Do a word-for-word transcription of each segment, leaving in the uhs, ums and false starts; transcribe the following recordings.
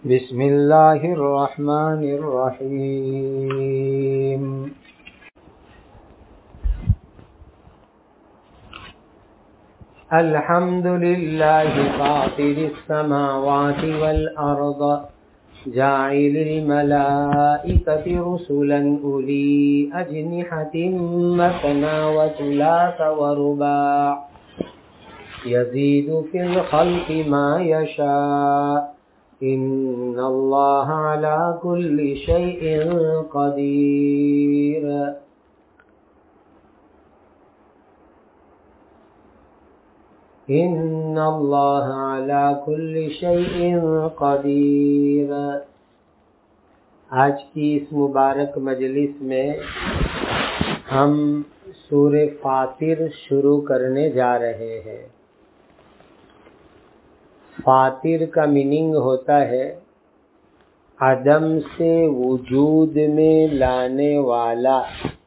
بسم اللہ الرحمن الرحیم الحمد للہ فاطر السماوات والارض جاعل الملائکۃ رسلا اولی اجنحۃ مثنی وثلاث ورباع یزید فی الخلق ما یشاء ان اللہ علی کل شیء قدیر ان اللہ علی کل شیء قدیر۔ آج کی اس مبارک مجلس میں ہم سورہ فاطر شروع کرنے جا رہے ہیں۔ فاطر کا میننگ ہوتا ہے عدم سے وجود میں لانے والا،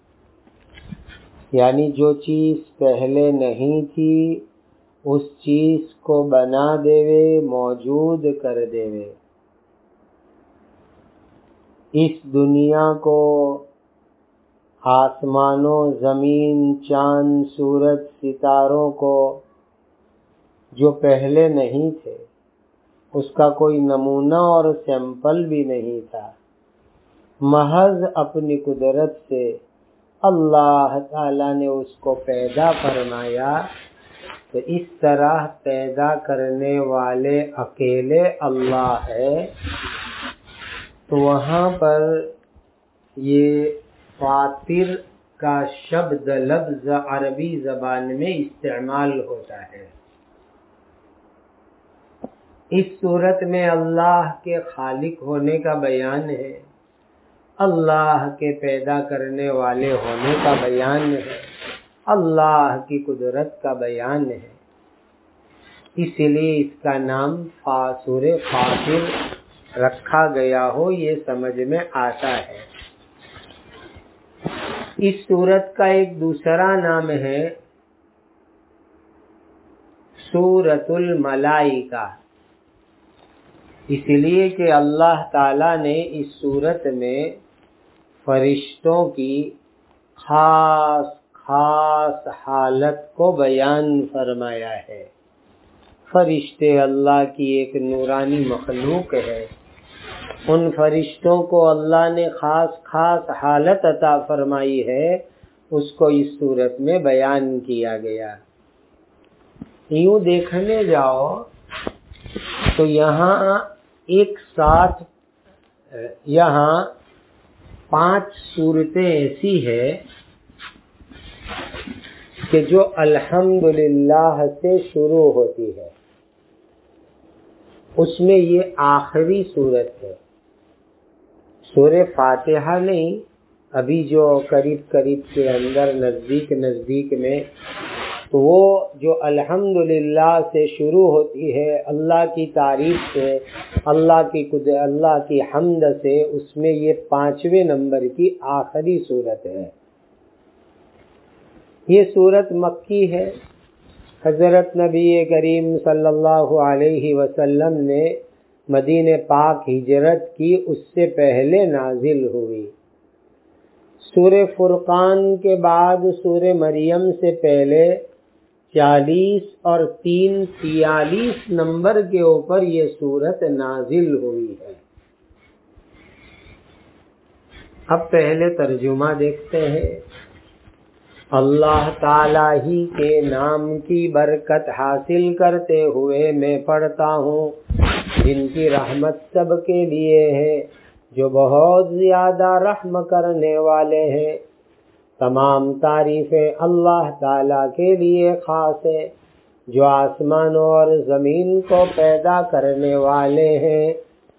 یعنی جو چیز پہلے نہیں تھی اس چیز کو بنا دیوے، موجود کر دیوے۔ اس دنیا کو، آسمانوں، زمین، چاند، سورج، ستاروں کو جو پہلے نہیں تھے، اس کا کوئی نمونہ اور سیمپل بھی نہیں تھا، محض اپنی قدرت سے اللہ تعالیٰ نے اس کو پیدا فرمایا۔ تو اس طرح پیدا کرنے والے اکیلے اللہ ہے۔ تو وہاں پر یہ فاطر کا شبد لفظ عربی زبان میں استعمال ہوتا ہے۔ اس صورت میں اللہ کے خالق ہونے کا بیان ہے، اللہ کے پیدا کرنے والے ہونے کا بیان ہے، اللہ کی قدرت کا بیان ہے۔ اس لیے اس کا نام سورہ فاطر رکھا گیا ہو، یہ سمجھ میں آتا ہے۔ اس سورت کا ایک دوسرا نام ہے سورۃ الملائکہ، اس لیے کہ اللہ تعالیٰ نے اس سورت میں فرشتوں کی خاص خاص حالت کو بیان فرمایا ہے۔ فرشتے اللہ کی ایک نورانی مخلوق ہے، ان فرشتوں کو اللہ نے خاص خاص حالت عطا فرمائی ہے، اس کو اس صورت میں بیان کیا گیا۔ یوں دیکھنے جاؤ تو یہاں ایک ساتھ یہاں پانچ صورتیں ایسی ہے کہ جو الحمدللہ سے شروع ہوتی ہے، اس میں یہ آخری صورت ہے۔ سورہ فاتحہ نہیں، ابھی جو قریب قریب کے اندر نزدیک نزدیک میں، تو وہ جو الحمدللہ سے شروع ہوتی ہے، اللہ کی تعریف سے، اللہ کی قدرت، اللہ کی حمد سے، اس میں یہ پانچویں نمبر کی آخری صورت ہے۔ یہ صورت مکی ہے۔ حضرت نبی کریم صلی اللہ علیہ وسلم نے مدینہ پاک ہجرت کی، اس سے پہلے نازل ہوئی۔ سورہ فرقان کے بعد سورہ مریم سے پہلے چالیس اور تین تیالیس نمبر کے اوپر یہ سورت نازل ہوئی ہے۔ اب پہلے ترجمہ دیکھتے ہیں۔ اللہ تعالیٰ ہی کے نام کی برکت حاصل کرتے ہوئے میں پڑھتا ہوں، جن کی رحمت سب کے لیے ہے، جو بہت زیادہ رحم کرنے والے ہیں۔ تمام تعریفیں اللہ تعالیٰ کے لیے خاص ہے، جو آسمانوں اور زمین کو پیدا کرنے والے ہیں۔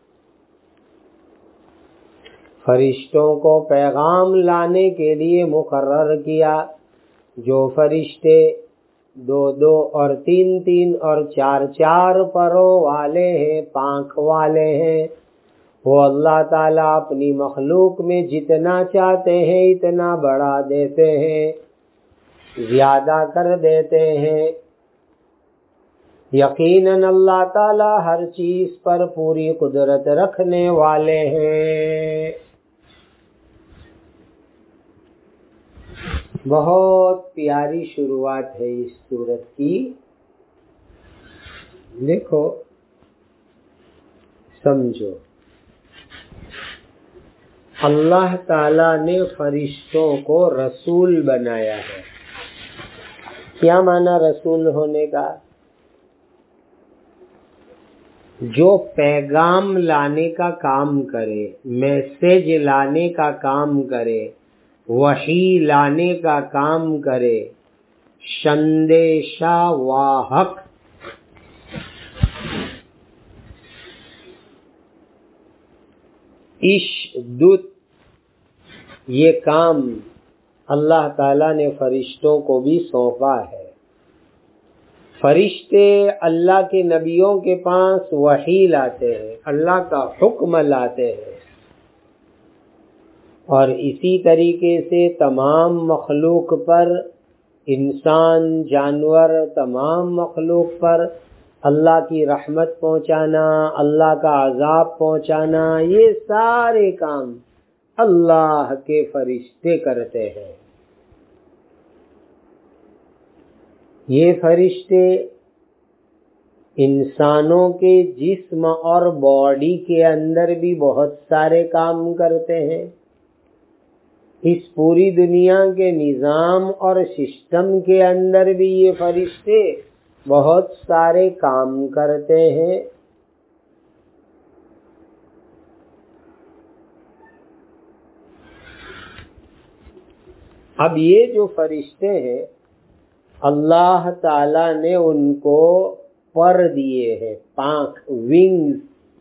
فرشتوں کو پیغام لانے کے لیے مقرر کیا۔ جو فرشتے دو دو اور تین تین اور چار چار پروں والے ہیں، پانکھ والے ہیں، وہ اللہ تعالیٰ اپنی مخلوق میں جتنا چاہتے ہیں اتنا بڑھا دیتے ہیں، زیادہ کر دیتے ہیں۔ یقیناً اللہ تعالی ہر چیز پر پوری قدرت رکھنے والے ہیں۔ بہت پیاری شروعات ہے اس سورت کی۔ دیکھو، سمجھو، اللہ تعالی نے فرشتوں کو رسول بنایا ہے۔ کیا معنی رسول ہونے کا؟ جو پیغام لانے کا کام کرے، میسج لانے کا کام کرے، وحی لانے کا کام کرے، سندیشہ واہک، اشدت، یہ کام اللہ تعالیٰ نے فرشتوں کو بھی سونپا ہے۔ فرشتے اللہ کے نبیوں کے پاس وحی لاتے ہیں، اللہ کا حکم لاتے ہیں، اور اسی طریقے سے تمام مخلوق پر، انسان، جانور، تمام مخلوق پر اللہ کی رحمت پہنچانا، اللہ کا عذاب پہنچانا، یہ سارے کام اللہ کے فرشتے کرتے ہیں۔ یہ فرشتے انسانوں کے جسم اور باڈی کے اندر بھی بہت سارے کام کرتے ہیں۔ اس پوری دنیا کے نظام اور سسٹم کے اندر بھی یہ فرشتے بہت سارے کام کرتے ہیں۔ اب یہ جو فرشتے ہیں، اللہ تعالی نے ان کو پر دیے ہیں، پانکھ، ونگز۔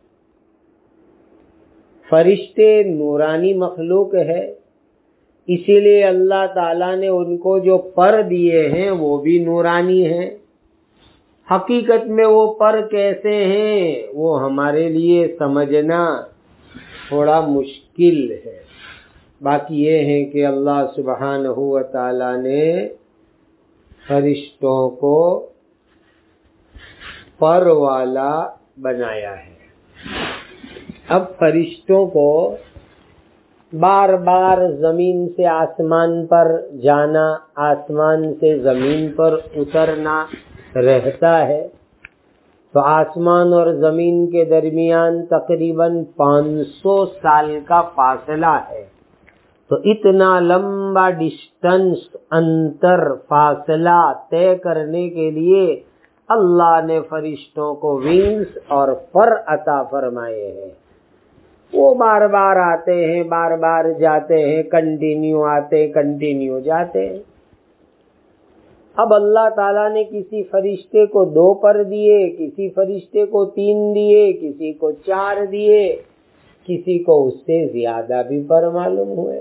فرشتے نورانی مخلوق ہے، اسی لیے اللہ تعالیٰ نے ان کو جو پر دیے ہیں وہ بھی نورانی ہیں۔ حقیقت میں وہ پر کیسے ہیں وہ ہمارے لیے سمجھنا تھوڑا مشکل ہے۔ باقی یہ ہے کہ اللہ سبحانہ و تعالیٰ نے فرشتوں کو پر والا بنایا ہے۔ اب فرشتوں کو بار بار زمین سے آسمان پر جانا، آسمان سے زمین پر اترنا رہتا ہے، تو آسمان اور زمین کے درمیان تقریباً پانچ سو سال کا فاصلہ ہے۔ تو اتنا لمبا ڈسٹنس، انتر، فاصلہ طے کرنے کے لیے اللہ نے فرشتوں کو ونگز اور پر عطا فرمائے ہیں۔ وہ بار بار آتے ہیں، بار بار جاتے ہیں، کنٹینیو آتے، کنٹینیو جاتے ہیں۔ اب اللہ تعالیٰ نے کسی فرشتے کو دو پر دیے، کسی فرشتے کو تین دیے، کسی کو چار دیے، کسی کو اس سے زیادہ بھی پر معلوم ہوئے۔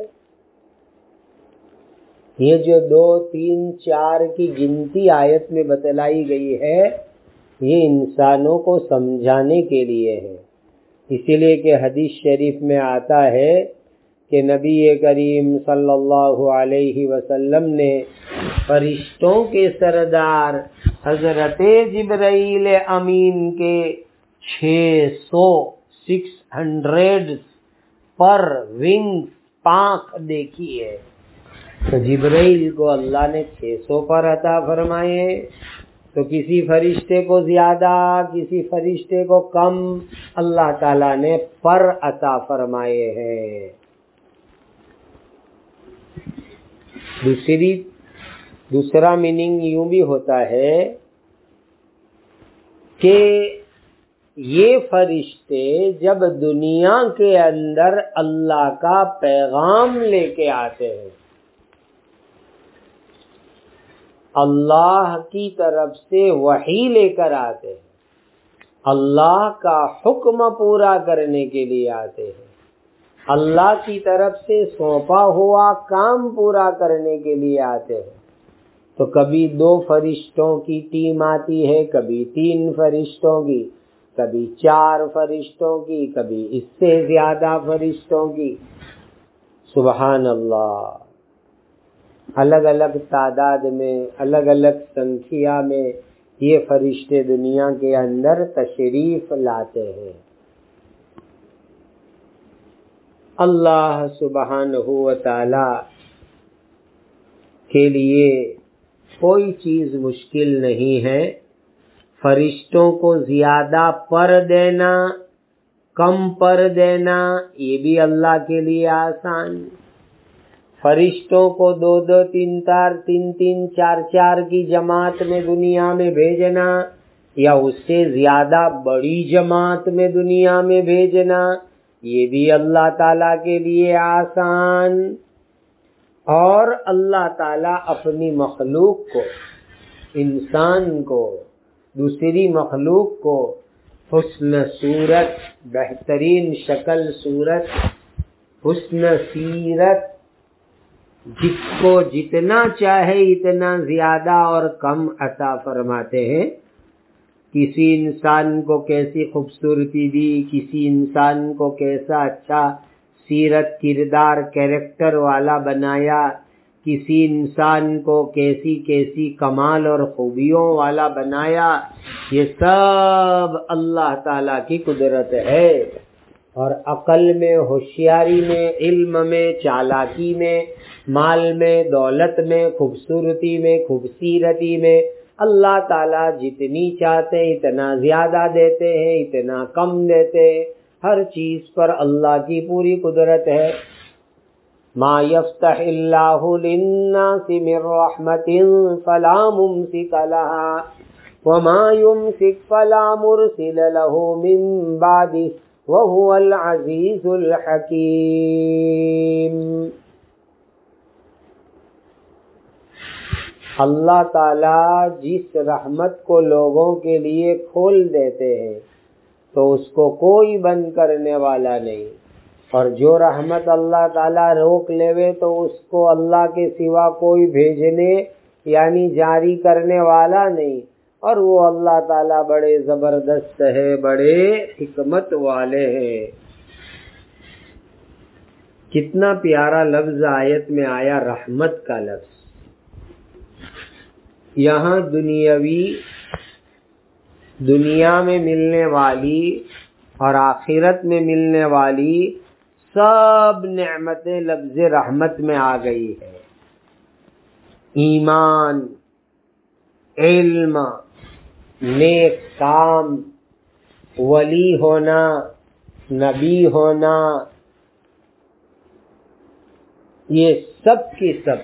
یہ جو دو، تین، چار کی گنتی آیت میں بتلائی گئی ہے، یہ انسانوں کو سمجھانے کے لیے ہے۔ اسی لیے کہ حدیث شریف میں آتا ہے کہ نبی کریم صلی اللہ علیہ وسلم نے فرشتوں کے سردار حضرت جبرائیل امین کے چھ سو سکس ہنڈریڈ پر ونگز، پانکھ دیکھی ہے۔ تو جبرائیل کو اللہ نے چھ سو پر عطا فرمائے، تو کسی فرشتے کو زیادہ، کسی فرشتے کو کم، اللہ تعالیٰ نے پر عطا فرمائے ہیں۔ دوسری دوسرا میننگ یوں بھی ہوتا ہے کہ یہ فرشتے جب دنیا کے اندر اللہ کا پیغام لے کے آتے ہیں، اللہ کی طرف سے وحی لے کر آتے ہیں، اللہ کا حکم پورا کرنے کے لیے آتے ہیں، اللہ کی طرف سے سونپا ہوا کام پورا کرنے کے لیے آتے ہیں، تو کبھی دو فرشتوں کی ٹیم آتی ہے، کبھی تین فرشتوں کی، کبھی چار فرشتوں کی، کبھی اس سے زیادہ فرشتوں کی۔ سبحان اللہ، الگ الگ تعداد میں، الگ الگ سنکھیا میں یہ فرشتے دنیا کے اندر تشریف لاتے ہیں۔ اللہ سبحانہ و تعالی کے لیے کوئی چیز مشکل نہیں ہے۔ فرشتوں کو زیادہ پر دینا، کم پر دینا، یہ بھی اللہ کے لیے آسان۔ فرشتوں کو دو دو تین تار تین تین چار چار کی جماعت میں دنیا میں بھیجنا یا اس سے زیادہ بڑی جماعت میں دنیا میں بھیجنا، یہ بھی اللہ تعالیٰ کے لیے آسان۔ اور اللہ تعالیٰ اپنی مخلوق کو، انسان کو، دوسری مخلوق کو حسن صورت، بہترین شکل صورت، حسن سیرت، جس کو جتنا چاہے اتنا زیادہ اور کم عطا فرماتے ہیں۔ کسی انسان کو کیسی خوبصورتی دی، کسی انسان کو کیسا اچھا سیرت، کردار، کیریکٹر والا بنایا، کسی انسان کو کیسی کیسی کمال اور خوبیوں والا بنایا، یہ سب اللہ تعالیٰ کی قدرت ہے۔ اور عقل میں، ہوشیاری میں، علم میں، چالاکی میں، مال میں، دولت میں، خوبصورتی میں، خوبصیرتی میں اللہ تعالیٰ جتنی چاہتے ہیں اتنا زیادہ دیتے ہیں، اتنا کم دیتے ہیں۔ ہر چیز پر اللہ کی پوری قدرت ہے۔ ما یفتح اللہ للناس من رحمت فلا ممسک لها وما یمسک فلا مرسل له من بعدہ وهو العزیز الحکیم۔ اللہ تعالیٰ جس رحمت کو لوگوں کے لیے کھول دیتے ہیں تو اس کو کوئی بند کرنے والا نہیں، اور جو رحمت اللہ تعالیٰ روک لے تو اس کو اللہ کے سوا کوئی بھیجنے یعنی جاری کرنے والا نہیں۔ اور وہ اللہ تعالیٰ بڑے زبردست ہے، بڑے حکمت والے ہیں۔ کتنا پیارا لفظ آیت میں آیا، رحمت کا لفظ۔ یہاں دنیاوی دنیا میں ملنے والی اور آخرت میں ملنے والی سب نعمتیں لفظ رحمت میں آ گئی ہے۔ ایمان، علم، نیک کام، ولی ہونا، نبی ہونا، یہ سب کی سب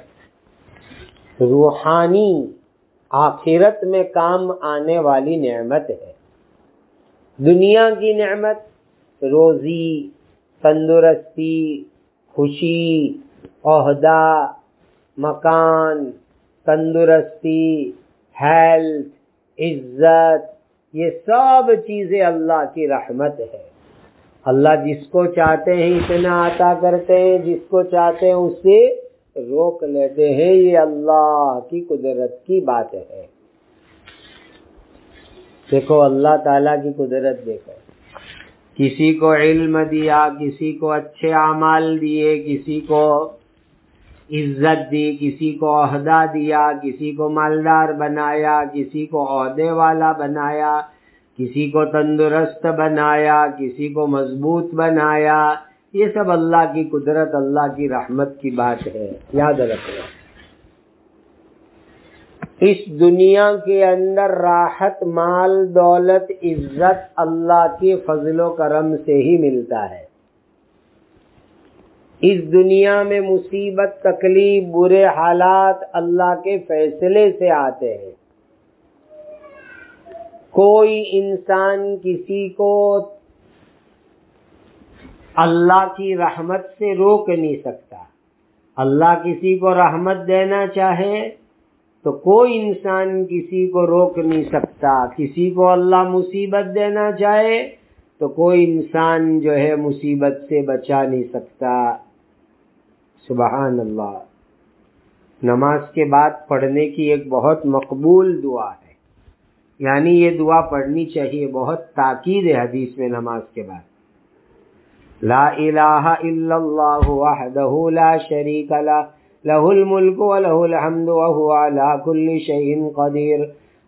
روحانی آخرت میں کام آنے والی نعمت ہے۔ دنیا کی نعمت روزی، تندرستی، خوشی، عہدہ، مکان، تندرستی، ہیلتھ، عزت، یہ سب چیزیں اللہ کی رحمت ہے۔ اللہ جس کو چاہتے ہیں اتنا عطا کرتے ہیں، جس کو چاہتے ہیں اسے روک لیتے ہیں۔ یہ اللہ کی قدرت کی بات ہے۔ دیکھو اللہ تعالیٰ کی قدرت دیکھو، کسی کو علم دیا، کسی کو اچھے اعمال دیے، کسی کو عزت دی، کسی کو عہدہ دیا، کسی کو مالدار بنایا، کسی کو عہدے والا بنایا، کسی کو تندرست بنایا، کسی کو مضبوط بنایا۔ یہ سب اللہ کی قدرت، اللہ کی رحمت کی بات ہے، یاد رکھنا۔ اس دنیا کے اندر راحت، مال، دولت، عزت اللہ کے فضل و کرم سے ہی ملتا ہے۔ اس دنیا میں مصیبت، تکلیف، برے حالات اللہ کے فیصلے سے آتے ہیں۔ کوئی انسان کسی کو اللہ کی رحمت سے روک نہیں سکتا۔ اللہ کسی کو رحمت دینا چاہے تو کوئی انسان کسی کو روک نہیں سکتا۔ کسی کو اللہ مصیبت دینا چاہے تو کوئی انسان جو ہے مصیبت سے بچا نہیں سکتا۔ سبحان اللہ۔ نماز کے بعد پڑھنے کی ایک بہت مقبول دعا ہے، یعنی یہ دعا پڑھنی چاہیے، بہت تاکید ہے حدیث میں نماز کے بعد۔ لا الہ الا اللہ وحدہ لا شریک لہ، لہ الملک ولہ الحمد وہو علی کل شیء قدیر،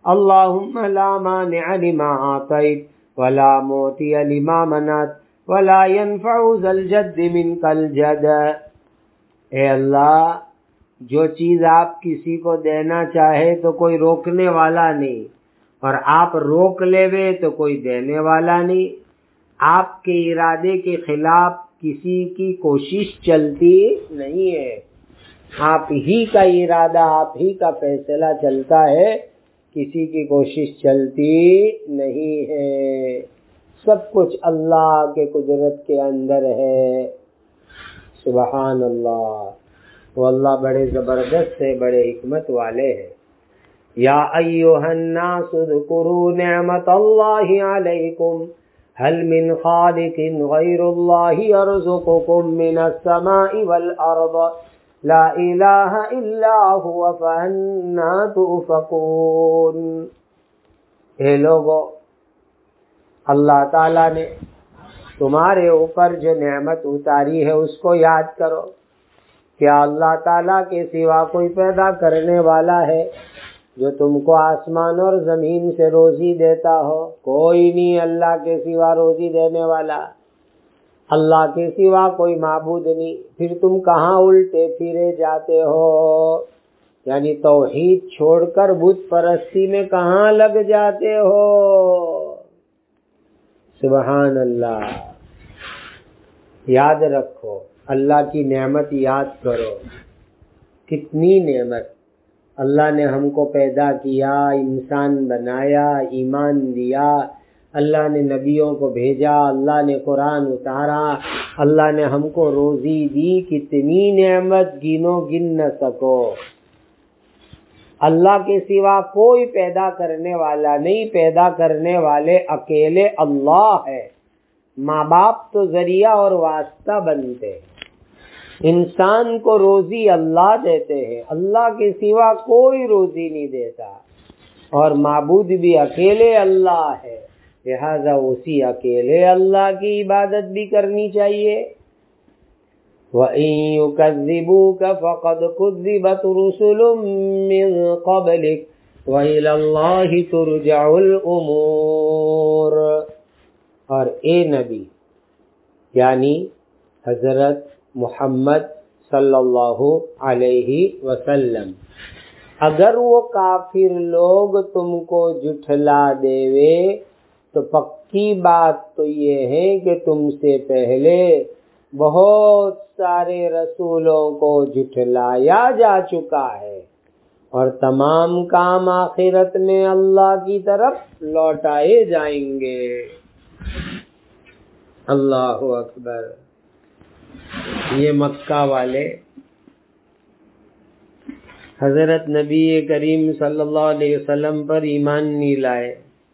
اللہم لا مانع لما اعطیت ولا معطی لما منعت ولا ينفع ذا الجد منک الجد۔ اے اللہ، جو چیز آپ کسی کو دینا چاہے تو کوئی روکنے والا نہیں، اور آپ روک لے تو کوئی دینے والا نہیں۔ آپ کے ارادے کے خلاف کسی کی کوشش چلتی نہیں ہے، آپ ہی کا ارادہ، آپ ہی کا فیصلہ چلتا ہے، کسی کی کوشش چلتی نہیں ہے۔ سب کچھ اللہ کے قدرت کے اندر ہے۔ سبحان اللہ، وہ اللہ بڑے زبردست ہے، بڑے حکمت والے ہیں۔ یا ایھا الناس اذکروا نعمت اللہ علیکم هل من خالق غیر اللہ یرزقکم من السماء والارض لا الہ الا هو فانا تؤفکون۔ اے لوگو، اللہ تعالیٰ نے تمہارے اوپر جو نعمت اتاری ہے اس کو یاد کرو۔ کیا اللہ تعالیٰ کے سوا کوئی پیدا کرنے والا ہے جو تم کو آسمان اور زمین سے روزی دیتا ہو؟ کوئی نہیں اللہ کے سوا روزی دینے والا، اللہ کے سوا کوئی معبود نہیں۔ پھر تم کہاں الٹے پھرے جاتے ہو؟ یعنی توحید چھوڑ کر بت پرستی میں کہاں لگ جاتے ہو؟ سبحان اللہ۔ یاد رکھو، اللہ کی نعمت یاد کرو۔ کتنی نعمت! اللہ نے ہم کو پیدا کیا، انسان بنایا، ایمان دیا، اللہ نے نبیوں کو بھیجا، اللہ نے قرآن اتارا، اللہ نے ہم کو روزی دی۔ کتنی نعمت گنو گن نہ سکو۔ اللہ کے سوا کوئی پیدا کرنے والا نہیں، پیدا کرنے والے اکیلے اللہ ہے۔ ماں باپ تو ذریعہ اور واسطہ بنتے ہیں، انسان کو روزی اللہ دیتے ہیں، اللہ کے سوا کوئی روزی نہیں دیتا، اور معبود بھی اکیلے اللہ ہے، لہذا اسی اکیلے اللہ کی عبادت بھی کرنی چاہیے۔ وَإِن يُكَذِّبُوكَ فَقَدْ كُذِّبَتْ رُسُلٌ مِّن قَبْلِكَ وَإِلَى اللَّهِ تُرْجَعُ الْأُمُورُ۔ اور اے نبی، یعنی حضرت محمد صلی اللہ علیہ وسلم، اگر وہ کافر لوگ تم کو جھٹلا دیوے تو پکی بات تو یہ ہے کہ تم سے پہلے بہت سارے رسولوں کو جھٹلایا جا چکا ہے، اور تمام کام آخرت میں اللہ کی طرف لوٹائے جائیں گے۔ اللہ اکبر۔ یہ مکہ والے حضرت نبی کریم صلی اللہ علیہ وسلم پر ایمان نہیں لائے۔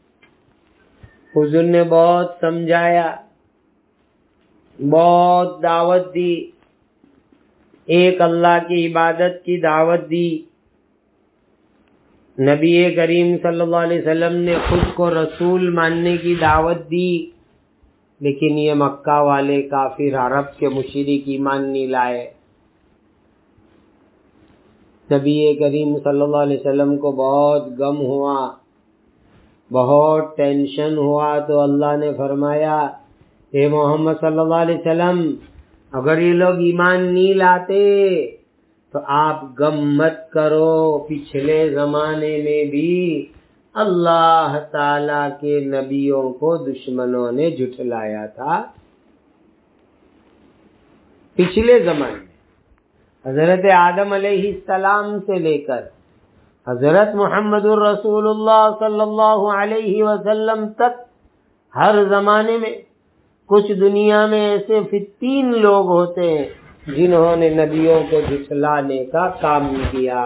حضور نے بہت سمجھایا، بہت دعوت دی، ایک اللہ کی عبادت کی دعوت دی۔ نبی کریم صلی اللہ علیہ وسلم نے خود کو رسول ماننے کی دعوت دی، لیکن یہ مکہ والے کافر عرب کے مشرک ایمان نہیں لائے۔ نبی کریم صلی اللہ علیہ وسلم کو بہت غم ہوا، بہت ٹینشن ہوا، تو اللہ نے فرمایا، اے محمد صلی اللہ علیہ وسلم، اگر یہ لوگ ایمان نہیں لاتے تو آپ غم مت کرو، پچھلے زمانے میں بھی اللہ تعالی کے نبیوں کو دشمنوں نے جھٹلایا تھا۔ پچھلے زمانے میں حضرت آدم علیہ السلام سے لے کر حضرت محمد الرسول اللہ صلی اللہ علیہ وسلم تک، ہر زمانے میں کچھ دنیا میں ایسے فتین لوگ ہوتے ہیں جنہوں نے نبیوں کو جھٹلانے کا کام کیا۔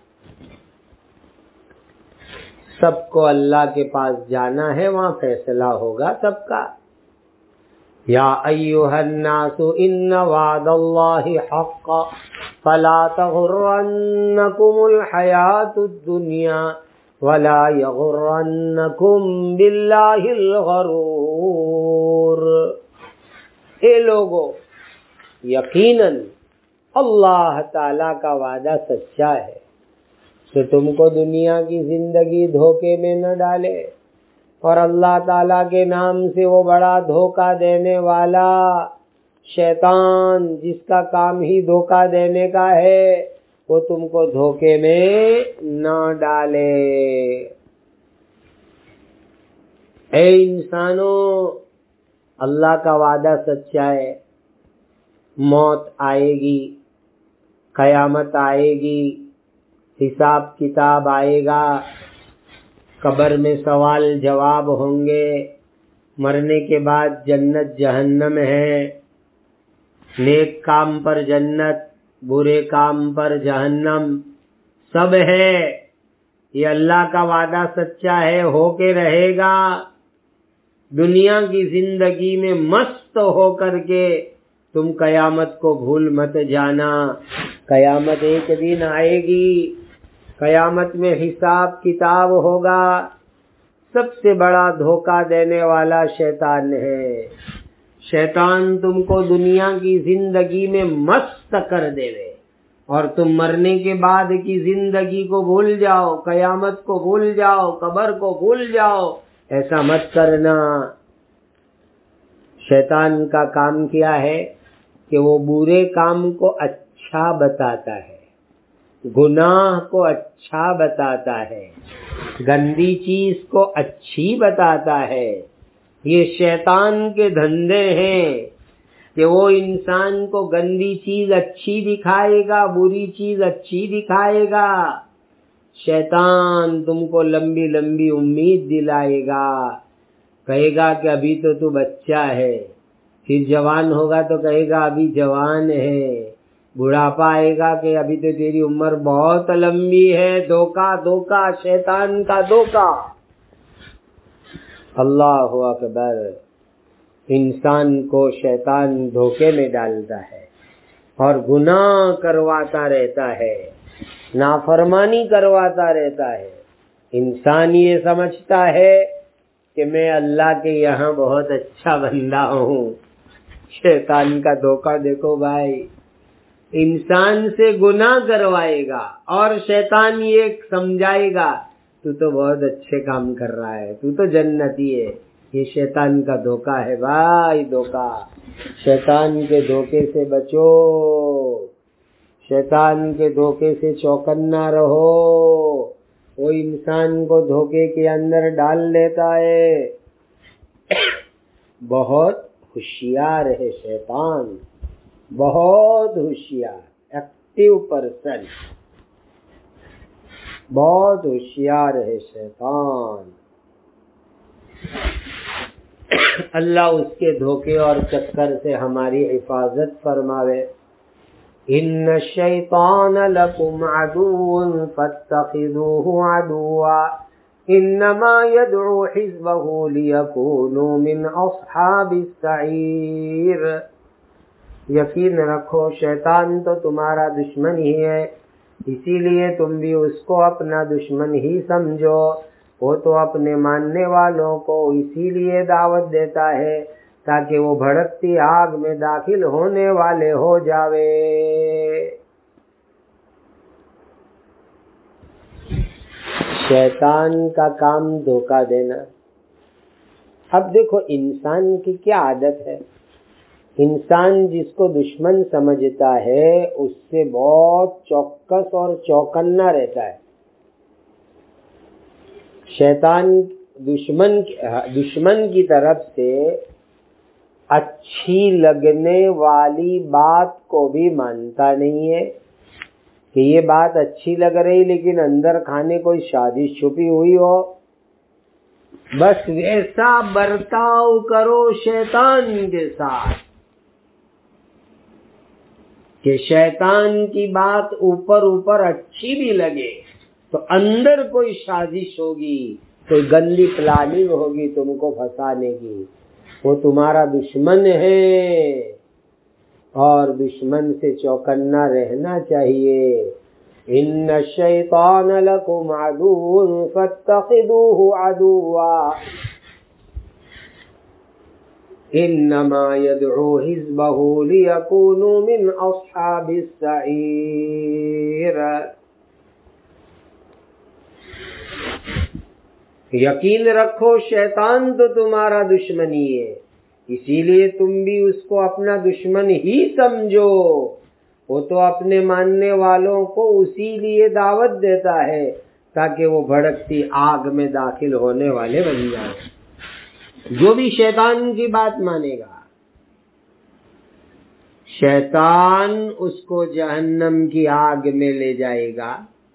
سب کو اللہ کے پاس جانا ہے، وہاں فیصلہ ہوگا سب کا۔ یا ایھا الناس ان وعد اللہ حق فلا تغرنکم الحیاۃ الدنیا ولا یغرنکم باللہ الغرور۔ اے لوگو، یقیناً اللہ تعالی کا وعدہ سچا ہے، تو تم کو دنیا کی زندگی دھوکے میں نہ ڈالے، اور اللہ تعالیٰ کے نام سے وہ بڑا دھوکہ دینے والا شیطان، جس کا کام ہی دھوکہ دینے کا ہے، وہ تم کو دھوکے میں نہ ڈالے۔ اے انسانوں، اللہ کا وعدہ سچا ہے، موت آئے گی، قیامت آئے گی، حساب کتاب آئے گا، قبر میں سوال جواب ہوں گے، مرنے کے بعد جنت جہنم ہے، نیک کام پر جنت، برے کام پر جہنم، سب ہے۔ یہ اللہ کا وعدہ سچا ہے، ہو کے رہے گا۔ دنیا کی زندگی میں مست ہو کر کے تم قیامت کو بھول مت جانا۔ قیامت ایک دن آئے گی، قیامت میں حساب کتاب ہوگا۔ سب سے بڑا دھوکہ دینے والا شیطان ہے۔ شیطان تم کو دنیا کی زندگی میں مست کر دے گے، اور تم مرنے کے بعد کی زندگی کو بھول جاؤ، قیامت کو بھول جاؤ، قبر کو بھول جاؤ۔ ایسا مت کرنا۔ شیطان کا کام کیا ہے کہ وہ برے کام کو اچھا بتاتا ہے، گناہ کو اچھا بتاتا ہے، گندی چیز کو اچھی بتاتا ہے۔ یہ شیطان کے دھندے ہیں کہ وہ انسان کو گندی چیز اچھی دکھائے گا، بری چیز اچھی دکھائے گا۔ شیطان تم کو لمبی لمبی امید دلائے گا، کہے گا کہ ابھی تو تو بچہ ہے، پھر جوان ہوگا تو کہے گا ابھی جوان ہے، بڑھاپا آئے گا کہ ابھی تو تیری عمر بہت لمبی ہے۔ دھوکہ دھوکہ، شیطان کا دھوکہ۔ اللہ اکبر۔ انسان کو شیطان دھوکے میں ڈالتا ہے اور گناہ کرواتا رہتا ہے، نافرمانی کرواتا رہتا ہے۔ انسان یہ سمجھتا ہے کہ میں اللہ کے یہاں بہت اچھا بندہ ہوں۔ شیطان کا دھوکہ دیکھو بھائی، انسان سے گناہ کروائے گا اور شیطان یہ سمجھائے گا تو تو بہت اچھے کام کر رہا ہے، تو تو جنتی ہے۔ یہ شیطان کا دھوکہ ہے بھائی، دھوکہ۔ شیطان کے دھوکے سے بچو، شیطان کے دھوکے سے چوکنا رہو۔ وہ انسان کو دھوکے کے اندر ڈال دیتا ہے۔ بہت ہوشیار ہے شیطان، بہت ہوشیار، ایکٹیو پرسن، بہت ہوشیار ہے شیطان۔ اللہ اس کے دھوکے اور چکر سے ہماری حفاظت فرماوے۔ ان الشیطان لکم عدو فاتخذوه عدوا انما يدعو حزبه ليكونوا من اصحاب السعیر۔ یقین رکھو شیطان تو تمہارا دشمن ہی ہے، اسی لیے تم بھی اس کو اپنا دشمن ہی سمجھو۔ وہ تو اپنے ماننے والوں کو اسی لیے دعوت دیتا ہے تاکہ وہ بھڑکتی آگ میں داخل ہونے والے ہو جاوے۔ شیطان کا کام دھوکہ دینا۔ اب دیکھو انسان کی کیا عادت ہے، انسان جس کو دشمن سمجھتا ہے اس سے بہت چوکس اور چوکنا رہتا ہے۔ شیطان دشمن دشمن کی طرف سے اچھی لگنے والی بات کو بھی مانتا نہیں ہے کہ یہ بات اچھی لگ رہی، لیکن اندر کھانے کوئی سازش چھپی ہوئی ہو۔ بس ویسا برتاؤ کرو شیطان کے ساتھ کہ شیطان کی بات اوپر اوپر اچھی بھی لگے تو اندر کوئی سازش ہوگی، کوئی گندی پلاننگ ہوگی تم کو پھنسانے کی۔ وہ تمہارا دشمن ہے اور دشمن سے چوکنا رہنا چاہیے۔ ان الشیطان لکم عدو فاتخذوه عدوا انما يدعو حزبه ليكونوا من اصحاب السعیر۔ یقین رکھو شیطان تو تمہارا دشمنی ہے، اسی لیے تم بھی اس کو اپنا دشمن ہی سمجھو، وہ تو اپنے ماننے والوں کو اسی لیے دعوت دیتا ہے تاکہ وہ بھڑکتی آگ میں داخل ہونے والے بن جائیں۔ جو بھی شیطان کی بات مانے گا شیطان اس کو جہنم کی آگ میں لے جائے گا۔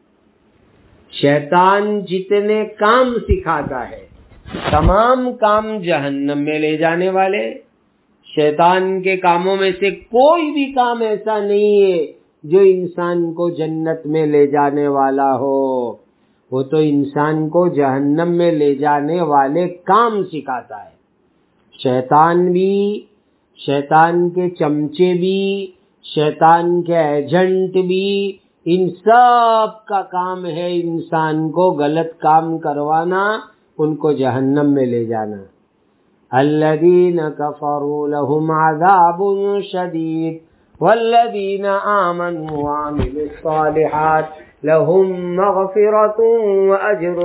شیطان جتنے کام سکھاتا ہے تمام کام جہنم میں لے جانے والے۔ شیطان کے کاموں میں سے کوئی بھی کام ایسا نہیں ہے جو انسان کو جنت میں لے جانے والا ہو، وہ تو انسان کو جہنم میں لے جانے والے کام سکھاتا ہے۔ شیطان بھی، شیطان کے چمچے بھی، شیطان کے ایجنٹ بھی، ان سب کا کام ہے انسان کو غلط کام کروانا، ان کو جہنم میں لے جانا۔ الذین کفروا لهم عذاب شدید والذین آمنوا وعملوا الصالحات لهم مغفرۃ واجر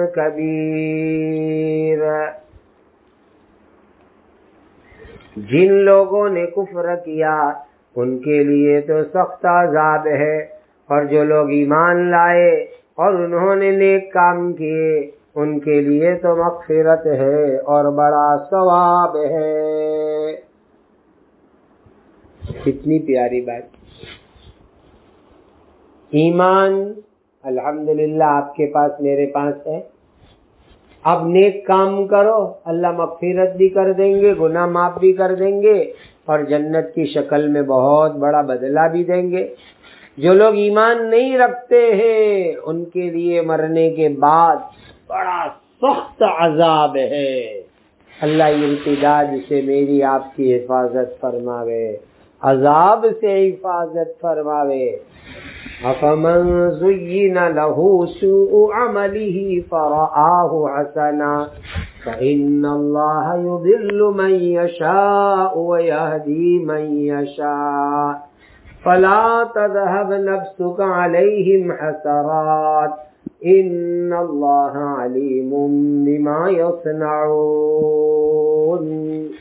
کبیر۔ جن لوگوں نے کفر کیا ان کے لیے تو سخت عذاب ہے، اور جو لوگ ایمان لائے اور انہوں نے نیک کام کیے ان کے لیے تو مغفرت ہے اور بڑا ثواب ہے۔ کتنی پیاری بات۔ ایمان الحمدللہ آپ کے پاس، میرے پاس ہے، اب نیک کام کرو، اللہ مغفرت بھی کر دیں گے، گناہ معاف بھی کر دیں گے، اور جنت کی شکل میں بہت بڑا بدلہ بھی دیں گے۔ جو لوگ ایمان نہیں رکھتے ہیں ان کے لیے مرنے کے بعد بڑا سخت عذاب ہے۔ اللہ امتداد سے میری آپ کی حفاظت فرماوے، عذاب سے حفاظت فرماوے۔ أَفَمَنْ زُيِّنَ لَهُ سُوءُ عَمَلِهِ فَرَآهُ حَسَنًا فَإِنَّ اللَّهَ يُضِلُّ مَن يَشَاءُ وَيَهْدِي مَن يَشَاءُ فَلَا تَذْهَبْ نَفْسُكَ عَلَيْهِمْ حَسَرَاتٍ إِنَّ اللَّهَ عَلِيمٌ بِمَا يَصْنَعُونَ۔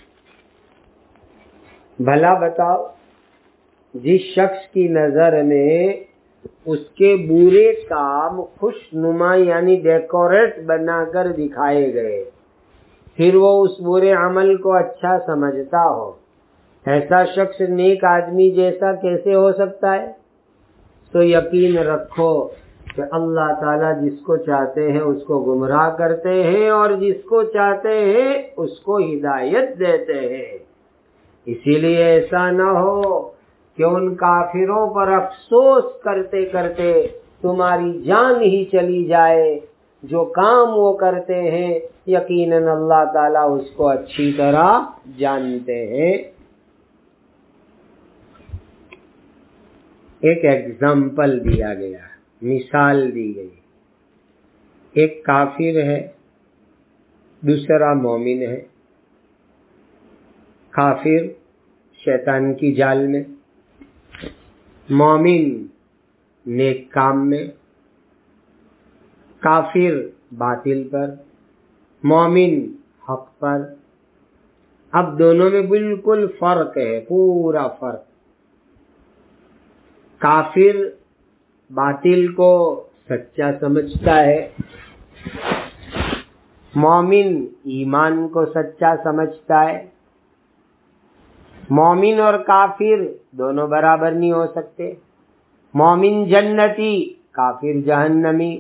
بھلا بتاؤ، جس شخص کی نظر میں اس کے برے کام خوش نما یعنی ڈیکوریٹ بنا کر دکھائے گئے، پھر وہ اس برے عمل کو اچھا سمجھتا ہو، ایسا شخص نیک آدمی جیسا کیسے ہو سکتا ہے؟ تو یقین رکھو کہ اللہ تعالیٰ جس کو چاہتے ہیں اس کو گمراہ کرتے ہیں اور جس کو چاہتے ہیں اس کو ہدایت دیتے ہیں۔ اسی لیے ایسا نہ ہو کہ ان کافروں پر افسوس کرتے کرتے تمہاری جان ہی چلی جائے۔ جو کام وہ کرتے ہیں یقیناً اللہ تعالیٰ اس کو اچھی طرح جانتے ہیں۔ ایک ایگزامپل دیا گیا، مثال دی گئی۔ ایک کافر ہے، دوسرا مومن ہے۔ کافر شیطان کی جال میں، مومن نیک کام میں۔ کافر باطل پر، مومن حق پر۔ اب دونوں میں بالکل فرق ہے، پورا فرق۔ کافر باطل کو سچا سمجھتا ہے، مومن ایمان کو سچا سمجھتا ہے۔ مومن اور کافر دونوں برابر نہیں ہو سکتے، مومن جنتی کافر جہنمی۔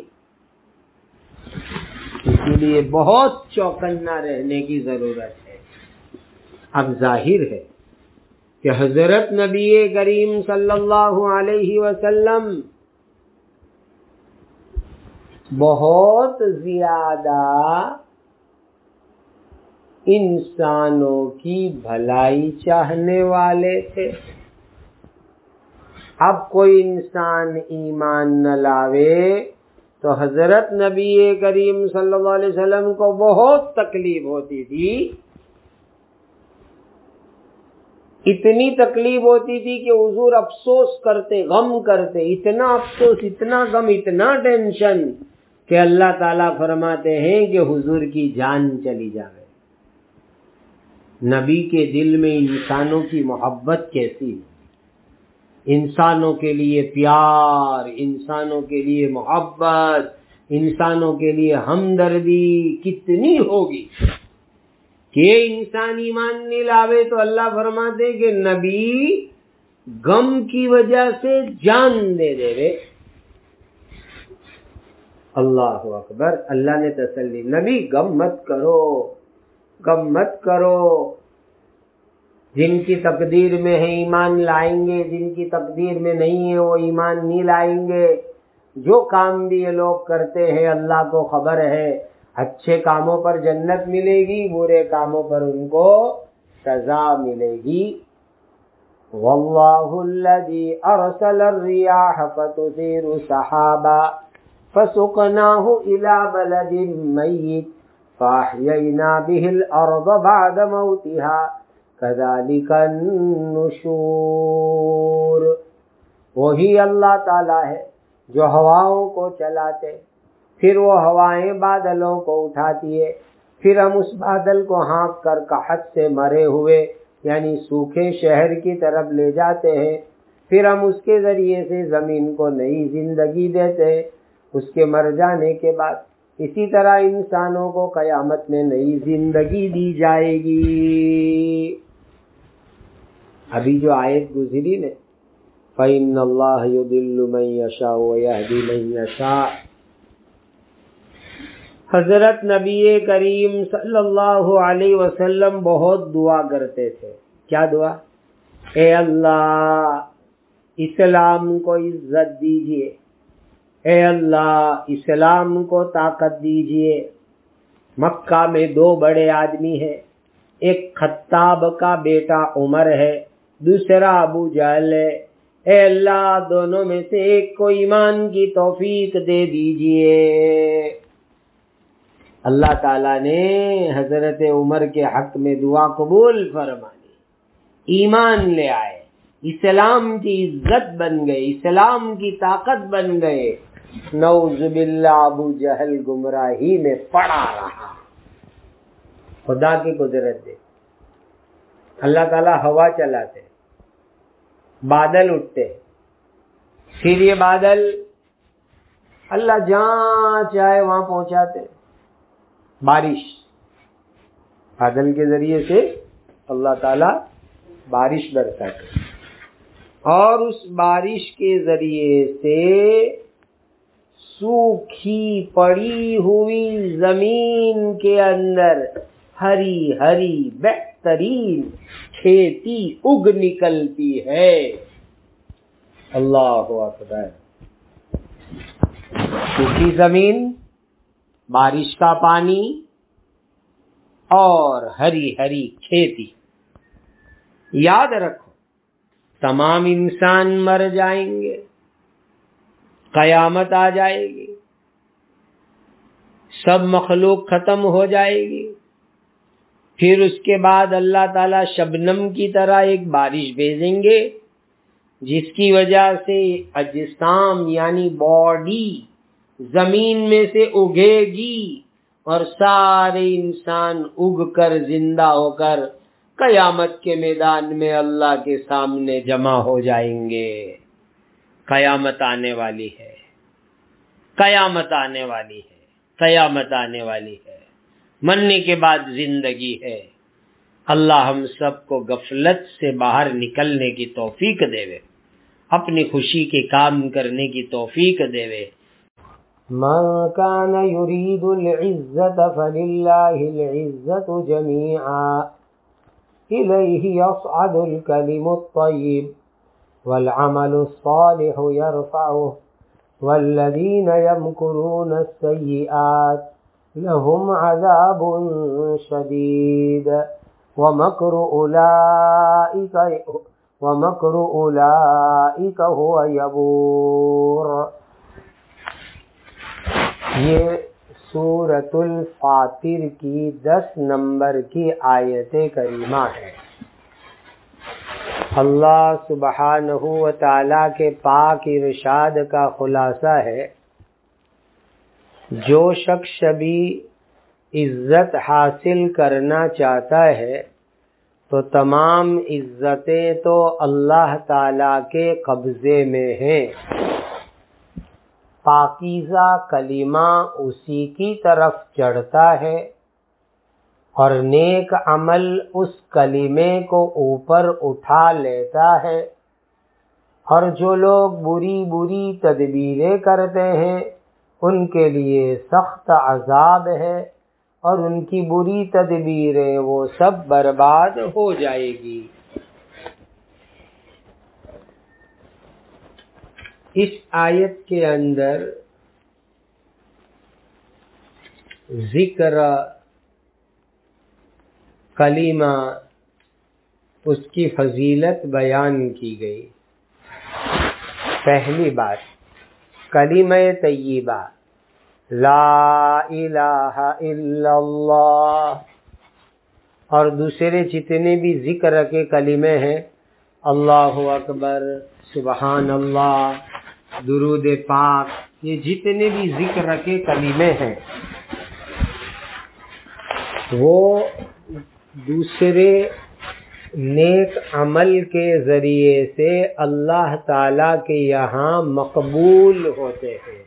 اسی لیے بہت چوکنا رہنے کی ضرورت ہے۔ اب ظاہر ہے کہ حضرت نبی کریم صلی اللہ علیہ وسلم بہت زیادہ انسانوں کی بھلائی چاہنے والے تھے۔ اب کوئی انسان ایمان نہ لاوے تو حضرت نبی کریم صلی اللہ علیہ وسلم کو بہت تکلیف ہوتی تھی، اتنی تکلیف ہوتی تھی کہ حضور افسوس کرتے، غم کرتے، اتنا افسوس، اتنا غم، اتنا ٹینشن کہ اللہ تعالیٰ فرماتے ہیں کہ حضور کی جان چلی جائے. نبی کے دل میں انسانوں کی محبت کیسی ہے، انسانوں کے لیے پیار، انسانوں کے لیے محبت، انسانوں کے لیے ہمدردی کتنی ہوگی کہ انسان ایمان نہیں لاوے تو اللہ فرماتے کہ نبی غم کی وجہ سے جان دے دے رے. اللہ اکبر. اللہ نے تسلی، نبی غم مت کرو، غم مت کرو. جن کی تقدیر میں ہے ایمان لائیں گے، جن کی تقدیر میں نہیں ہے وہ ایمان نہیں لائیں گے. جو کام بھی یہ لوگ کرتے ہیں اللہ کو خبر ہے، اچھے کاموں پر جنت ملے گی، برے کاموں پر ان کو سزا ملے گی. واللہ الذی ارسل الرياح فتثير سحابا فسقناه الى بلد میت فاحیینا به الارض بعد موتها كذلك النشور. وہی اللہ تعالی ہے جو ہواؤں کو چلاتے، پھر وہ ہوائیں بادلوں کو اٹھاتی ہے، پھر ہم اس بادل کو ہانک کر قحط سے مرے ہوئے یعنی سوکھے شہر کی طرف لے جاتے ہیں، پھر ہم اس کے ذریعے سے زمین کو نئی زندگی دیتے ہیں اس کے مر جانے کے بعد. اسی طرح انسانوں کو قیامت میں نئی زندگی دی جائے گی. ابھی جو آیت گزری نے فَإِنَّ اللَّهَ يُضِلُّ مَن يَشَاءُ وَيَهْدِي مَن يَشَاءُ، حضرت نبی کریم صلی اللہ علیہ وسلم بہت دعا کرتے تھے. کیا دعا؟ اے اللہ اسلام کو عزت دیجئے، اے اللہ اسلام کو طاقت دیجئے. مکہ میں دو بڑے آدمی ہیں، ایک خطاب کا بیٹا عمر ہے، دوسرا ابو جہل ہے. اے اللہ دونوں میں سے ایک کو ایمان کی توفیق دے دیجئے. اللہ تعالیٰ نے حضرت عمر کے حق میں دعا قبول فرما لی، ایمان لے آئے، اسلام کی عزت بن گئے، اسلام کی طاقت بن گئے. نعوذ باللہ ابو جہل گمراہی میں پڑا رہا. خدا کی قدرت دے. اللہ تعالیٰ ہوا چلاتے، بادل اٹھتے، پھر یہ بادل اللہ جہاں چاہے وہاں پہنچاتے. بارش، بادل کے ذریعے سے اللہ تعالیٰ بارش برساتے، اور اس بارش کے ذریعے سے سوکھی پڑی ہوئی زمین کے اندر ہری ہری بہترین کھیتی اگ نکلتی ہے. اللہ اکبر. سوکھی زمین، بارش کا پانی اور ہری ہری کھیتی. یاد رکھو تمام انسان مر جائیں گے، قیامت آ جائے گی، سب مخلوق ختم ہو جائے گی. پھر اس کے بعد اللہ تعالیٰ شبنم کی طرح ایک بارش بھیجیں گے جس کی وجہ سے اجسام یعنی باڈی زمین میں سے اگے گی اور سارے انسان اگ کر زندہ ہو کر قیامت کے میدان میں اللہ کے سامنے جمع ہو جائیں گے. قیامت آنے والی ہے، قیامت آنے والی ہے، قیامت آنے والی ہے. مرنے کے بعد زندگی ہے. اللہ ہم سب کو غفلت سے باہر نکلنے کی توفیق دے، اپنی خوشی کے کام کرنے کی توفیق دے. من كان يريد العزة فلله العزة جميعا إليه يصعد الكلم الطيب والعمل الصالح يرفعه والذين يمكرون السيئات لهم عذاب شديد ومكر أولئك ومكر أولئك هو يبور. یہ سورۃ الفاطر کی دس نمبر کی آیت کریمہ ہے. اللہ سبحانہ و تعالی کے پاک ارشاد کا خلاصہ ہے جو شخص بھی عزت حاصل کرنا چاہتا ہے تو تمام عزتیں تو اللہ تعالی کے قبضے میں ہیں. پاکیزہ کلمہ اسی کی طرف چڑھتا ہے اور نیک عمل اس کلمے کو اوپر اٹھا لیتا ہے. اور جو لوگ بری بری تدبیریں کرتے ہیں ان کے لیے سخت عذاب ہے اور ان کی بری تدبیریں وہ سب برباد ہو جائے گی. اس آیت کے اندر ذکر کلمہ اس کی فضیلت بیان کی گئی. پہلی بات کلمہ طیبہ لا الہ الا اللہ، اور دوسرے جتنے بھی ذکر کے کلمے ہیں اللہ اکبر، سبحان اللہ، درود پاک، یہ جتنے بھی ذکر کے کلمے ہیں وہ دوسرے نیک عمل کے ذریعے سے اللہ تعالی کے یہاں مقبول ہوتے ہیں.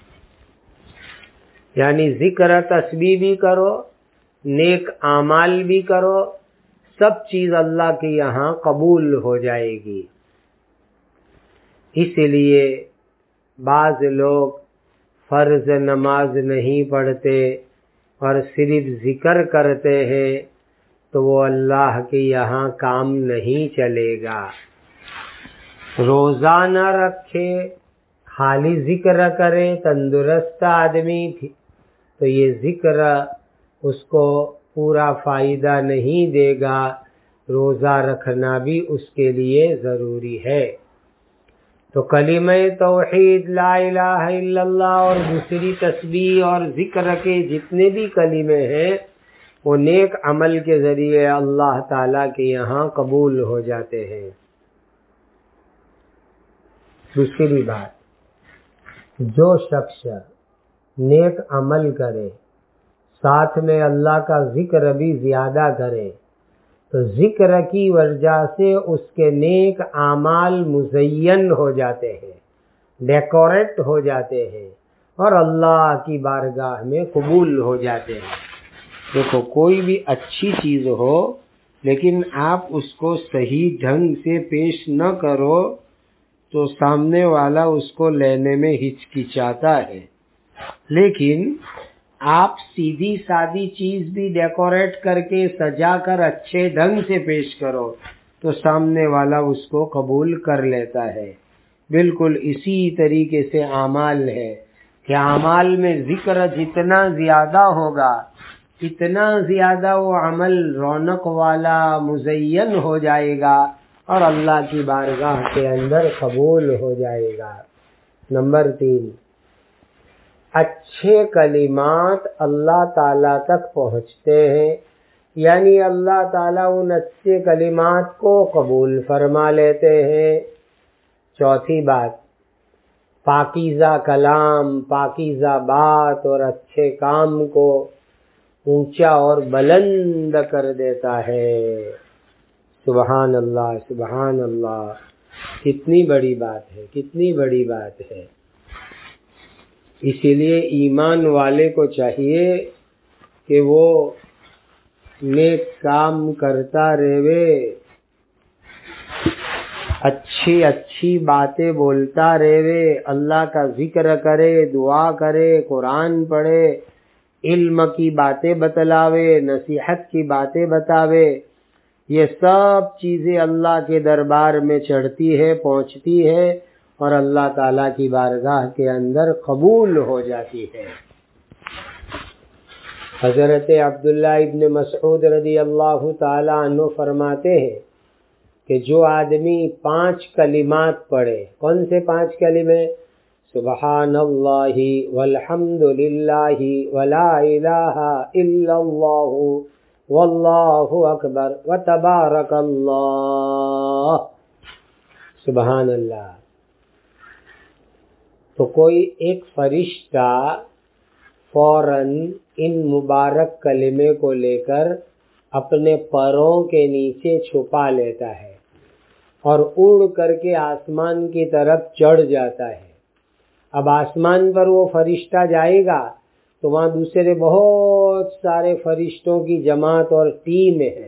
یعنی ذکر تسبیح بھی کرو، نیک اعمال بھی کرو، سب چیز اللہ کے یہاں قبول ہو جائے گی. اس لیے بعض لوگ فرض نماز نہیں پڑھتے اور صرف ذکر کرتے ہیں تو وہ اللہ کے یہاں کام نہیں چلے گا. روزہ نہ رکھے، خالی ذکر کرے، تندرست آدمی تو یہ ذکر اس کو پورا فائدہ نہیں دے گا. روزہ رکھنا بھی اس کے لیے ضروری ہے. تو کلمہ توحید لا الہ الا اللہ اور دوسری تسبیح اور ذکر کے جتنے بھی کلمے ہیں وہ نیک عمل کے ذریعے اللہ تعالیٰ کے یہاں قبول ہو جاتے ہیں. دوسری بات، جو شخص نیک عمل کرے ساتھ میں اللہ کا ذکر بھی زیادہ کرے تو ذکر کی وجہ سے اس کے نیک اعمال مزین ہو جاتے ہیں، ڈیکوریٹ ہو جاتے ہیں اور اللہ کی بارگاہ میں قبول ہو جاتے ہیں. دیکھو کوئی بھی اچھی چیز ہو لیکن آپ اس کو صحیح ڈھنگ سے پیش نہ کرو تو سامنے والا اس کو لینے میں ہچکچاتا ہے. لیکن آپ سیدھی سادی چیز بھی ڈیکوریٹ کر کے سجا کر اچھے ڈھنگ سے پیش کرو تو سامنے والا اس کو قبول کر لیتا ہے. بالکل اسی طریقے سے اعمال ہے کہ اعمال میں ذکر جتنا زیادہ ہوگا اتنا زیادہ وہ عمل رونق والا مزین ہو جائے گا اور اللہ کی بارگاہ کے اندر قبول ہو جائے گا. نمبر تین، اچھے کلمات اللہ تعالیٰ تک پہنچتے ہیں، یعنی اللہ تعالیٰ ان اچھے کلمات کو قبول فرما لیتے ہیں. چوتھی بات، پاکیزہ کلام، پاکیزہ بات اور اچھے کام کو اونچا اور بلند کر دیتا ہے. سبحان اللہ، سبحان اللہ، کتنی بڑی بات ہے، کتنی بڑی بات ہے. اسی لیے ایمان والے کو چاہیے کہ وہ نیک کام کرتا رہے، اچھی اچھی باتیں بولتا رہے، اللہ کا ذکر کرے، دعا کرے، قرآن پڑھے، علم کی باتیں بتلاوے، نصیحت کی باتیں بتاوے. یہ سب چیزیں اللہ کے دربار میں چڑھتی ہے، پہنچتی ہے اور اللہ تعالیٰ کی بارگاہ کے اندر قبول ہو جاتی ہے. حضرت عبداللہ ابن مسعود رضی اللہ تعالیٰ عنہ فرماتے ہیں کہ جو آدمی پانچ کلمات پڑھے، کون سے پانچ کلمے؟ سبحان اللہ والحمد للہ ولا الہ الا اللہ واللہ اکبر وتبارک اللہ. سبحان اللہ. تو کوئی ایک فرشتہ فوراً ان مبارک کلمے کو لے کر اپنے پروں کے نیچے چھپا لیتا ہے اور اڑ کر کے آسمان کی طرف چڑھ جاتا ہے۔ اب آسمان پر وہ فرشتہ جائے گا تو وہاں دوسرے بہت سارے فرشتوں کی جماعت اور ٹیم ہے۔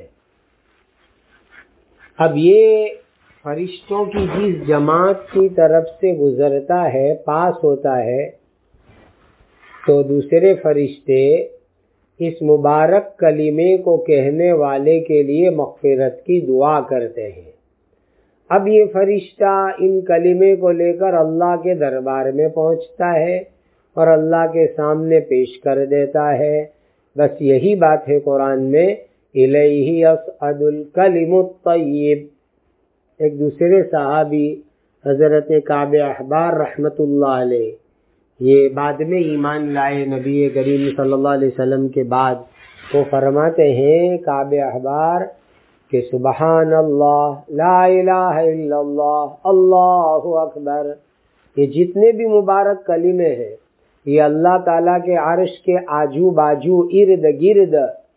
اب یہ فرشتوں کی جس جماعت کی طرف سے گزرتا ہے، پاس ہوتا ہے، تو دوسرے فرشتے اس مبارک کلمے کو کہنے والے کے لیے مغفرت کی دعا کرتے ہیں۔ اب یہ فرشتہ ان کلمے کو لے کر اللہ کے دربار میں پہنچتا ہے اور اللہ کے سامنے پیش کر دیتا ہے۔ بس یہی بات ہے قرآن میں، الیہ یصعد الکلم الطیب۔ ایک دوسرے صحابی حضرت کعب احبار رحمت اللہ علیہ، یہ بعد میں ایمان لائے نبی کریم صلی اللہ علیہ وسلم کے بعد، وہ فرماتے ہیں کعب احبار کہ سبحان اللہ، لا الہ الا اللہ، اللہ اکبر، یہ جتنے بھی مبارک کلمے ہیں یہ اللہ تعالیٰ کے عرش کے آجو باجو ارد گرد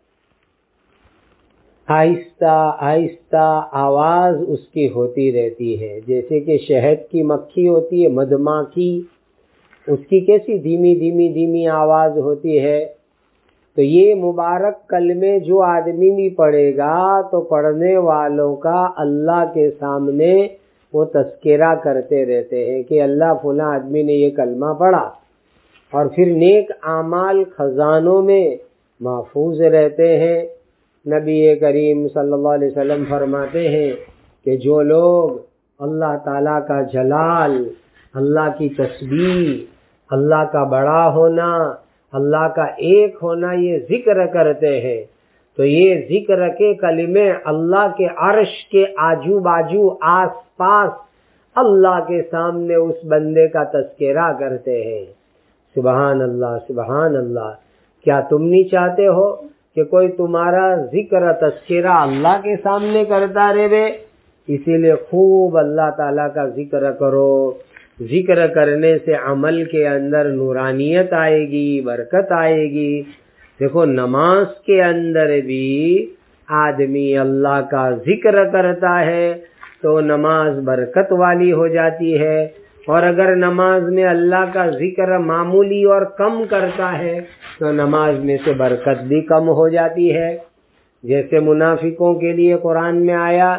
آہستہ آہستہ آواز اس کی ہوتی رہتی ہے، جیسے کہ شہد کی مکھی ہوتی ہے، مدماکھی، اس کی کیسی دھیمی دھیمی دھیمی آواز ہوتی ہے۔ تو یہ مبارک کلمے جو آدمی بھی پڑھے گا تو پڑھنے والوں کا اللہ کے سامنے وہ تذکرہ کرتے رہتے ہیں کہ اللہ فلاں آدمی نے یہ کلمہ پڑھا، اور پھر نیک اعمال خزانوں میں محفوظ رہتے ہیں۔ نبی کریم صلی اللہ علیہ وسلم فرماتے ہیں کہ جو لوگ اللہ تعالیٰ کا جلال، اللہ کی تسبیح، اللہ کا بڑا ہونا، اللہ کا ایک ہونا یہ ذکر کرتے ہیں، تو یہ ذکر کے کلمے اللہ کے عرش کے آجو باجو آس پاس اللہ کے سامنے اس بندے کا تذکرہ کرتے ہیں۔ سبحان اللہ، سبحان اللہ۔ کیا تم نہیں چاہتے ہو کہ کوئی تمہارا ذکر تذکرہ اللہ کے سامنے کرتا رہے؟ اسی لیے خوب اللہ تعالیٰ کا ذکر کرو۔ ذکر کرنے سے عمل کے اندر نورانیت آئے گی، برکت آئے گی۔ دیکھو نماز کے اندر بھی آدمی اللہ کا ذکر کرتا ہے تو نماز برکت والی ہو جاتی ہے، اور اگر نماز میں اللہ کا ذکر معمولی اور کم کرتا ہے تو نماز میں سے برکت بھی کم ہو جاتی ہے۔ جیسے منافقوں کے لیے قرآن میں آیا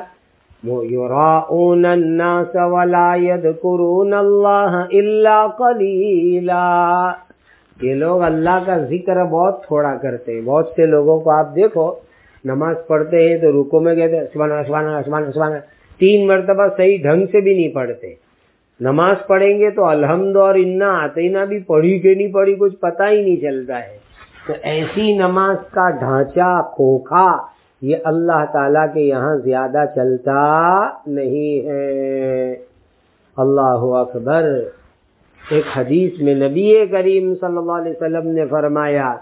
یراؤون الناس ولا یذکرون اللہ الا قلیلا، یہ لوگ اللہ کا ذکر بہت تھوڑا کرتے ہیں۔ بہت سے لوگوں کو آپ دیکھو نماز پڑھتے ہیں تو رکوع میں کہتے ہیں سبحان اللہ سبحان اللہ سبحان اللہ سبحان اللہ، تین مرتبہ صحیح ڈھنگ سے بھی نہیں پڑھتے۔ نماز پڑھیں گے تو الحمد اور انا آتینا بھی پڑھی کہ نہیں پڑھی کچھ پتہ ہی نہیں چلتا ہے۔ تو ایسی نماز کا ڈھانچہ کھوکھا یہ اللہ تعالیٰ کے یہاں زیادہ چلتا نہیں ہے۔ اللہ اکبر۔ ایک حدیث میں نبی کریم صلی اللہ علیہ وسلم نے فرمایا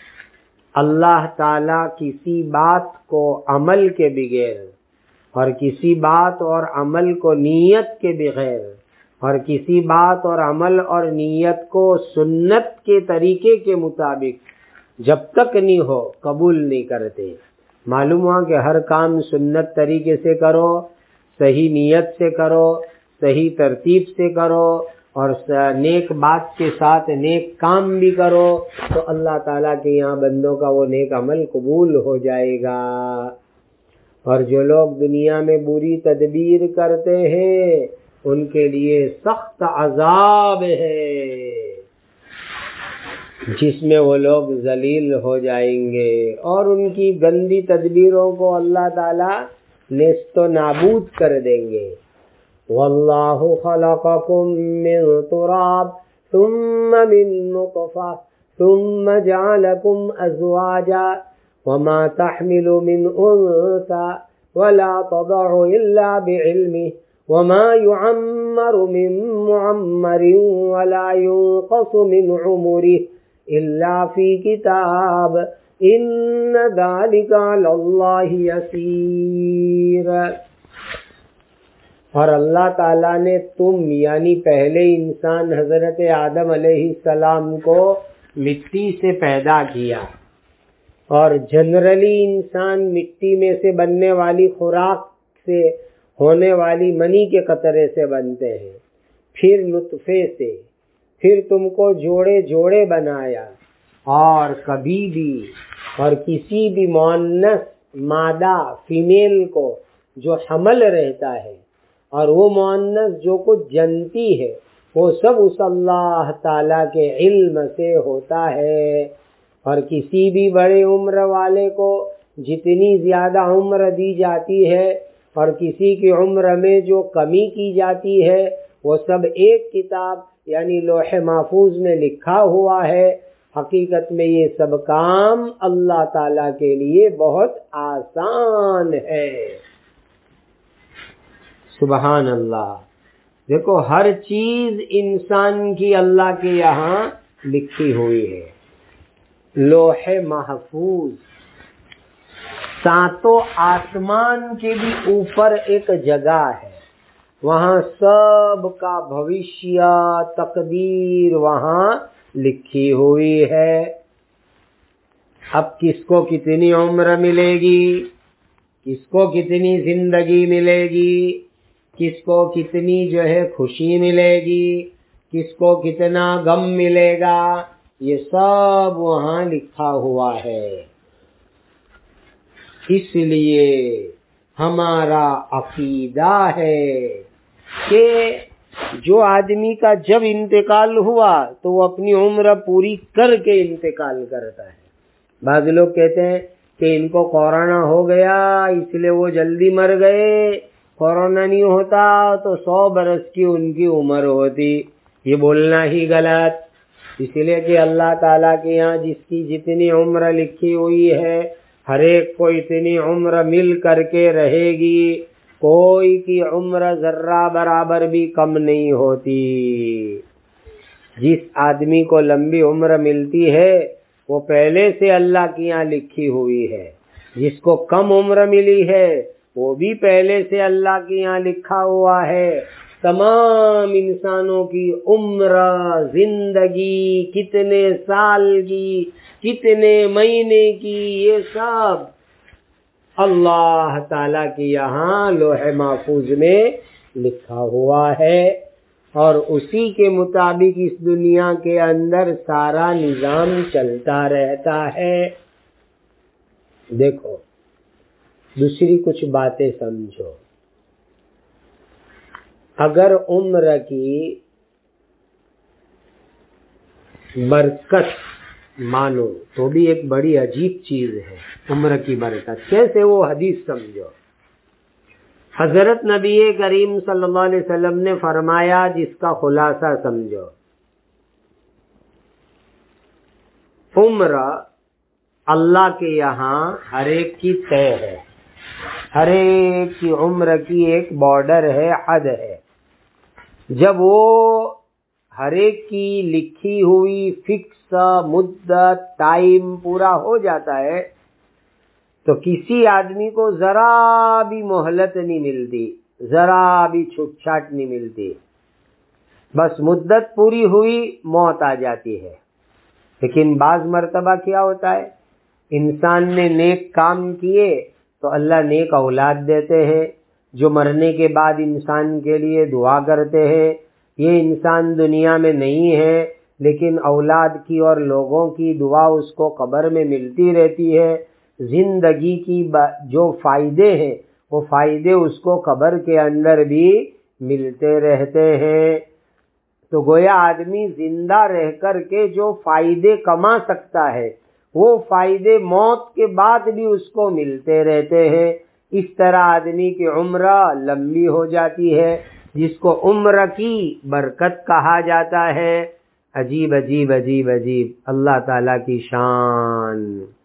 اللہ تعالیٰ کسی بات کو عمل کے بغیر، اور کسی بات اور عمل کو نیت کے بغیر، اور کسی بات اور عمل اور نیت کو سنت کے طریقے کے مطابق جب تک نہیں ہو قبول نہیں کرتے۔ معلوم ہوا کہ ہر کام سنت طریقے سے کرو، صحیح نیت سے کرو، صحیح ترتیب سے کرو، اور نیک بات کے ساتھ نیک کام بھی کرو تو اللہ تعالیٰ کے یہاں بندوں کا وہ نیک عمل قبول ہو جائے گا۔ اور جو لوگ دنیا میں بری تدبیر کرتے ہیں ان کے لیے سخت عذاب ہے جس میں وہ لوگ ذلیل ہو جائیں گے، اور ان کی گندی تدبیروں کو اللہ تعالیٰ نیست و نابود کر دیں گے۔ واللہ خلقکم من تراب ثم من نطفہ ثم جعلکم ازواجا وما تحمل من انثى ولا تضع الا بعلمه وما يعمر من معمر ولا ينقص من عمره الا في كتاب ان ذلك على الله يسير۔ اور اللہ تعالیٰ نے تم یعنی پہلے انسان حضرت آدم علیہ السلام کو مٹی سے پیدا کیا، اور جنرلی انسان مٹی میں سے بننے والی خوراک سے ہونے والی منی کے قطرے سے بنتے ہیں، پھر نطفے سے، پھر تم کو جوڑے جوڑے بنایا، اور کبھی بھی اور کسی بھی مؤنث مادہ فیمیل کو جو حمل رہتا ہے اور وہ مؤنث جو کچھ جنتی ہے وہ سب اس اللہ تعالیٰ کے علم سے ہوتا ہے۔ اور کسی بھی بڑے عمر والے کو جتنی زیادہ عمر دی جاتی ہے اور کسی کی عمر میں جو کمی کی جاتی ہے وہ سب ایک کتاب یعنی لوح محفوظ میں لکھا ہوا ہے۔ حقیقت میں یہ سب کام اللہ تعالیٰ کے لیے بہت آسان ہے۔ سبحان اللہ۔ دیکھو ہر چیز انسان کی اللہ کے یہاں لکھی ہوئی ہے۔ لوح محفوظ ساتوں آسمان کے بھی اوپر ایک جگہ ہے، وہاں سب کا بھوشیہ تقدیر وہاں لکھی ہوئی ہے۔ اب کس کو کتنی عمر ملے گی، کس کو کتنی زندگی ملے گی، کس کو کتنی جو ہے خوشی ملے گی، کس کو کتنا غم ملے گا، یہ سب وہاں لکھا ہوا ہے۔ اس لیے ہمارا عقیدہ ہے کہ جو آدمی کا جب انتقال ہوا تو وہ اپنی عمر پوری کر کے انتقال کرتا ہے۔ بعض لوگ کہتے ہیں کہ ان کو کورونا ہو گیا اس لیے وہ جلدی مر گئے، کورونا نہیں ہوتا تو سو برس کی ان کی عمر ہوتی۔ یہ بولنا ہی غلط، اس لیے کہ اللہ تعالیٰ کے یہاں جس کی جتنی عمر لکھی ہوئی ہے ہر ایک کو اتنی عمر مل کر کے رہے گی، کوئی کی عمر ذرہ برابر بھی کم نہیں ہوتی۔ جس آدمی کو لمبی عمر ملتی ہے وہ پہلے سے اللہ کی یہاں لکھی ہوئی ہے، جس کو کم عمر ملی ہے وہ بھی پہلے سے اللہ کے یہاں لکھا ہوا ہے۔ تمام انسانوں کی عمر، زندگی، کتنے سال کی، کتنے مہینے کی، یہ سب اللہ تعالیٰ کے یہاں لوح محفوظ میں لکھا ہوا ہے، اور اسی کے مطابق اس دنیا کے اندر سارا نظام چلتا رہتا ہے۔ دیکھو دوسری کچھ باتیں سمجھو، اگر عمر کی برکت مانو تو بھی ایک بڑی عجیب چیز ہے عمر کی برکت۔ کیسے؟ وہ حدیث سمجھو۔ حضرت نبی کریم صلی اللہ علیہ وسلم نے فرمایا، جس کا خلاصہ سمجھو، عمر اللہ کے یہاں ہر ایک کی طے ہے، ہر ایک کی عمر کی ایک بارڈر ہے، حد ہے۔ جب وہ ہر ایک کی لکھی ہوئی فکس مدت ٹائم پورا ہو جاتا ہے تو کسی آدمی کو ذرا بھی مہلت نہیں ملتی، ذرا بھی چھوٹ چھاٹ نہیں ملتی، بس مدت پوری ہوئی موت آ جاتی ہے۔ لیکن بعض مرتبہ کیا ہوتا ہے، انسان نے نیک کام کیے تو اللہ نیک اولاد دیتے ہیں جو مرنے کے بعد انسان کے لیے دعا کرتے ہیں۔ یہ انسان دنیا میں نہیں ہے لیکن اولاد کی اور لوگوں کی دعا اس کو قبر میں ملتی رہتی ہے۔ زندگی کی جو فائدے ہیں وہ فائدے اس کو قبر کے اندر بھی ملتے رہتے ہیں۔ تو گویا آدمی زندہ رہ کر کے جو فائدے کما سکتا ہے وہ فائدے موت کے بعد بھی اس کو ملتے رہتے ہیں۔ اس طرح آدمی کی عمر لمبی ہو جاتی ہے، جس کو عمر کی برکت کہا جاتا ہے۔ عجیب عجیب عجیب عجیب اللہ تعالیٰ کی شان۔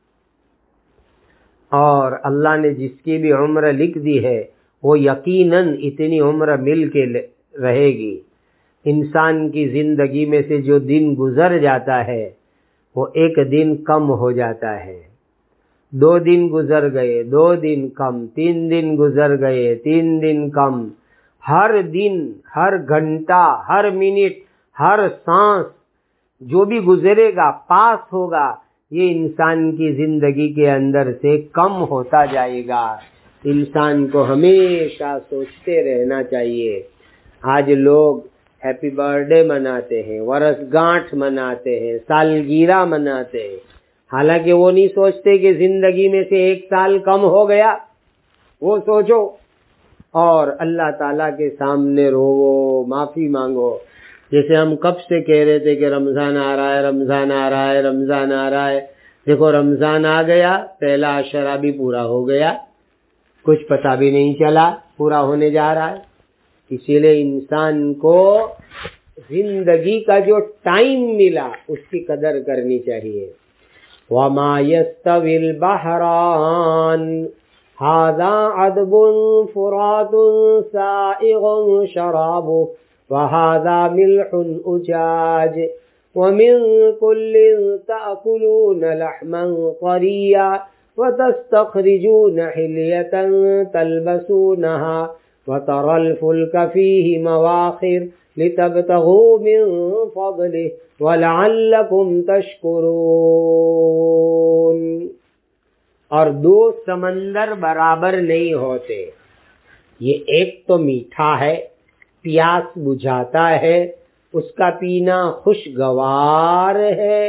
اور اللہ نے جس کی بھی عمر لکھ دی ہے وہ یقیناً اتنی عمر مل کے رہے گی۔ انسان کی زندگی میں سے جو دن گزر جاتا ہے وہ ایک دن کم ہو جاتا ہے، دو دن گزر گئے، دو دن کم، تین دن گزر گئے، تین دن کم۔ ہر دن، ہر گھنٹہ، ہر منٹ، ہر سانس جو بھی گزرے گا پاس ہوگا یہ انسان کی زندگی کے اندر سے کم ہوتا جائے گا. انسان کو ہمیشہ سوچتے رہنا چاہیے. آج لوگ ہیپی برتھ ڈے مناتے ہیں, ورث گانٹھ مناتے ہیں, سالگرہ مناتے ہیں, حالانکہ وہ نہیں سوچتے کہ زندگی میں سے ایک سال کم ہو گیا. وہ سوچو اور اللہ تعالیٰ کے سامنے رو, معافی مانگو. جیسے ہم کب سے کہہ رہے تھے کہ رمضان آ رہا ہے, رمضان آ رہا ہے, رمضان آ رہا ہے. دیکھو رمضان آ گیا, پہلا عشرہ بھی پورا ہو گیا, کچھ پتہ بھی نہیں چلا پورا ہونے جا رہا ہے. اسی لیے انسان کو زندگی کا جو ٹائم ملا اس کی قدر کرنی چاہیے. وَمَا يَسْتَوِي الْبَحْرَانِ هَذَا عَذْبٌ فُرَاتٌ سَائِغٌ شَرَابُهُ وَهَذَا مِلْحٌ أُجَاجٌ وَمِن كُلٍّ تَأْكُلُونَ لَحْمًا طَرِيًّا وَتَسْتَخْرِجُونَ حِلْيَةً تَلْبَسُونَهَا وَتَرَى الْفُلْكَ فِيهِ مَوَاخِرَ لِتَبْتَغُوا مِن فَضْلِهِ وَلَعَلَّكُمْ تَشْكُرُونَ. اور دو سمندر برابر نہیں ہوتے. یہ ایک تو میٹھا ہے, پیاس بجھاتا ہے, اس کا پینا خوشگوار ہے,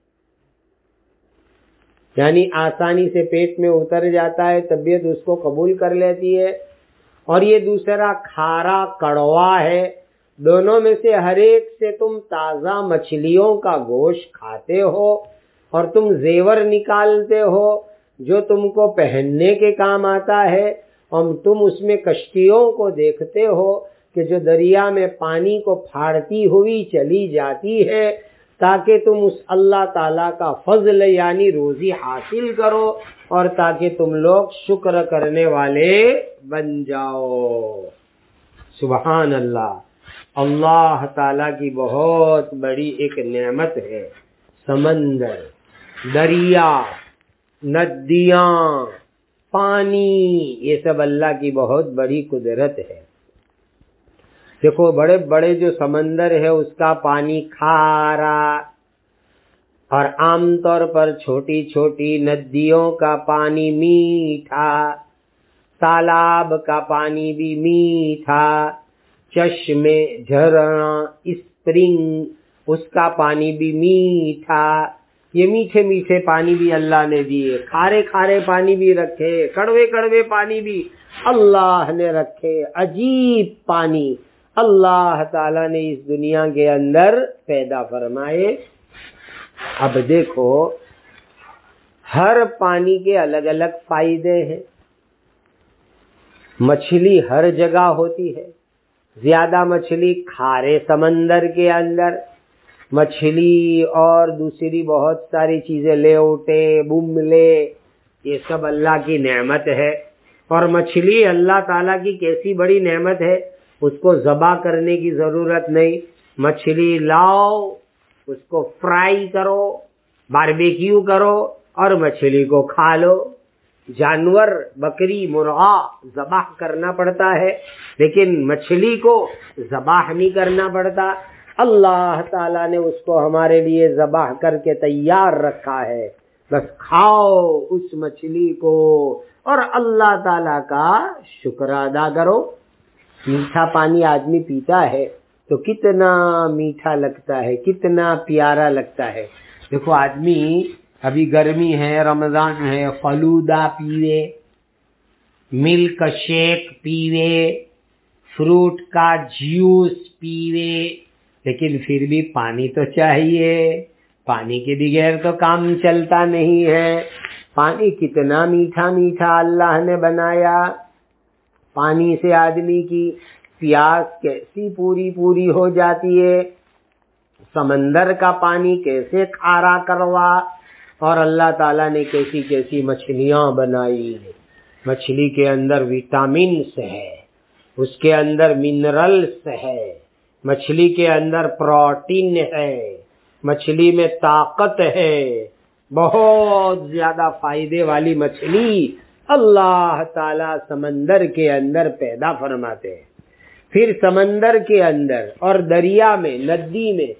یعنی آسانی سے پیٹ میں اتر جاتا ہے, طبیعت اس کو قبول کر لیتی ہے. اور یہ دوسرا کھارا کڑوا ہے. دونوں میں سے ہر ایک سے تم تازہ مچھلیوں کا گوشت کھاتے ہو اور تم زیور نکالتے ہو جو تم کو پہننے کے کام آتا ہے, اور تم اس میں کشتیوں کو دیکھتے ہو کہ جو دریا میں پانی کو پھاڑتی ہوئی چلی جاتی ہے تاکہ تم اس اللہ تعالیٰ کا فضل یعنی روزی حاصل کرو اور تاکہ تم لوگ شکر کرنے والے بن جاؤ. سبحان اللہ. اللہ تعالیٰ کی بہت بڑی ایک نعمت ہے سمندر, دریا, ندیاں, پانی, یہ سب اللہ کی بہت بڑی قدرت ہے. دیکھو بڑے بڑے جو سمندر ہے اس کا پانی کھارا, اور عام طور پر چھوٹی چھوٹی ندیوں کا پانی میٹھا, تالاب کا پانی بھی میٹھا, چشمے, جھرنا, اسپرنگ اس کا پانی بھی میٹھا. یہ میٹھے میٹھے پانی بھی اللہ نے دیے, کھارے کھارے پانی بھی رکھے, کڑوے کڑوے پانی بھی اللہ نے رکھے. عجیب پانی اللہ تعالیٰ نے اس دنیا کے اندر پیدا فرمائے. اب دیکھو ہر پانی کے الگ الگ فائدے ہیں. مچھلی ہر جگہ ہوتی ہے, زیادہ مچھلی کھارے سمندر کے اندر, مچھلی اور دوسری بہت ساری چیزیں, لیوٹے, بملے, یہ سب اللہ کی نعمت ہے. اور مچھلی اللہ تعالیٰ کی کیسی بڑی نعمت ہے, اس کو ذبح کرنے کی ضرورت نہیں. مچھلی لاؤ, اس کو فرائی کرو, باربیکیو کرو اور مچھلی کو کھا لو. جانور بکری مرغا ذبح کرنا پڑتا ہے لیکن مچھلی کو ذبح نہیں کرنا پڑتا. اللہ تعالیٰ نے اس کو ہمارے لیے ذبح کر کے تیار رکھا ہے, بس کھاؤ اس مچھلی کو اور اللہ تعالیٰ کا شکر ادا کرو. میٹھا پانی آدمی پیتا ہے تو کتنا میٹھا لگتا ہے, کتنا پیارا لگتا ہے. دیکھو آدمی ابھی گرمی ہے, رمضان ہے, فلودہ پیوے, ملک شیک پیوے, فروٹ کا جوس پیوے, لیکن پھر بھی پانی تو چاہیے. پانی کے بغیر تو کام چلتا نہیں ہے. پانی کتنا میٹھا میٹھا اللہ نے بنایا. پانی سے آدمی کی پیاس کیسی پوری پوری ہو جاتی ہے. سمندر کا پانی کیسے کھارا کروا, اور اللہ تعالیٰ نے کیسی کیسی مچھلیاں بنائی. مچھلی کے اندر وٹامنس ہے, اس کے اندر منرلز ہے, مچھلی کے اندر پروٹین ہے, مچھلی میں طاقت ہے. بہت زیادہ فائدے والی مچھلی اللہ تعالیٰ سمندر کے اندر پیدا فرماتے ہیں. پھر سمندر کے اندر اور دریا میں, ندی میں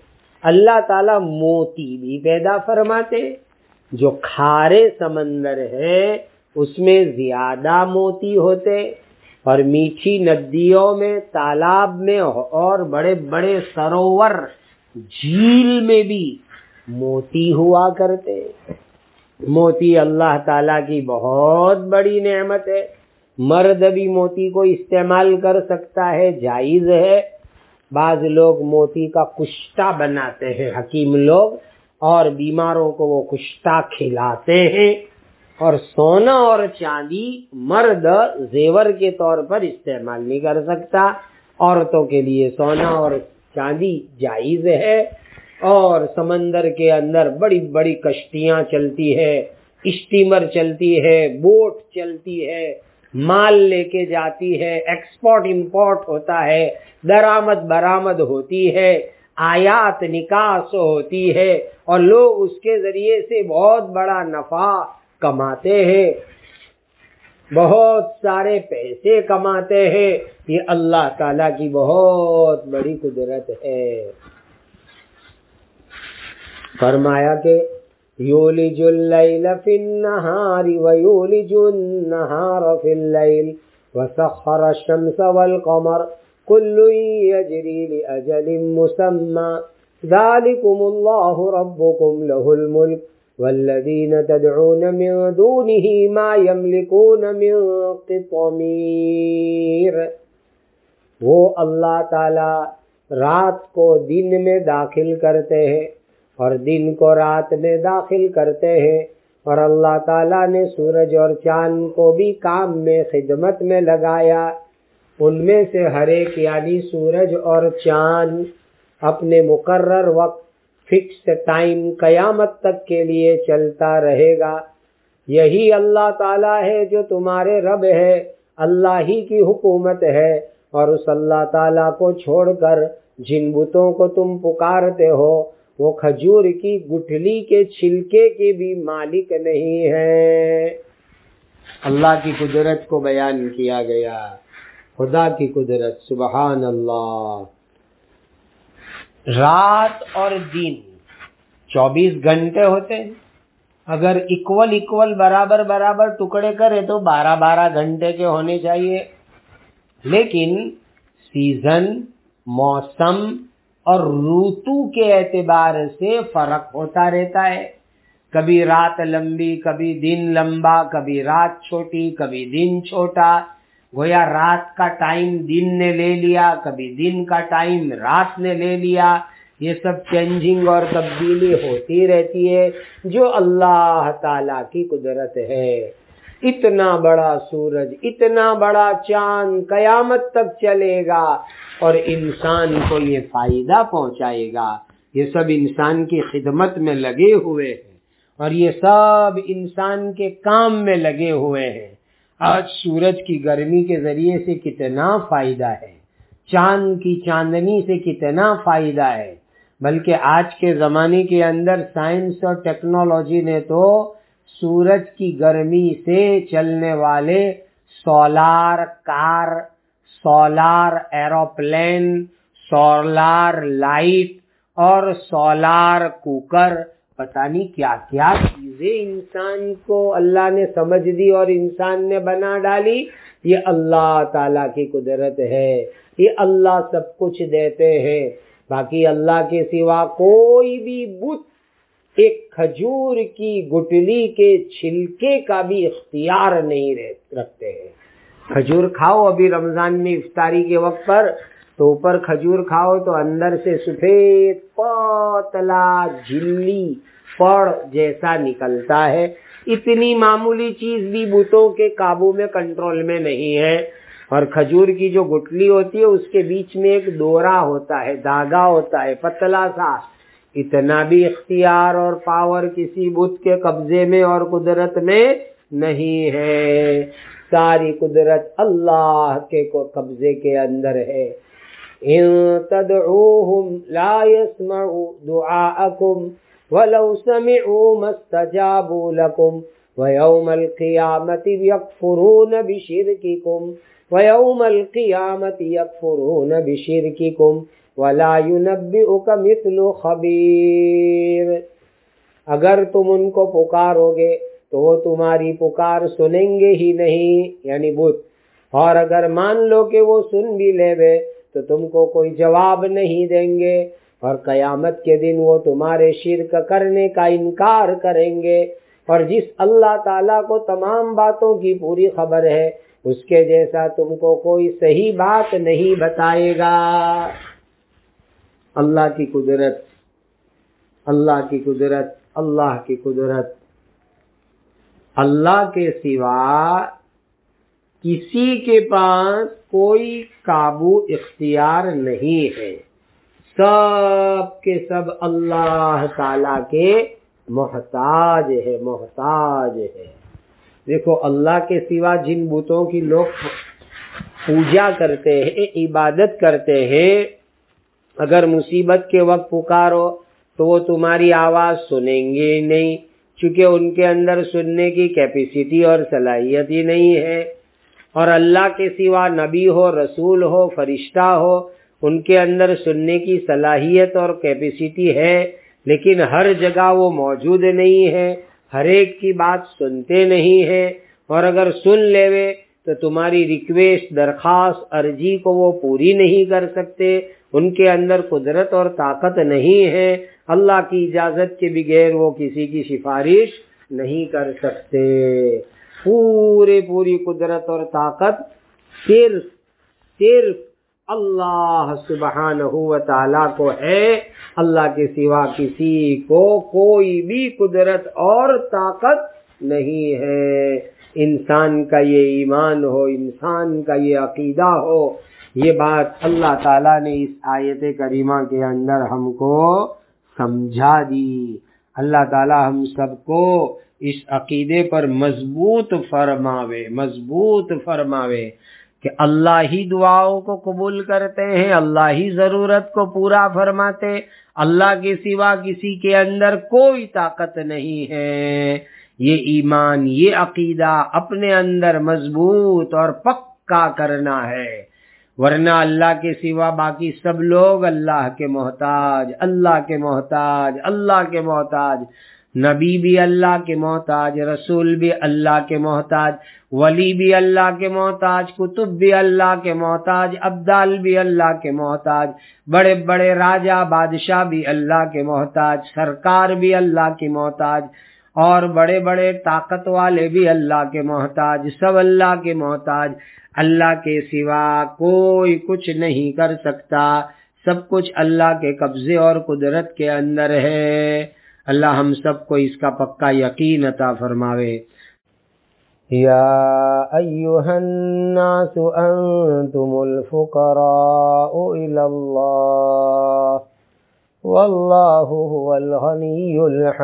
اللہ تعالیٰ موتی بھی پیدا فرماتے. جو کھارے سمندر ہے اس میں زیادہ موتی ہوتے، اور میٹھی ندیوں میں، تالاب میں اور بڑے بڑے سروور جھیل میں بھی موتی ہوا کرتے. موتی اللہ تعالیٰ کی بہت بڑی نعمت ہے. مرد بھی موتی کو استعمال کر سکتا ہے، جائز ہے. بعض لوگ موتی کا کشتہ بناتے ہیں، حکیم لوگ، اور بیماروں کو وہ کشتہ کھلاتے ہیں. اور سونا اور چاندی مرد زیور کے طور پر استعمال نہیں کر سکتا. عورتوں کے لیے سونا اور چاندی جائز ہے. اور سمندر کے اندر بڑی بڑی کشتیاں چلتی ہے، اسٹیمر چلتی ہے، بوٹ چلتی ہے، مال لے کے جاتی ہے، ایکسپورٹ امپورٹ ہوتا ہے، درآمد برآمد ہوتی ہے، آیات نکاس ہوتی ہے، اور لوگ اس کے ذریعے سے بہت بڑا نفع کماتے ہیں، بہت سارے پیسے کماتے ہیں. یہ اللہ تعالیٰ کی بہت بڑی قدرت ہے. فرمایا کہ یولج اللیل فی النہار ویولج النہار فی اللیل وسخر الشمس والقمر کل یجری لأجل مسمى ذالکم اللہ ربکم لہ الملک والذین تدعون من دونہ ما یملکون من قطمیر. وہ اللہ تعالی رات کو دن میں داخل کرتے ہیں اور دن کو رات میں داخل کرتے ہیں. اور اللہ تعالیٰ نے سورج اور چاند کو بھی کام میں خدمت میں لگایا. ان میں سے ہر ایک یعنی سورج اور چاند اپنے مقرر وقت، فکس ٹائم، قیامت تک کے لیے چلتا رہے گا. یہی اللہ تعالیٰ ہے جو تمہارے رب ہے، اللہ ہی کی حکومت ہے. اور اس اللہ تعالیٰ کو چھوڑ کر جن بتوں کو تم پکارتے ہو وہ کھجور کی گٹھلی کے چھلکے کے بھی مالک نہیں ہیں. اللہ کی قدرت کو بیان کیا گیا، خدا کی قدرت. سبحان اللہ. رات اور دن چوبیس گھنٹے ہوتے ہیں. اگر اکول اکول برابر برابر ٹکڑے کرے تو بارہ بارہ گھنٹے کے ہونے چاہیے. لیکن سیزن، موسم اور ریتو کے اعتبار سے فرق ہوتا رہتا ہے. کبھی رات لمبی، کبھی دن لمبا، کبھی رات چھوٹی، کبھی دن چھوٹا. گویا رات کا ٹائم دن نے لے لیا، کبھی دن کا ٹائم رات نے لے لیا. یہ سب چینجنگ اور تبدیلی ہوتی رہتی ہے، جو اللہ تعالی کی قدرت ہے. اتنا بڑا سورج، اتنا بڑا چاند قیامت تک چلے گا اور انسان کو یہ فائدہ پہنچائے گا. یہ سب انسان کی خدمت میں لگے ہوئے ہیں اور یہ سب انسان کے کام میں لگے ہوئے ہیں. آج سورج کی گرمی کے ذریعے سے کتنا فائدہ ہے، چاند کی چاندنی سے کتنا فائدہ ہے. بلکہ آج کے زمانے کے اندر سائنس اور ٹیکنالوجی نے تو سورج کی گرمی سے چلنے والے solar car, solar aeroplane, solar light اور سولار کوکر، پتہ نہیں کیا کیا چیزیں انسان کو اللہ نے سمجھ دی اور انسان نے بنا ڈالی. یہ اللہ تعالیٰ کی قدرت ہے. یہ اللہ سب کچھ دیتے ہیں. باقی اللہ کے سوا کوئی بھی بت ایک کھجور کی گٹلی کے چھلکے کا بھی اختیار نہیں رکھتے ہیں. کھجور کھاؤ ابھی رمضان میں افطاری کے وقت پر، تو اوپر کھجور کھاؤ تو اندر سے سفید پتلا جھلی پڑ جیسا نکلتا ہے. اتنی معمولی چیز بھی بتوں کے قابو میں، کنٹرول میں نہیں ہے. اور کھجور کی جو گٹلی ہوتی ہے اس کے بیچ میں ایک ڈورا ہوتا ہے، دھاگا ہوتا ہے پتلا سا. اتنا بھی اختیار اور پاور کسی بت کے قبضے میں اور قدرت میں نہیں ہے. ساری قدرت اللہ کے قبضے کے اندر ہے. ان تدعوهم لا يسمعوا دعاءكم ولو سمعوا ما استجابوا لكم ويوم القيامة يكفرون بشرككم وَيَوْمَ الْقِيَامَةِ يَكْفُرُونَ بِشِرْكِكُمْ وَلَا يُنَبِّئُكَ مِثْلُ خَبِيرٍ۔ اگر تم ان کو پکارو گے تو وہ تمہاری پکار سنیں گے ہی نہیں، یعنی بت، اور اگر مان لو کہ وہ سن بھی لے بے تو تم کو کوئی جواب نہیں دیں گے، اور قیامت کے دن وہ تمہارے شرک کرنے کا انکار کریں گے۔ اور جس اللہ تعالیٰ کو تمام باتوں کی پوری خبر ہے، اس کے جیسا تم کو کوئی صحیح بات نہیں بتائے گا۔ اللہ کی قدرت، اللہ کی قدرت، اللہ کی قدرت۔ اللہ کے سوا کسی کے پاس کوئی قابو اختیار نہیں ہے، سب کے سب اللہ تعالی کے محتاج ہے، محتاج ہے۔ دیکھو اللہ کے سوا جن بتوں کی لوگ پوجا کرتے ہیں، عبادت کرتے ہیں، اگر مصیبت کے وقت پکارو تو وہ تمہاری آواز سنیں گے ہی نہیں، چونکہ ان کے اندر سننے کی کیپیسٹی اور صلاحیت ہی نہیں ہے۔ اور اللہ کے سوا نبی ہو، رسول ہو، فرشتہ ہو، ان کے اندر سننے کی صلاحیت اور کیپیسٹی ہے، لیکن ہر جگہ وہ موجود نہیں ہے، ہر ایک کی بات سنتے نہیں ہیں، اور اگر سن لیوے تو تمہاری ریکویسٹ، درخواست، عرضی کو وہ پوری نہیں کر سکتے، ان کے اندر قدرت اور طاقت نہیں ہے، اللہ کی اجازت کے بغیر وہ کسی کی سفارش نہیں کر سکتے۔ پورے پوری قدرت اور طاقت صرف صرف اللہ سبحانہ و تعالیٰ کو ہے، اللہ کے سوا کسی کو کوئی بھی قدرت اور طاقت نہیں ہے۔ انسان کا یہ ایمان ہو، انسان کا یہ عقیدہ ہو، یہ بات اللہ تعالیٰ نے اس آیت کریمہ کے اندر ہم کو سمجھا دی۔ اللہ تعالیٰ ہم سب کو اس عقیدے پر مضبوط فرماوے، مضبوط فرماوے کہ اللہ ہی دعاؤں کو قبول کرتے ہیں، اللہ ہی ضرورت کو پورا فرماتے، اللہ کے سوا کسی کے اندر کوئی طاقت نہیں ہے۔ یہ ایمان، یہ عقیدہ اپنے اندر مضبوط اور پکا کرنا ہے، ورنہ اللہ کے سوا باقی سب لوگ اللہ کے محتاج، اللہ کے محتاج، اللہ کے محتاج۔ نبی بھی اللہ کے محتاج، رسول بھی اللہ کے محتاج، ولی بھی اللہ کے محتاج، کتب بھی اللہ کے محتاج، ابدال بھی اللہ کے محتاج، بڑے بڑے راجہ بادشاہ بھی اللہ کے محتاج، سرکار بھی اللہ کے محتاج، اور بڑے بڑے طاقت والے بھی اللہ کے محتاج، سب اللہ کے محتاج۔ اللہ کے سوا کوئی کچھ نہیں کر سکتا، سب کچھ اللہ کے قبضے اور قدرت کے اندر ہے۔ اللہ ہم سب کو اس کا پکا یقین عطا فرماوے۔ یا ایہا الناس انتم الفقراء الی اللہ واللہ هو الغنی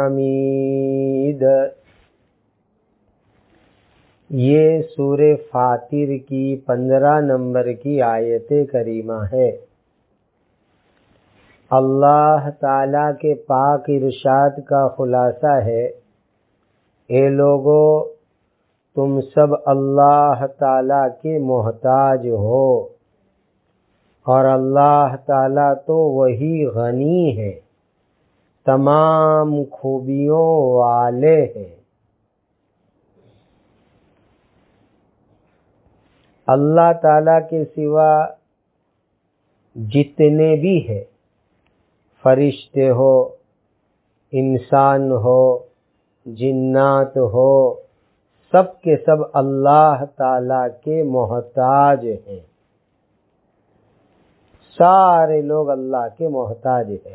الحمید۔ یہ سورہ فاطر کی پندرہ نمبر کی آیت کریمہ ہے۔ اللہ تعالیٰ کے پاک ارشاد کا خلاصہ ہے، اے لوگو تم سب اللہ تعالیٰ کے محتاج ہو، اور اللہ تعالیٰ تو وہی غنی ہے، تمام خوبیوں والے ہیں۔ اللہ تعالیٰ کے سوا جتنے بھی ہیں، فرشتے ہو، انسان ہو، جنات ہو، سب کے سب اللہ تعالیٰ کے محتاج ہیں۔ سارے لوگ اللہ کے محتاج ہیں۔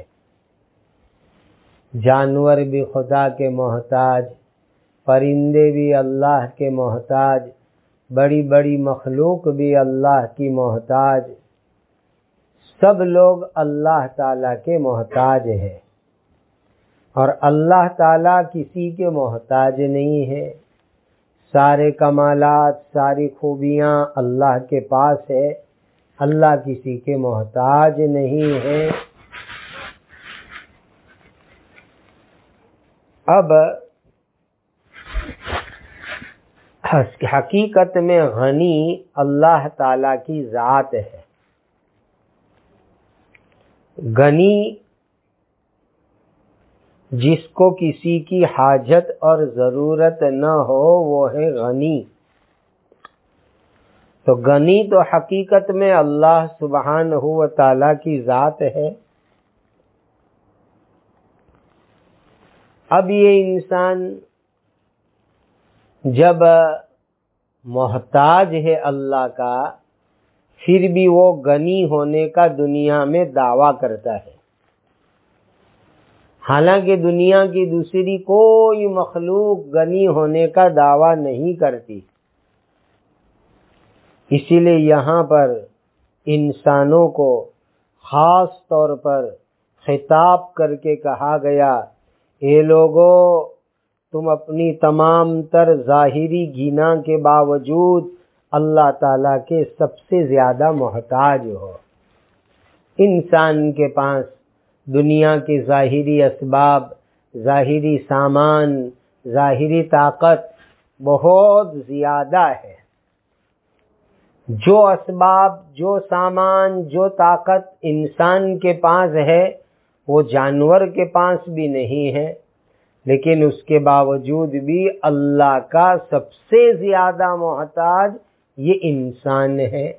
جانور بھی خدا کے محتاج، پرندے بھی اللہ کے محتاج، بڑی بڑی مخلوق بھی اللہ کی محتاج، سب لوگ اللہ تعالیٰ کے محتاج ہیں، اور اللہ تعالیٰ کسی کے محتاج نہیں ہے۔ سارے کمالات، ساری خوبیاں اللہ کے پاس ہے، اللہ کسی کے محتاج نہیں ہے۔ اب حقیقت میں غنی اللہ تعالیٰ کی ذات ہے، غنی جس کو کسی کی حاجت اور ضرورت نہ ہو وہ ہے غنی. تو غنی تو حقیقت میں اللہ سبحانہ و تعالی کی ذات ہے. اب یہ انسان جب محتاج ہے اللہ کا، پھر بھی وہ غنی ہونے کا دنیا میں دعویٰ کرتا ہے، حالانکہ دنیا کی دوسری کوئی مخلوق غنی ہونے کا دعویٰ نہیں کرتی. اسی لیے یہاں پر انسانوں کو خاص طور پر خطاب کر کے کہا گیا، اے لوگو تم اپنی تمام تر ظاہری گھنا کے باوجود اللہ تعالیٰ کے سب سے زیادہ محتاج ہو. انسان کے پاس دنیا کے ظاہری اسباب، ظاہری سامان، ظاہری طاقت بہت زیادہ ہے. جو اسباب، جو سامان، جو طاقت انسان کے پاس ہے وہ جانور کے پاس بھی نہیں ہے، لیکن اس کے باوجود بھی اللہ کا سب سے زیادہ محتاج یہ انسان ہے.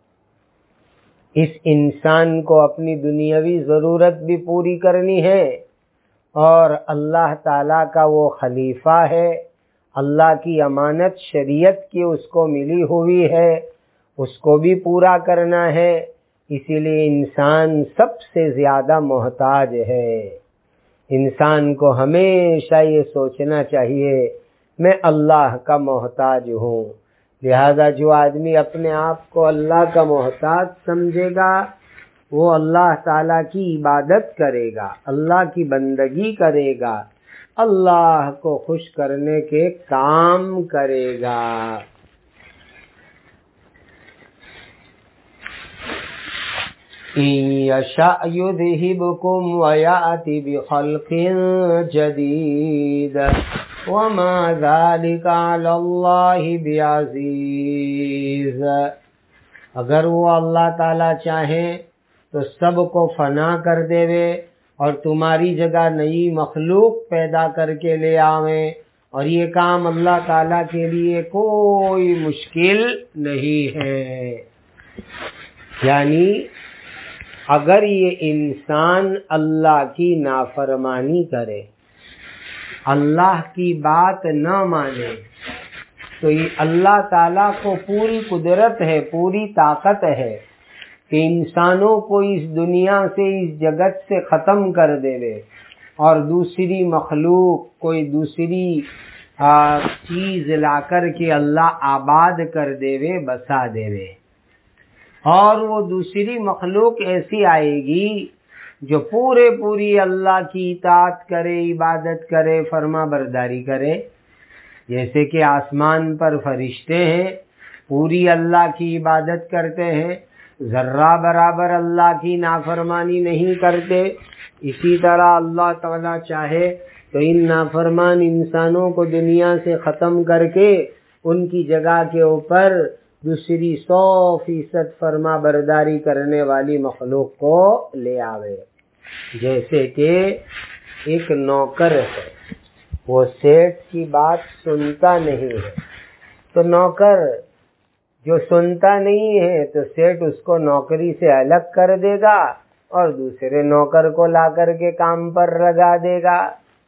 اس انسان کو اپنی دنیاوی ضرورت بھی پوری کرنی ہے، اور اللہ تعالیٰ کا وہ خلیفہ ہے، اللہ کی امانت شریعت کی اس کو ملی ہوئی ہے، اس کو بھی پورا کرنا ہے. اسی لیے انسان سب سے زیادہ محتاج ہے. انسان کو ہمیشہ یہ سوچنا چاہیے میں اللہ کا محتاج ہوں. لہذا جو آدمی اپنے آپ کو اللہ کا محتاج سمجھے گا وہ اللہ تعالیٰ کی عبادت کرے گا، اللہ کی بندگی کرے گا، اللہ کو خوش کرنے کے کام کرے گا. إِن يَشَأْ يُذْهِبْكُمْ وَيَأْتِ بِخَلْقٍ جَدِيدٍ وَمَا ذَلِكَ عَلَى اللَّهِ بِعَزِيزٍ. اگر وہ اللہ تعالیٰ چاہیں تو سب کو فنا کر دے وے اور تمہاری جگہ نئی مخلوق پیدا کر کے لے آویں، اور یہ کام اللہ تعالیٰ کے لیے کوئی مشکل نہیں ہے. یعنی اگر یہ انسان اللہ کی نافرمانی کرے، اللہ کی بات نہ مانے، تو یہ اللہ تعالیٰ کو پوری قدرت ہے، پوری طاقت ہے کہ انسانوں کو اس دنیا سے، اس جگت سے ختم کر دے وے اور دوسری مخلوق، کوئی دوسری چیز لا کر کے اللہ آباد کر دے وے، بسا دے وے. اور وہ دوسری مخلوق ایسی آئے گی جو پورے پوری اللہ کی اطاعت کرے، عبادت کرے، فرما برداری کرے. جیسے کہ آسمان پر فرشتے ہیں، پوری اللہ کی عبادت کرتے ہیں، ذرہ برابر اللہ کی نافرمانی نہیں کرتے. اسی طرح اللہ تعالیٰ چاہے تو ان نافرمان انسانوں کو دنیا سے ختم کر کے ان کی جگہ کے اوپر دوسری سو فیصد فرما برداری کرنے والی مخلوق کو لے آوے. جیسے کہ ایک نوکر ہے، وہ سیٹھ کی بات سنتا نہیں ہے، تو نوکر جو سنتا نہیں ہے تو سیٹھ اس کو نوکری سے الگ کر دے گا اور دوسرے نوکر کو لا کر کے کام پر لگا دے گا.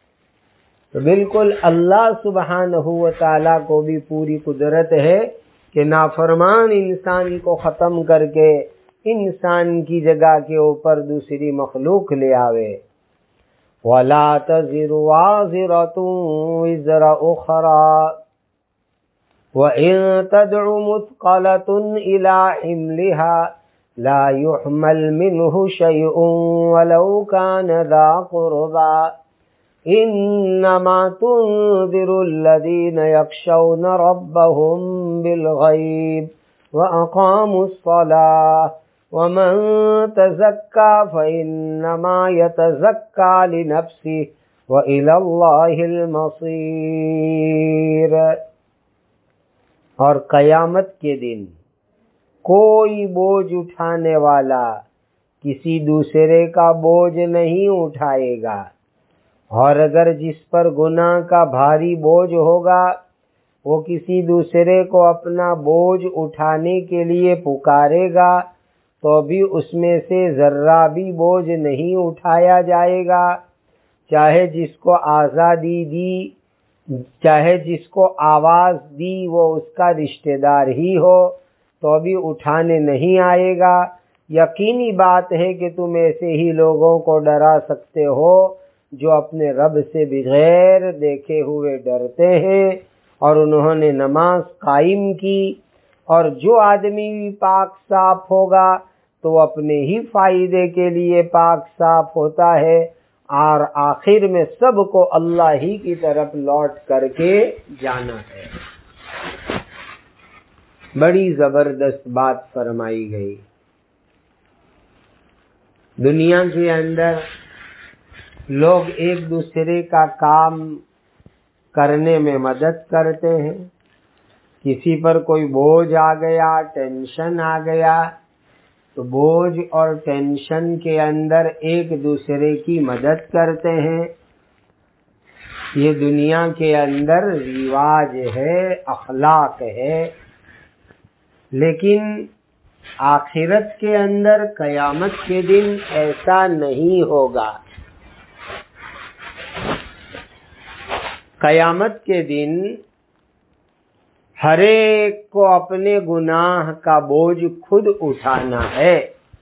تو بالکل اللہ سبحانہ و تعالیٰ کو بھی پوری قدرت ہے کہ نافرمان انسان کو ختم کر کے انسان کی جگہ کے اوپر دوسری مخلوق لے آوے. وَلَا تَزِرُ وَازِرَةٌ وِزْرَ أُخْرَى وَإِن تَدْعُ مُثْقَلَةٌ إِلَىٰ حِمْلِهَا لَا يُحْمَلْ مِنْهُ شَيْءٌ وَلَوْ كَانَ ذَا قُرْبَىٰ انما تنذر الذين يخشون ربهم بالغيب واقاموا الصلاه ومن تزكى فانما يتزكى لنفسه والى الله المصير. اور قیامت کے دن کوئی بوجھ اٹھانے والا کسی دوسرے کا بوجھ نہیں اٹھائے گا، اور اگر جس پر گناہ کا بھاری بوجھ ہوگا وہ کسی دوسرے کو اپنا بوجھ اٹھانے کے لیے پکارے گا تو بھی اس میں سے ذرہ بھی بوجھ نہیں اٹھایا جائے گا، چاہے جس کو آزادی دی، چاہے جس کو آواز دی وہ اس کا رشتہ دار ہی ہو تو بھی اٹھانے نہیں آئے گا۔ یقینی بات ہے کہ تم ایسے ہی لوگوں کو ڈرا سکتے ہو جو اپنے رب سے بغیر دیکھے ہوئے ڈرتے ہیں اور انہوں نے نماز قائم کی، اور جو آدمی بھی پاک صاف ہوگا تو اپنے ہی فائدے کے لیے پاک صاف ہوتا ہے، اور آخر میں سب کو اللہ ہی کی طرف لوٹ کر کے جانا ہے۔ بڑی زبردست بات فرمائی گئی۔ دنیا کے اندر لوگ ایک دوسرے کا کام کرنے میں مدد کرتے ہیں، کسی پر کوئی بوجھ آ گیا، ٹینشن آ گیا تو بوجھ اور ٹینشن کے اندر ایک دوسرے کی مدد کرتے ہیں۔ یہ دنیا کے اندر رواج ہے، اخلاق ہے، لیکن آخرت کے اندر قیامت کے دن ایسا نہیں ہوگا۔ قیامت کے دن ہر ایک کو اپنے گناہ کا بوجھ خود اٹھانا ہے۔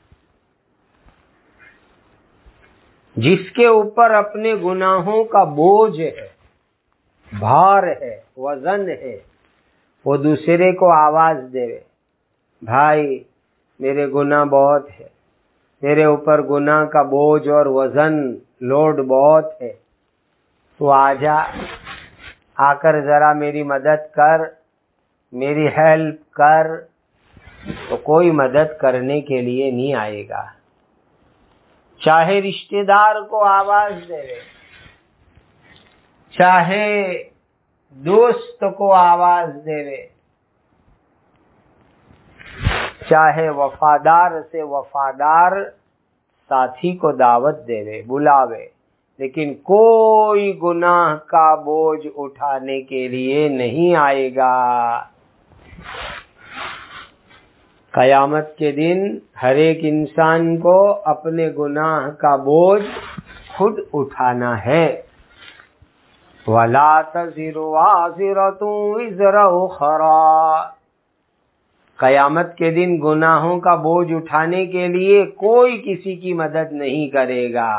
جس کے اوپر اپنے گناہوں کا بوجھ ہے، بھار ہے، وزن ہے، وہ دوسرے کو آواز دے، بھائی میرے گناہ بہت ہے، میرے اوپر گناہ کا بوجھ اور وزن لوڈ بہت ہے، تو آ جا، آ کر ذرا میری مدد کر، میری ہیلپ کر، تو کوئی مدد کرنے کے لیے نہیں آئے گا۔ چاہے رشتہ دار کو آواز دے، چاہے دوست کو آواز دے، چاہے وفادار سے وفادار ساتھی کو دعوت دے، بلاوے، لیکن کوئی گناہ کا بوجھ اٹھانے کے لیے نہیں آئے گا۔ قیامت کے دن ہر ایک انسان کو اپنے گناہ کا بوجھ خود اٹھانا ہے۔ وَلَا تَزِرُ وَازِرَةٌ وِزْرَ أُخْرَىٰ، قیامت کے دن گناہوں کا بوجھ اٹھانے کے لیے کوئی کسی کی مدد نہیں کرے گا۔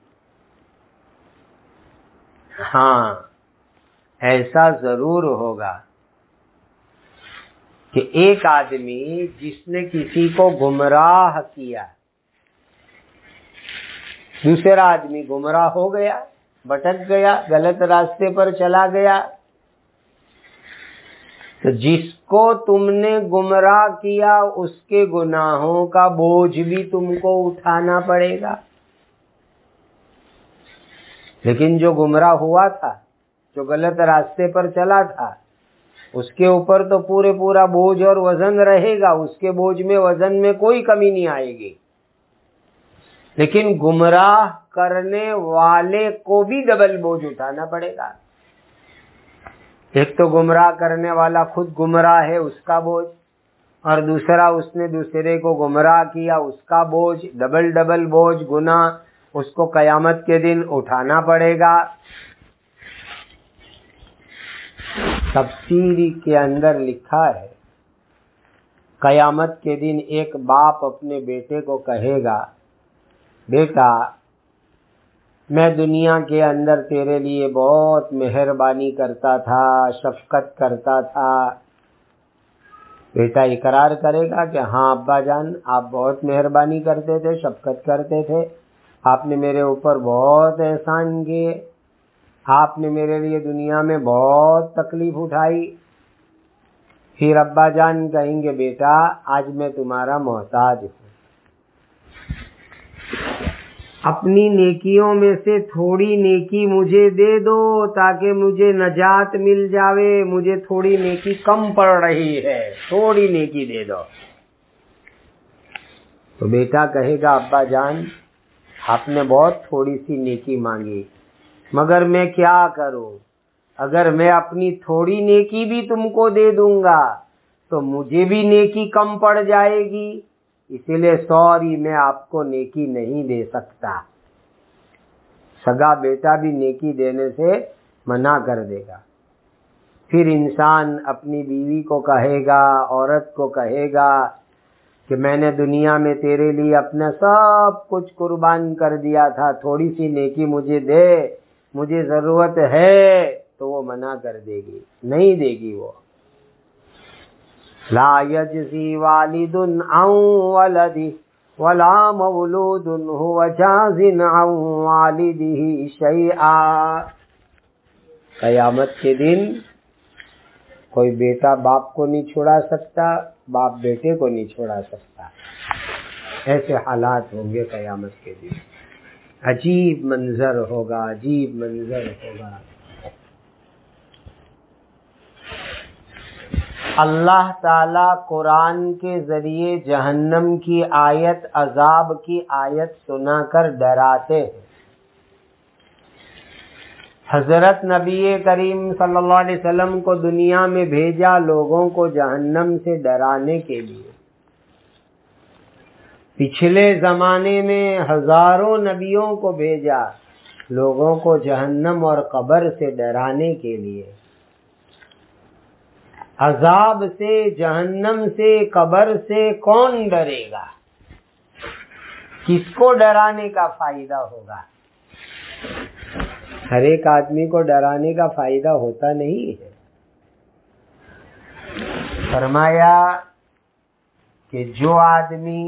ہاں، ایسا ضرور ہوگا کہ ایک آدمی جس نے کسی کو گمراہ کیا، دوسرا آدمی گمراہ ہو گیا، بھٹک گیا، غلط راستے پر چلا گیا، تو جس کو تم نے گمراہ کیا اس کے گناہوں کا بوجھ بھی تم کو اٹھانا پڑے گا۔ لیکن جو گمراہ ہوا تھا، جو غلط راستے پر چلا تھا، اس کے اوپر تو پورے پورا بوجھ اور وزن رہے گا، اس کے بوجھ میں وزن میں کوئی کمی نہیں آئے گی، لیکن گمراہ کرنے والے کو بھی ڈبل بوجھ اٹھانا پڑے گا۔ ایک تو گمراہ کرنے والا خود گمراہ ہے، اس کا بوجھ، اور دوسرا اس نے دوسرے کو گمراہ کیا، اس کا بوجھ، ڈبل ڈبل بوجھ، گناہ اس کو قیامت کے دن اٹھانا پڑے گا۔ تفسیر کے اندر لکھا ہے، قیامت کے دن ایک باپ اپنے بیٹے کو کہے گا، بیٹا میں دنیا کے اندر تیرے لیے بہت مہربانی کرتا تھا، شفقت کرتا تھا۔ بیٹا اقرار کرے گا کہ ہاں ابا جان، آپ بہت مہربانی کرتے تھے، شفقت کرتے تھے، آپ نے میرے اوپر بہت احسان کیے، آپ نے میرے لیے دنیا میں بہت تکلیف اٹھائی۔ پھر ابا جان کہیں گے، بیٹا آج میں تمہارا محتاج ہوں، اپنی نیکیوں میں سے تھوڑی نیکی مجھے دے دو تاکہ مجھے نجات مل جاوے، مجھے تھوڑی نیکی کم پڑ رہی ہے، تھوڑی نیکی دے دو۔ تو بیٹا کہے گا ابا جان آپ نے بہت تھوڑی سی نیکی مانگی، مگر میں کیا کروں، اگر میں اپنی تھوڑی نیکی بھی تم کو دے دوں گا تو مجھے بھی نیکی کم پڑ جائے گی، اسی لیے سوری میں آپ کو نیکی نہیں دے سکتا۔ سگا بیٹا بھی نیکی دینے سے منع کر دے گا۔ پھر انسان اپنی بیوی کو کہے گا، عورت کو کہے گا کہ میں نے دنیا میں تیرے لیے اپنا سب کچھ قربان کر دیا تھا، تھوڑی سی نیکی مجھے دے، مجھے ضرورت ہے، تو وہ منع کر دے گی، نہیں دے گی وہ۔ لا یجزی والد عن ولدہ ولا مولود هو جاز عن والدہ شیئا۔ قیامت کے دن کوئی بیٹا باپ کو نہیں چھوڑا سکتا، باپ بیٹے کو نہیں چھوڑا سکتا۔ ایسے حالات ہوں گے قیامت کے دن، عجیب منظر ہوگا، عجیب منظر ہوگا۔ اللہ تعالیٰ قرآن کے ذریعے جہنم کی آیت، عذاب کی آیت سنا کر ڈراتے ہیں۔ حضرت نبی کریم صلی اللہ علیہ وسلم کو دنیا میں بھیجا لوگوں کو جہنم سے ڈرانے کے لیے۔ پچھلے زمانے میں ہزاروں نبیوں کو بھیجا لوگوں کو جہنم اور قبر سے ڈرانے کے لیے۔ عذاب سے، جہنم سے، قبر سے کون ڈرے گا؟ کس کو ڈرانے کا فائدہ ہوگا؟ ہر ایک آدمی کو ڈرانے کا فائدہ ہوتا نہیں ہے۔ فرمایا کہ جو آدمی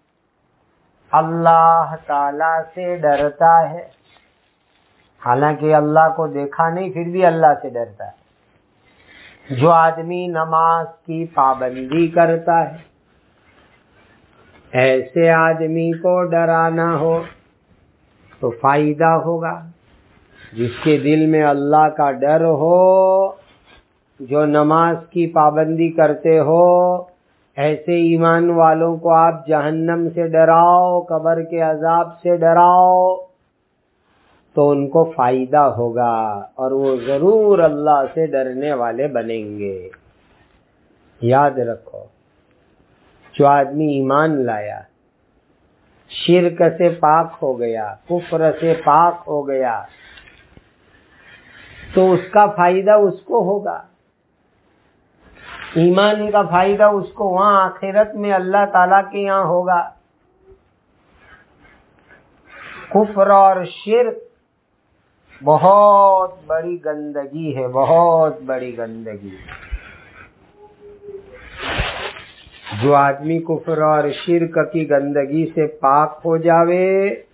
اللہ تعالی سے ڈرتا ہے، حالانکہ اللہ کو دیکھا نہیں پھر بھی اللہ سے ڈرتا ہے، جو آدمی نماز کی پابندی کرتا ہے، ایسے آدمی کو ڈرانا ہو تو فائدہ ہوگا۔ جس کے دل میں اللہ کا ڈر ہو، جو نماز کی پابندی کرتے ہو، ایسے ایمان والوں کو آپ جہنم سے ڈراؤ، قبر کے عذاب سے ڈراؤ تو ان کو فائدہ ہوگا اور وہ ضرور اللہ سے ڈرنے والے بنیں گے۔ یاد رکھو، جو آدمی ایمان لایا، شرک سے پاک ہو گیا، کفر سے پاک ہو گیا، تو اس کا فائدہ اس کو ہوگا۔ ایمان کا فائدہ اس کو وہاں آخرت میں اللہ تعالیٰ کے یہاں ہوگا۔ کفر اور شرک بہت بڑی گندگی ہے، بہت بڑی گندگی۔ جو آدمی کفر اور شرک کی گندگی سے پاک ہو جاوے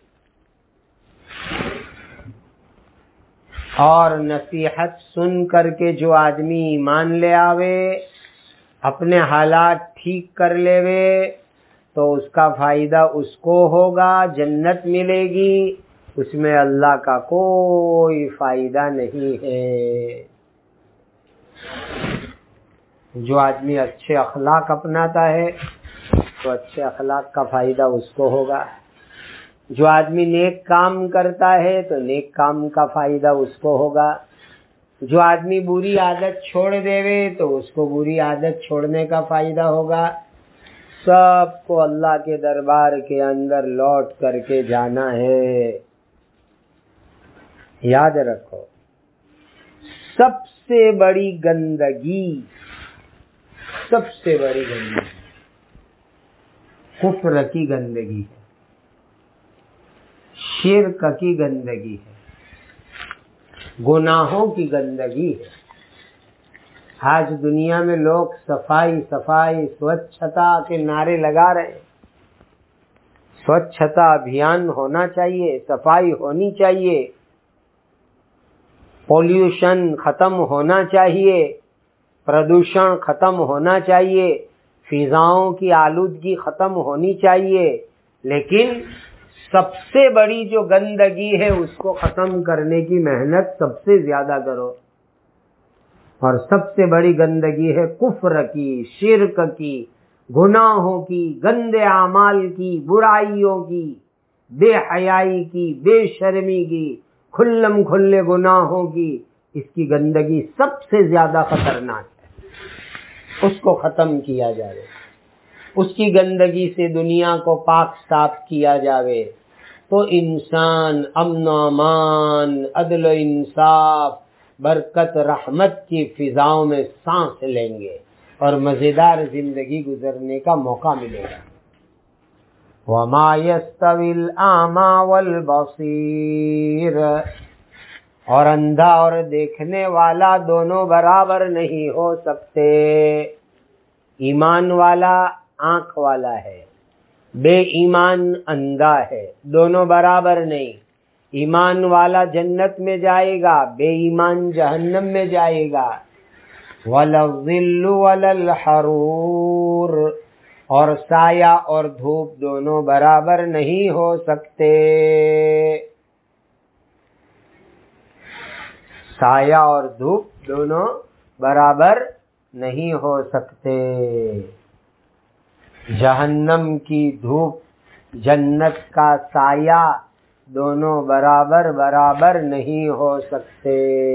اور نصیحت سن کر کے جو آدمی ایمان لے آوے، اپنے حالات ٹھیک کر لے وے، تو اس کا فائدہ اس کو ہوگا، جنت ملے گی، اس میں اللہ کا کوئی فائدہ نہیں ہے۔ جو آدمی اچھے اخلاق اپناتا ہے تو اچھے اخلاق کا فائدہ اس کو ہوگا۔ جو آدمی نیک کام کرتا ہے تو نیک کام کا فائدہ اس کو ہوگا۔ جو آدمی بری عادت چھوڑ دے وے تو اس کو بری عادت چھوڑنے کا فائدہ ہوگا۔ سب کو اللہ کے دربار کے اندر لوٹ کر کے جانا ہے۔ یاد رکھو، سب سے بڑی گندگی، سب سے بڑی گندگی کفر کی گندگی ہے، شرک کی گندگی ہے، گناہوں کی گندگی ہے۔ آج دنیا میں لوگ صفائی صفائی سوچھتا کے نعرے لگا رہے ہیں۔ سوچھتا ابھیان ہونا چاہیے، صفائی ہونی چاہیے، پولیوشن ختم ہونا چاہیے، پردوشن ختم ہونا چاہیے، فضاؤں کی آلودگی ختم ہونی چاہیے، لیکن سب سے بڑی جو گندگی ہے اس کو ختم کرنے کی محنت سب سے زیادہ کرو۔ اور سب سے بڑی گندگی ہے کفر کی، شرک کی، گناہوں کی، گندے اعمال کی، برائیوں کی، بے حیائی کی، بے شرمی کی، کھلم کھلے گناہوں کی، اس کی گندگی سب سے زیادہ خطرناک ہے، اس کو ختم کیا جائے، اس کی گندگی سے دنیا کو پاک صاف کیا جاوے تو انسان امن و امان، عدل و انصاف، برکت رحمت کی فضاؤں میں سانس لیں گے اور مزیدار زندگی گزرنے کا موقع ملے گا۔ وَمَا يَسْتَوِي الْأَعْمَى وَالْبَصِيرُ، اور اندھا اور دیکھنے والا دونوں برابر نہیں ہو سکتے۔ ایمان والا آنکھ والا ہے، بے ایمان اندھا ہے، دونوں برابر نہیں۔ ایمان والا جنت میں جائے گا، بے ایمان جہنم میں جائے گا۔ وَلَا الظِّلُّ وَلَا الْحَرُورُ، اور سایہ اور دھوپ دونوں برابر نہیں ہو سکتے۔ سایہ اور دھوپ دونوں برابر نہیں ہو سکتے۔ جہنم کی دھوپ، جنت کا سایہ، دونوں برابر برابر نہیں ہو سکتے۔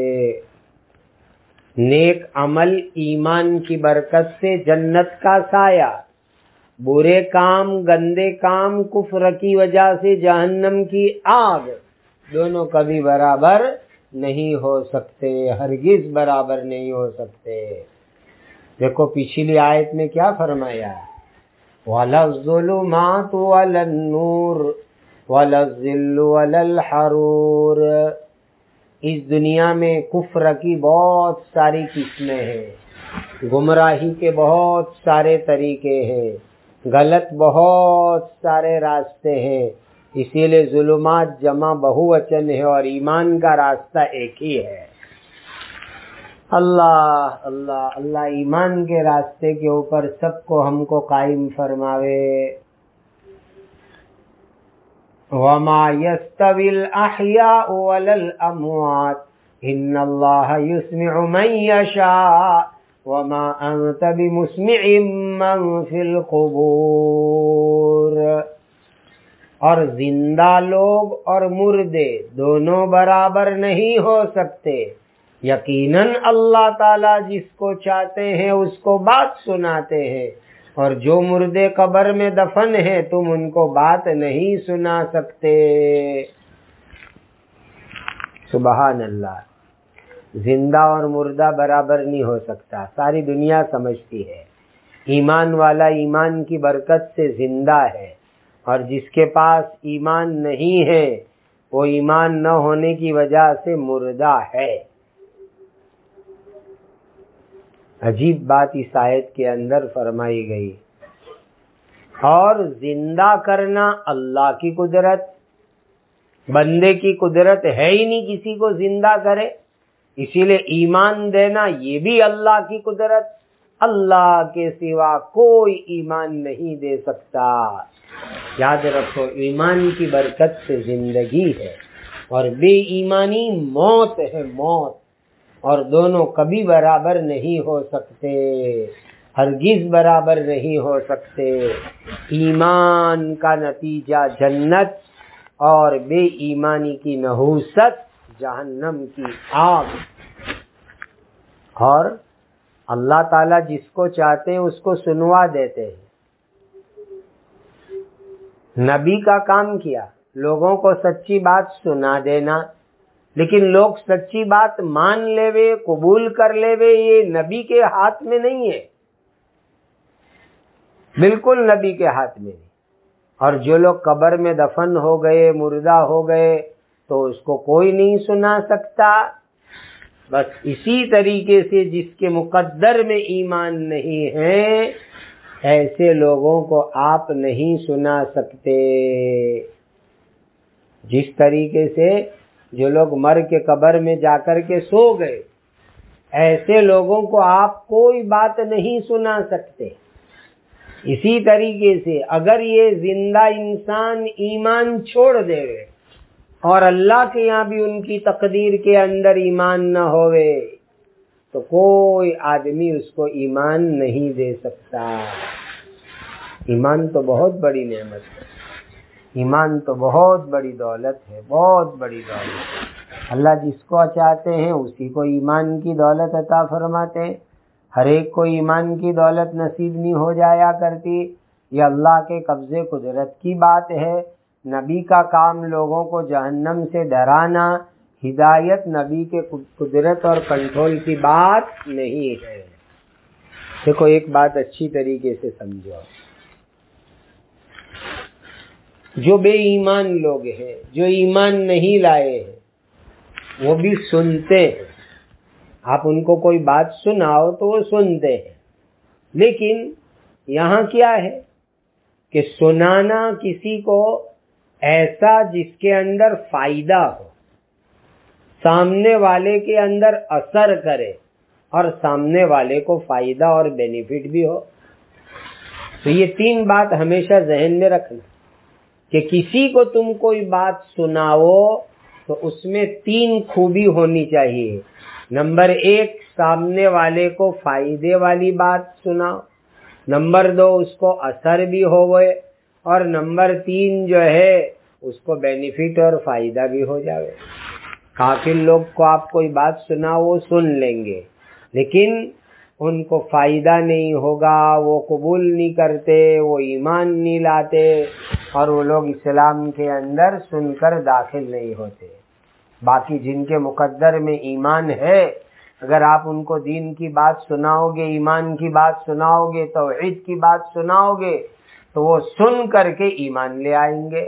نیک عمل ایمان کی برکت سے جنت کا سایہ، برے کام، گندے کام، کفر کی وجہ سے جہنم کی آگ، دونوں کبھی برابر نہیں ہو سکتے، ہرگز برابر نہیں ہو سکتے۔ دیکھو پچھلی آیت میں کیا فرمایا، وَلَا الظُّلُمَاتُ وَلَا النُّورُ وَلَا الظِّلُّ وَلَا الْحَرُورُ۔ اس دنیا میں کفر کی بہت ساری قسمیں ہیں، گمراہی کے بہت سارے طریقے ہیں، غلط بہت سارے راستے ہیں، اسی لیے ظلمات جمع بہووچن ہے اور ایمان کا راستہ ایک ہی ہے۔ اللہ اللہ اللہ ایمان کے راستے کے اوپر سب کو ہم کو قائم فرماوے۔ وَمَا يَسْتَوِي الْأَحْيَاءُ وَلَا الْأَمْوَاتُ إِنَّ اللَّهَ يُسْمِعُ مَن يَشَاءُ وَمَا أَنْتَ بِمُسْمِعٍ مَّن فِي الْقُبُورِ۔ اور زندہ لوگ اور مردے دونوں برابر نہیں ہو سکتے۔ یقیناً اللہ تعالیٰ جس کو چاہتے ہیں اس کو بات سناتے ہیں، اور جو مردے قبر میں دفن ہیں تم ان کو بات نہیں سنا سکتے۔ سبحان اللہ، زندہ اور مردہ برابر نہیں ہو سکتا، ساری دنیا سمجھتی ہے۔ ایمان والا ایمان کی برکت سے زندہ ہے، اور جس کے پاس ایمان نہیں ہے وہ ایمان نہ ہونے کی وجہ سے مردہ ہے۔ عجیب بات اس آیت کے اندر فرمائی گئی۔ اور زندہ کرنا اللہ کی قدرت، بندے کی قدرت ہے ہی نہیں کسی کو زندہ کرے، اسی لیے ایمان دینا یہ بھی اللہ کی قدرت، اللہ کے سوا کوئی ایمان نہیں دے سکتا۔ یاد رکھو، ایمان کی برکت سے زندگی ہے اور بے ایمانی موت ہے، موت، اور دونوں کبھی برابر نہیں ہو سکتے، ہرگز برابر نہیں ہو سکتے۔ ایمان کا نتیجہ جنت اور بے ایمانی کی نحوست جہنم کی آگ۔ اور اللہ تعالیٰ جس کو چاہتے ہیں اس کو سنوا دیتے ہیں۔ نبی کا کام کیا لوگوں کو سچی بات سنا دینا، لیکن لوگ سچی بات مان لے وے، قبول کر لے وے، یہ نبی کے ہاتھ میں نہیں ہے، بالکل نبی کے ہاتھ میں نہیں۔ اور جو لوگ قبر میں دفن ہو گئے، مردہ ہو گئے، تو اس کو کوئی نہیں سنا سکتا۔ بس اسی طریقے سے جس کے مقدر میں ایمان نہیں ہے، ایسے لوگوں کو آپ نہیں سنا سکتے۔ جس طریقے سے جو لوگ مر کے قبر میں جا کر کے سو گئے، ایسے لوگوں کو آپ کوئی بات نہیں سنا سکتے۔ اسی طریقے سے اگر یہ زندہ انسان ایمان چھوڑ دے اور اللہ کے یہاں بھی ان کی تقدیر کے اندر ایمان نہ ہوئے تو کوئی آدمی اس کو ایمان نہیں دے سکتا۔ ایمان تو بہت بڑی نعمت ہے، ایمان تو بہت بڑی دولت ہے، بہت بڑی دولت ہے۔ اللہ جس کو چاہتے ہیں اسی کو ایمان کی دولت عطا فرماتے ہیں۔ ہر ایک کو ایمان کی دولت نصیب نہیں ہو جایا کرتی، یہ اللہ کے قبضے قدرت کی بات ہے۔ نبی کا کام لوگوں کو جہنم سے ڈرانا، ہدایت نبی کے قدرت اور کنٹرول کی بات نہیں ہے۔ دیکھو ایک بات اچھی طریقے سے سمجھو، جو بے ایمان لوگ ہیں، جو ایمان نہیں لائے ہیں، وہ بھی سنتے ہیں۔ آپ ان کو کوئی بات سناؤ تو وہ سنتے ہیں، لیکن یہاں کیا ہے کہ سنانا کسی کو ایسا جس کے اندر فائدہ ہو، سامنے والے کے اندر اثر کرے اور سامنے والے کو فائدہ اور بینیفٹ بھی ہو۔ تو یہ تین بات ہمیشہ ذہن میں رکھنا کہ کسی کو تم کوئی بات سناؤ تو اس میں تین خوبی ہونی چاہیے۔ نمبر ایک، سامنے والے کو فائدے والی بات سناؤ، نمبر دو، اس کو اثر بھی ہوئے، اور نمبر تین جو ہے اس کو بینیفٹ اور فائدہ بھی ہو جائے۔ کافر لوگ کو آپ کوئی بات سناؤ وہ سن لیں گے، لیکن ان کو فائدہ نہیں ہوگا، وہ قبول نہیں کرتے، وہ ایمان نہیں لاتے، اور وہ لوگ اسلام کے اندر سن کر داخل نہیں ہوتے۔ باقی جن کے مقدر میں ایمان ہے، اگر آپ ان کو دین کی بات سناؤ گے، ایمان کی بات سناؤ گے، توحید کی بات سناؤ گے، تو وہ سن کر کے ایمان لے آئیں گے۔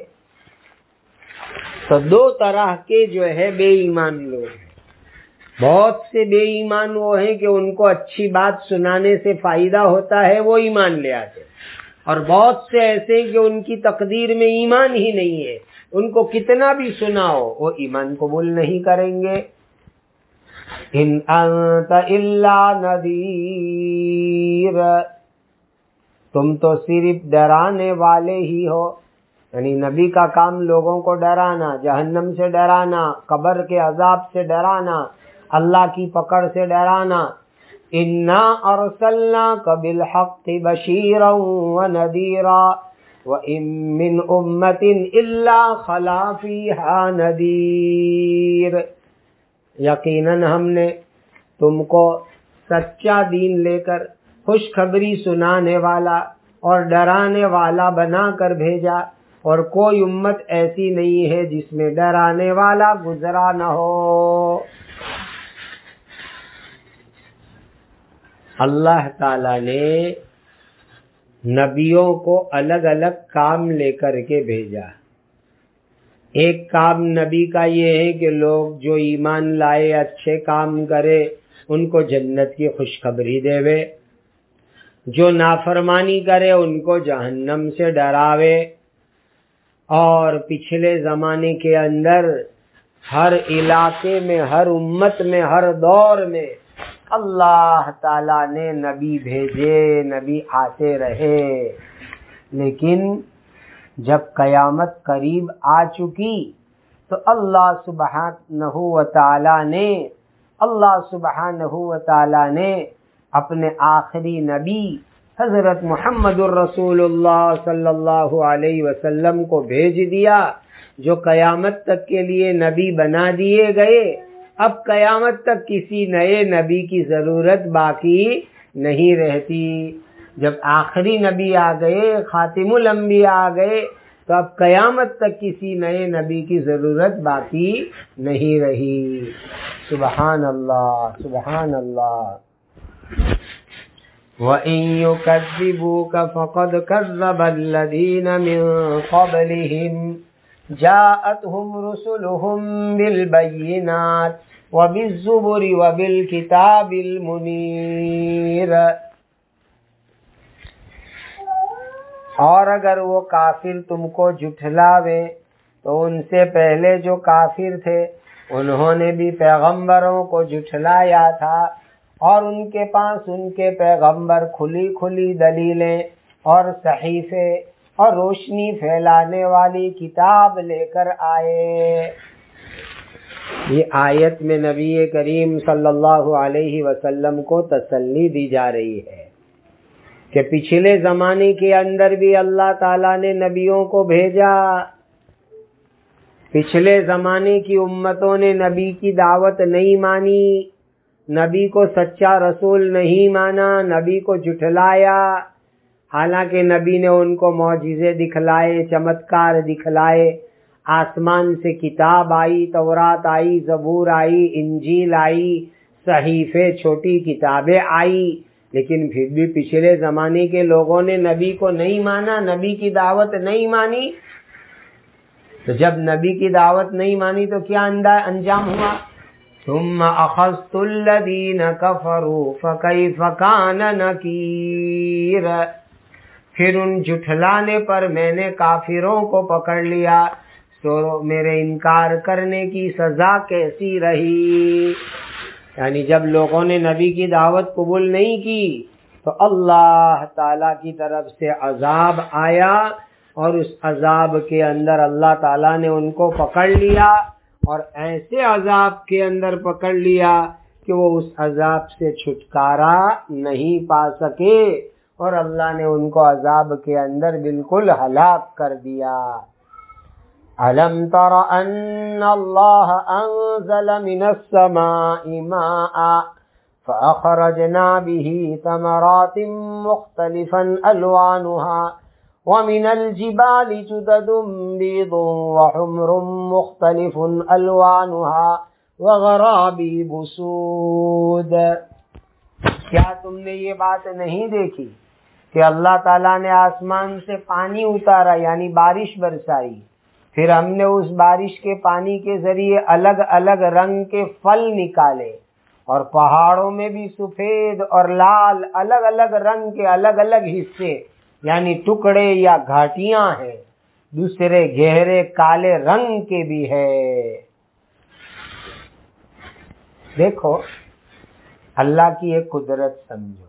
تو دو طرح کے جو ہے بے ایمان لوگ ہیں۔ بہت سے بے ایمان وہ ہیں کہ ان کو اچھی بات سنانے سے فائدہ ہوتا ہے، وہ ایمان لے آتے ہیں، اور بہت سے ایسے کہ ان کی تقدیر میں ایمان ہی نہیں ہے، ان کو کتنا بھی سناؤ وہ ایمان قبول نہیں کریں گے۔ ان انت الا نذیر، تم تو صرف ڈرانے والے ہی ہو، یعنی نبی کا کام لوگوں کو ڈرانا، جہنم سے ڈرانا، قبر کے عذاب سے ڈرانا، اللہ کی پکڑ سے ڈرانا۔ انا ارسلناک بالحق بشیرا ونذیرا وان من امۃ الا خلا فیہا نذیر، یقیناً ہم نے تم کو سچا دین لے کر خوشخبری سنانے والا اور ڈرانے والا بنا کر بھیجا، اور کوئی امت ایسی نہیں ہے جس میں ڈرانے والا گزرا نہ ہو۔ اللہ تعالی نے نبیوں کو الگ الگ کام لے کر کے بھیجا۔ ایک کام نبی کا یہ ہے کہ لوگ جو ایمان لائے، اچھے کام کرے، ان کو جنت کی خوشخبری دے، جو نافرمانی کرے ان کو جہنم سے ڈراوے۔ اور پچھلے زمانے کے اندر ہر علاقے میں، ہر امت میں، ہر دور میں اللہ تعالیٰ نے نبی بھیجے، نبی آتے رہے، لیکن جب قیامت قریب آ چکی تو اللہ سبحانہ و تعالیٰ نے اللہ سبحانہ و تعالیٰ نے اپنے آخری نبی حضرت محمد الرسول اللہ صلی اللہ علیہ وسلم کو بھیج دیا، جو قیامت تک کے لیے نبی بنا دیے گئے۔ اب قیامت تک کسی نئے نبی کی ضرورت باقی نہیں رہتی۔ جب آخری نبی آ گئے، خاتم الانبیاء آ گئے، تو اب قیامت تک کسی نئے نبی کی ضرورت باقی نہیں رہی۔ سبحان اللہ، سبحان اللہ۔ وَإِن يُكَذِّبُوكَ فَقَدْ كَذَّبَ الَّذِينَ مِن قَبْلِهِمْ جَاءَتْهُمْ رُسُلُهُم بِالْبَيِّنَاتِ وَبِالزُّبُرِ وَبِالْكِتَابِ الْمُنِيرِ، اور اگر وہ کافر تم کو جھٹلاوے تو ان سے پہلے جو کافر تھے انہوں نے بھی پیغمبروں کو جھٹلایا تھا، اور ان کے پاس ان کے پیغمبر کھلی کھلی دلیلیں اور صحیفے اور روشنی پھیلانے والی کتاب لے کر آئے۔ یہ آیت میں نبی کریم صلی اللہ علیہ وسلم کو تسلی دی جا رہی ہے کہ پچھلے زمانے کے اندر بھی اللہ تعالیٰ نے نبیوں کو بھیجا، پچھلے زمانے کی امتوں نے نبی کی دعوت نہیں مانی، نبی کو سچا رسول نہیں مانا، نبی کو جھٹلایا، حالانکہ نبی نے ان کو معجزے دکھلائے، چمتکار دکھلائے، آسمان سے کتاب آئی، تورات آئی، زبور آئی، انجیل آئی، صحیفے، چھوٹی کتابیں آئی، لیکن پھر بھی پچھلے زمانے کے لوگوں نے نبی کو نہیں مانا، نبی کی دعوت نہیں مانی۔ تو جب نبی کی دعوت نہیں مانی تو کیا انجام ہوا؟ ثم اخذت الذین کفروا فکیف کان نکیر، پھر ان جھٹلانے پر میں نے کافروں کو پکڑ لیا، تو میرے انکار کرنے کی سزا کیسی رہی۔ یعنی جب لوگوں نے نبی کی دعوت قبول نہیں کی تو اللہ تعالیٰ کی طرف سے عذاب آیا، اور اس عذاب کے اندر اللہ تعالیٰ نے ان کو پکڑ لیا، اور ایسے عذاب کے اندر پکڑ لیا کہ وہ اس عذاب سے چھٹکارا نہیں پا سکے، اور اللہ نے ان کو عذاب کے اندر بالکل ہلاک کر دیا۔ أَلَمْ تَرَ أَنَّ اللَّهَ أَنزَلَ مِنَ السَّمَاءِ مَاءً فَأَخْرَجْنَا بِهِ ثَمَرَاتٍ مُخْتَلِفًا أَلْوَانُهَا وَمِنَ الْجِبَالِ جُدَدٌ بِيضٌ وَحُمْرٌ مُخْتَلِفٌ أَلْوَانُهَا وَغَرَابِيبُ سُودٌ۔ کیا تم نے یہ بات نہیں دیکھی کہ اللہ تعالیٰ نے آسمان سے پانی اتارا، یعنی بارش برسائی، پھر ہم نے اس بارش کے پانی کے ذریعے الگ الگ رنگ کے پھل نکالے، اور پہاڑوں میں بھی سفید اور لال الگ الگ رنگ کے الگ الگ حصے، یعنی ٹکڑے یا گھاٹیاں ہیں، دوسرے گہرے کالے رنگ کے بھی ہے۔ دیکھو اللہ کی ایک قدرت سمجھو،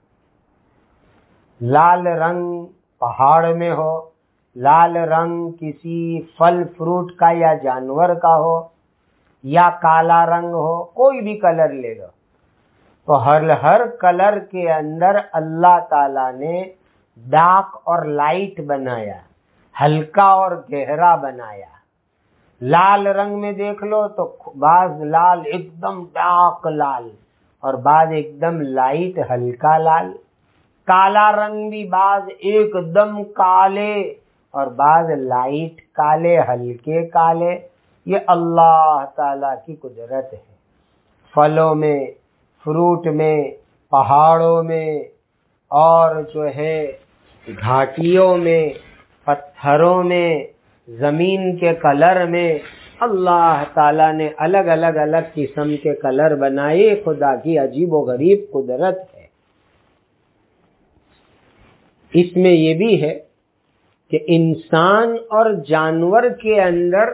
لال رنگ پہاڑ میں ہو، لال رنگ کسی پھل فروٹ کا یا جانور کا ہو، یا کالا رنگ ہو، کوئی بھی کلر لے لو، تو ہر ہر کلر کے اندر اللہ تعالیٰ نے ڈارک اور لائٹ بنایا، ہلکا اور گہرا بنایا۔ لال رنگ میں دیکھ لو تو بعض لال ایک دم ڈارک لال، اور بعض ایک دم لائٹ ہلکا لال۔ کالا رنگ بھی بعض ایک دم کالے، اور بعض لائٹ کالے ہلکے کالے۔ یہ اللہ تعالیٰ کی قدرت ہے، پھلوں میں، فروٹ میں، پہاڑوں میں، اور جو ہے گھاٹیوں میں، پتھروں میں، زمین کے کلر میں، اللہ تعالیٰ نے الگ الگ الگ قسم کے کلر بنائے۔ خدا کی عجیب و غریب قدرت ہے۔ اس میں یہ بھی ہے کہ انسان اور جانور کے اندر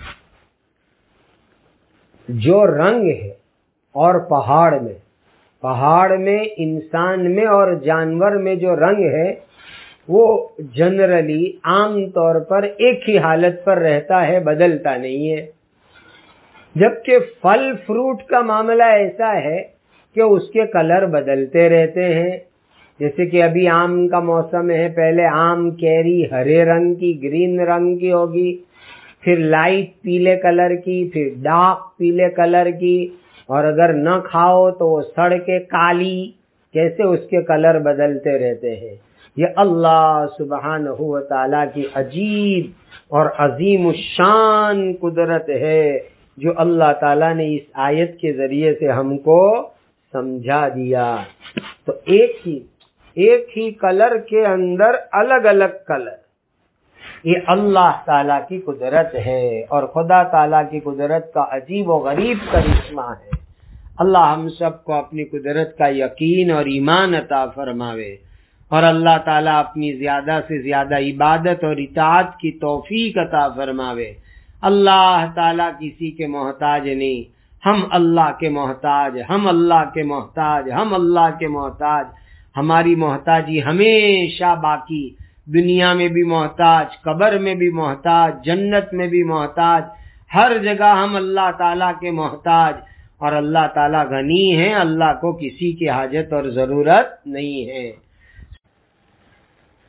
جو رنگ ہے، اور پہاڑ میں پہاڑ میں انسان میں اور جانور میں جو رنگ ہے، وہ جنرلی عام طور پر ایک ہی حالت پر رہتا ہے، بدلتا نہیں ہے۔ جبکہ پھل فروٹ کا معاملہ ایسا ہے کہ اس کے کلر بدلتے رہتے ہیں۔ جیسے کہ ابھی آم کا موسم ہے، پہلے آم کیری ہرے رنگ کی، گرین رنگ کی ہوگی، پھر لائٹ پیلے کلر کی، پھر ڈارک پیلے کلر کی، اور اگر نہ کھاؤ تو وہ سڑ کے کالی، کیسے اس کے کلر بدلتے رہتے ہیں۔ یہ اللہ سبحانہ و تعالیٰ کی عجیب اور عظیم الشان قدرت ہے، جو اللہ تعالیٰ نے اس آیت کے ذریعے سے ہم کو سمجھا دیا۔ تو ایک ہی ایک ہی کلر کے اندر الگ الگ کلر، یہ اللہ تعالیٰ کی قدرت ہے، اور خدا تعالیٰ کی قدرت کا عجیب و غریب کرشمہ ہے۔ اللہ ہم سب کو اپنی قدرت کا یقین اور ایمان عطا فرماوے، اور اللہ تعالیٰ اپنی زیادہ سے زیادہ عبادت اور اطاعت کی توفیق عطا فرماوے۔ اللہ تعالیٰ کسی کے محتاج نہیں، ہم اللہ کے محتاج، ہم اللہ کے محتاج، ہم اللہ کے محتاج۔ ہماری محتاجی ہمیشہ باقی، دنیا میں بھی محتاج، قبر میں بھی محتاج، جنت میں بھی محتاج، ہر جگہ ہم اللہ تعالیٰ کے محتاج، اور اللہ تعالیٰ غنی ہے، اللہ کو کسی کی حاجت اور ضرورت نہیں ہے۔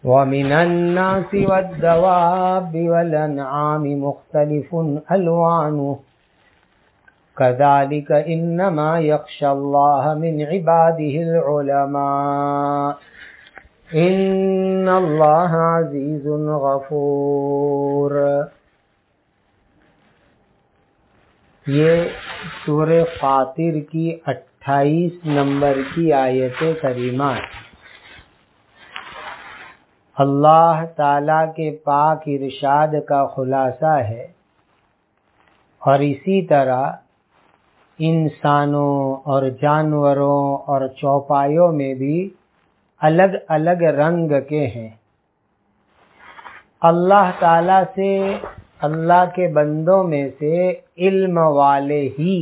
وَمِنَ النَّاسِ وَالدَّوَابِّ وَالْأَنْعَامِ مُخْتَلِفٌ أَلْوَانُهُ كَذَلِكَ إِنَّمَا يَخْشَى اللَّهَ مِنْ عِبَادِهِ الْعُلَمَاءُ إِنَّ اللَّهَ عَزِيزٌ غَفُورٌ۔ یہ سورہ فاطر کی اٹھائیس نمبر کی آیت کریمہ ہے۔ اللہ تعالی کے پاک ارشاد کا خلاصہ ہے، اور اسی طرح انسانوں اور جانوروں اور چوپایوں میں بھی الگ الگ رنگ کے ہیں۔ اللہ تعالی سے، اللہ کے بندوں میں سے علم والے ہی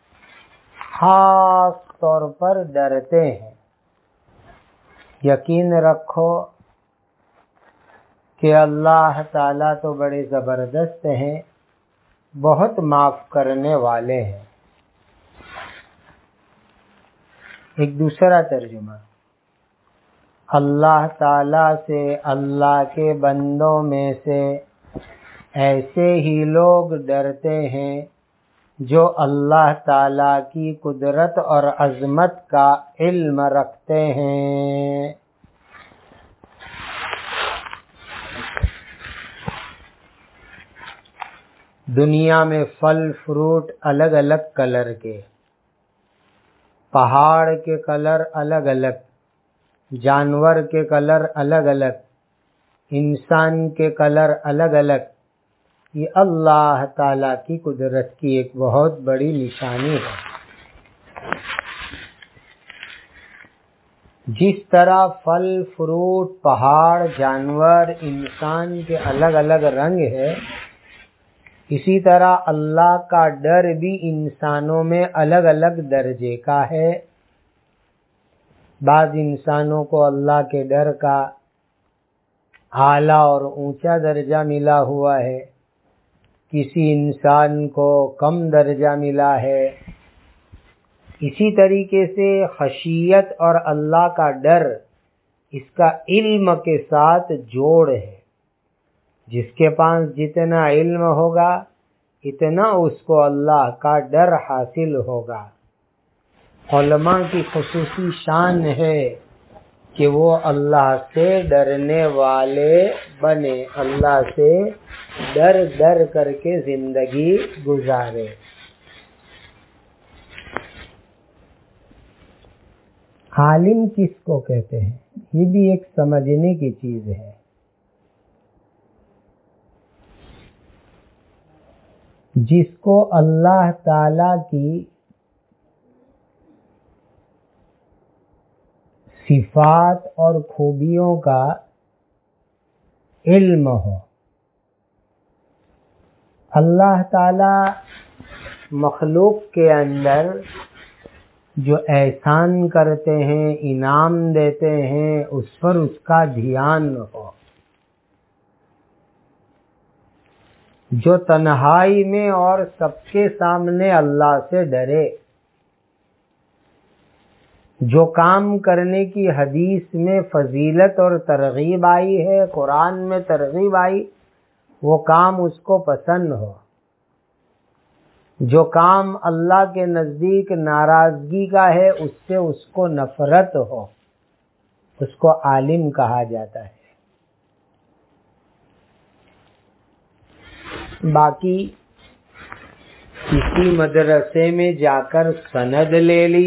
خاص طور پر ڈرتے ہیں۔ یقین رکھو کہ اللہ تعالیٰ تو بڑے زبردست ہیں، بہت معاف کرنے والے ہیں۔ ایک دوسرا ترجمہ، اللہ تعالیٰ سے، اللہ کے بندوں میں سے ایسے ہی لوگ ڈرتے ہیں جو اللہ تعالیٰ کی قدرت اور عظمت کا علم رکھتے ہیں۔ دنیا میں پھل فروٹ الگ الگ کلر کے، پہاڑ کے کلر الگ الگ، جانور کے کلر الگ الگ، انسان کے کلر الگ الگ، یہ اللہ تعالی کی قدرت کی ایک بہت بڑی نشانی ہے۔ جس طرح پھل فروٹ، پہاڑ، جانور، انسان کے الگ الگ رنگ ہے، اسی طرح اللہ کا ڈر بھی انسانوں میں الگ الگ درجے کا ہے۔ بعض انسانوں کو اللہ کے ڈر کا اعلیٰ اور اونچا درجہ ملا ہوا ہے، کسی انسان کو کم درجہ ملا ہے۔ اسی طریقے سے خشیت اور اللہ کا ڈر اس کا علم کے ساتھ جوڑ ہے۔ جس کے پاس جتنا علم ہوگا اتنا اس کو اللہ کا ڈر حاصل ہوگا۔ علماء کی خصوصی شان ہے کہ وہ اللہ سے ڈرنے والے بنے، اللہ سے ڈر ڈر کر کے زندگی گزارے۔ عالم کس کو کہتے ہیں، یہ بھی ایک سمجھنے کی چیز ہے۔ جس کو اللہ تعالی کی صفات اور خوبیوں کا علم ہو۔ اللہ تعالی مخلوق کے اندر جو احسان کرتے ہیں، انعام دیتے ہیں، اس پر اس کا دھیان ہو۔ جو تنہائی میں اور سب کے سامنے اللہ سے ڈرے، جو کام کرنے کی حدیث میں فضیلت اور ترغیب آئی ہے، قرآن میں ترغیب آئی، وہ کام اس کو پسند ہو۔ جو کام اللہ کے نزدیک ناراضگی کا ہے، اس سے اس کو نفرت ہو، اس کو عالم کہا جاتا ہے۔ باقی کسی مدرسے میں جا کر سند لے لی،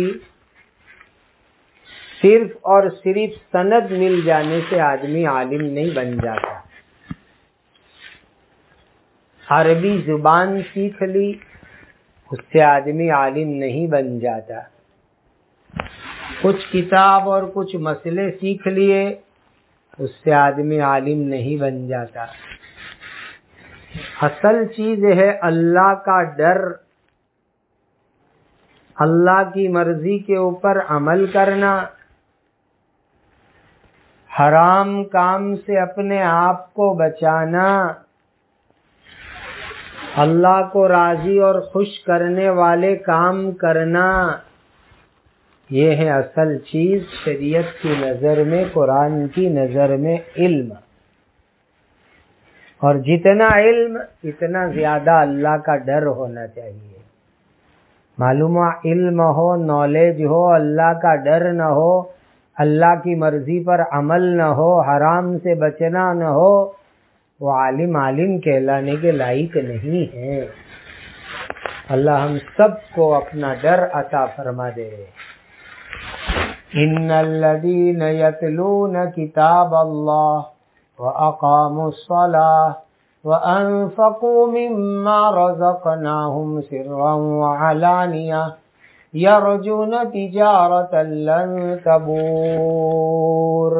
صرف اور صرف سند مل جانے سے آدمی عالم نہیں بن جاتا۔ عربی زبان سیکھ لی، اس سے آدمی عالم نہیں بن جاتا۔ کچھ کتاب اور کچھ مسئلے سیکھ لیے، اس سے آدمی عالم نہیں بن جاتا۔ اصل چیز ہے اللہ کا ڈر، اللہ کی مرضی کے اوپر عمل کرنا، حرام کام سے اپنے آپ کو بچانا، اللہ کو راضی اور خوش کرنے والے کام کرنا، یہ ہے اصل چیز شریعت کی نظر میں، قرآن کی نظر میں علم. اور جتنا علم اتنا زیادہ اللہ کا ڈر ہونا چاہیے. معلوم ہوا علم ہو، نالج ہو، اللہ کا ڈر نہ ہو، اللہ کی مرضی پر عمل نہ ہو، حرام سے بچنا نہ ہو، وہ عالم عالم کہلانے کے لائق نہیں ہے. اللہ ہم سب کو اپنا ڈر عطا فرما دے. ان الذین یتلون کتاب اللہ وَأَقَامُوا الصَّلَاةَ وَأَنفَقُوا مِمَّا رَزَقْنَاهُمْ سِرًّا وَعَلَانِيَةً يَرْجُونَ تِجَارَةً لَّن تَبُورَ.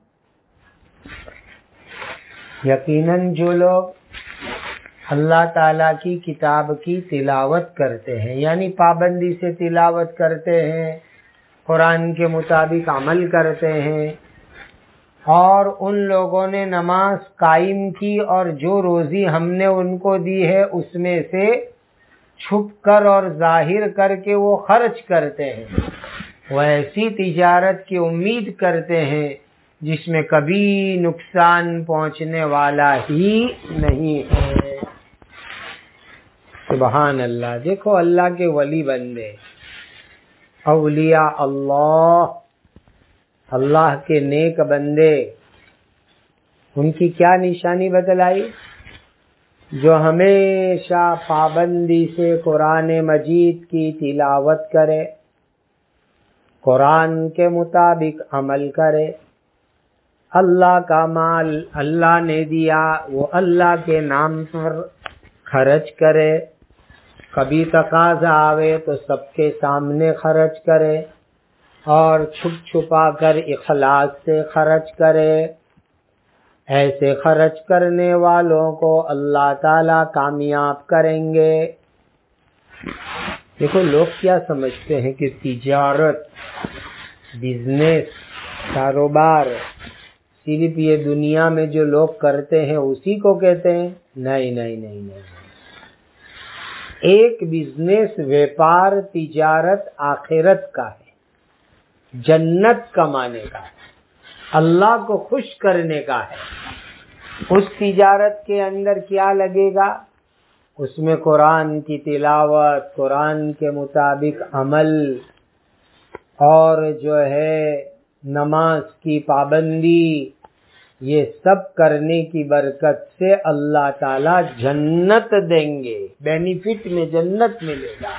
یقیناً جو لوگ اللہ تعالیٰ کی کتاب کی تلاوت کرتے ہیں، یعنی پابندی سے تلاوت کرتے ہیں، قرآن کے مطابق عمل کرتے ہیں، اور ان لوگوں نے نماز قائم کی اور جو روزی ہم نے ان کو دی ہے اس میں سے چھپ کر اور ظاہر کر کے وہ خرچ کرتے ہیں، وہ ایسی تجارت کی امید کرتے ہیں جس میں کبھی نقصان پہنچنے والا ہی نہیں ہے. سبحان اللہ. دیکھو اللہ کے ولی بندے، اولیاء اللہ، اللہ کے نیک بندے، ان کی کیا نشانی بتلائی؟ جو ہمیشہ پابندی سے قرآن مجید کی تلاوت کرے، قرآن کے مطابق عمل کرے، اللہ کا مال اللہ نے دیا وہ اللہ کے نام پر خرچ کرے، کبھی تقاضا آوے تو سب کے سامنے خرچ کرے، اور چھپ چھپا کر اخلاص سے خرچ کرے. ایسے خرچ کرنے والوں کو اللہ تعالیٰ کامیاب کریں گے. دیکھو لوگ کیا سمجھتے ہیں کہ تجارت، بزنس، کاروبار صرف یہ دنیا میں جو لوگ کرتے ہیں اسی کو کہتے ہیں. نہیں نہیں نہیں نہیں. ایک بزنس، ویپار، تجارت آخرت کا ہے، جنت کمانے کا ہے، اللہ کو خوش کرنے کا ہے. اس تجارت کے اندر کیا لگے گا؟ اس میں قرآن کی تلاوت، قرآن کے مطابق عمل، اور جو ہے نماز کی پابندی، یہ سب کرنے کی برکت سے اللہ تعالی جنت دیں گے، بینیفٹ میں جنت ملے گا.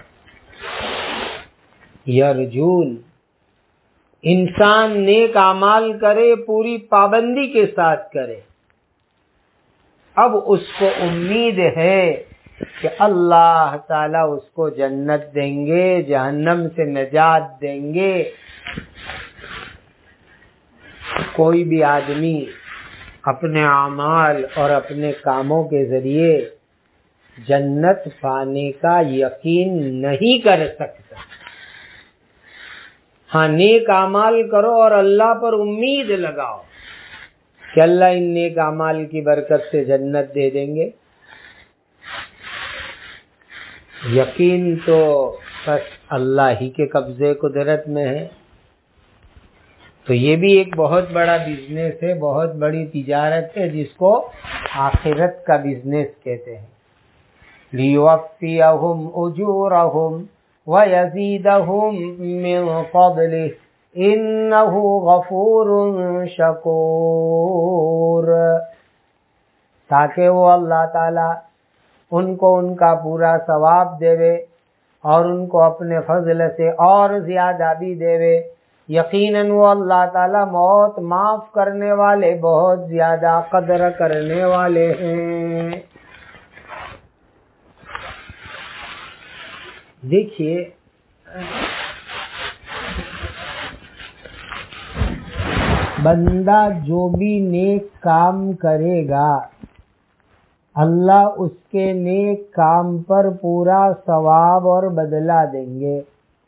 یرجون، انسان نیک اعمال کرے، پوری پابندی کے ساتھ کرے، اب اس کو امید ہے کہ اللہ تعالیٰ اس کو جنت دیں گے، جہنم سے نجات دیں گے. کوئی بھی آدمی اپنے اعمال اور اپنے کاموں کے ذریعے جنت پانے کا یقین نہیں کر سکتا. ہاں نیک اعمال کرو اور اللہ پر امید لگاؤ کہ اللہ ان نیک اعمال کی برکت سے جنت دے دیں گے. یقین تو بس اللہ ہی کے قبضے قدرت میں ہے. تو یہ بھی ایک بہت بڑا بزنس ہے، بہت بڑی تجارت ہے، جس کو آخرت کا بزنس کہتے ہیں. لیوفیہم اجورہم وَيَزِيدَهُم مِّن فَضْلِهِ إِنَّهُ غَفُورٌ شَكُورٌ. تاکہ وہ اللہ تعالیٰ ان کو ان کا پورا ثواب دے اور ان کو اپنے فضل سے اور زیادہ بھی دے. یقیناً وہ اللہ تعالیٰ موت معاف کرنے والے، بہت زیادہ قدر کرنے والے ہیں. دیکھیے بندہ جو بھی نیک کام کرے گا اللہ اس کے نیک کام پر پورا ثواب اور بدلہ دیں گے،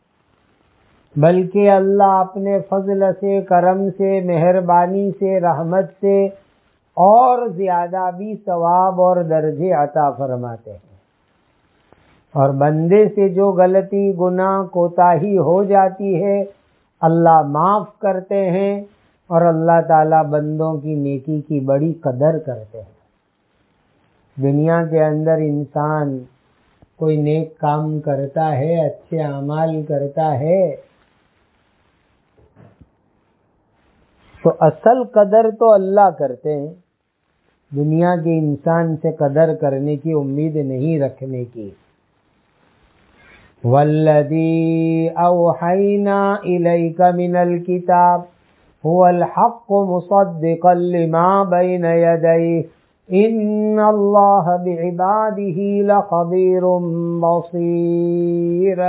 بلکہ اللہ اپنے فضل سے، کرم سے، مہربانی سے، رحمت سے اور زیادہ بھی ثواب اور درجے عطا فرماتے ہیں. اور بندے سے جو غلطی گناہ کوتاہی ہو جاتی ہے اللہ معاف کرتے ہیں، اور اللہ تعالیٰ بندوں کی نیکی کی بڑی قدر کرتے ہیں۔ دنیا کے اندر انسان کوئی نیک کام کرتا ہے، اچھے اعمال کرتا ہے، تو اصل قدر تو اللہ کرتے ہیں، دنیا کے انسان سے قدر کرنے کی امید نہیں رکھنے کی۔ والذی اوحینا الیک من الکتاب هو الحق مصدقا لما بین یدیہ ان اللہ بعبادہ لخبیر بصیر۔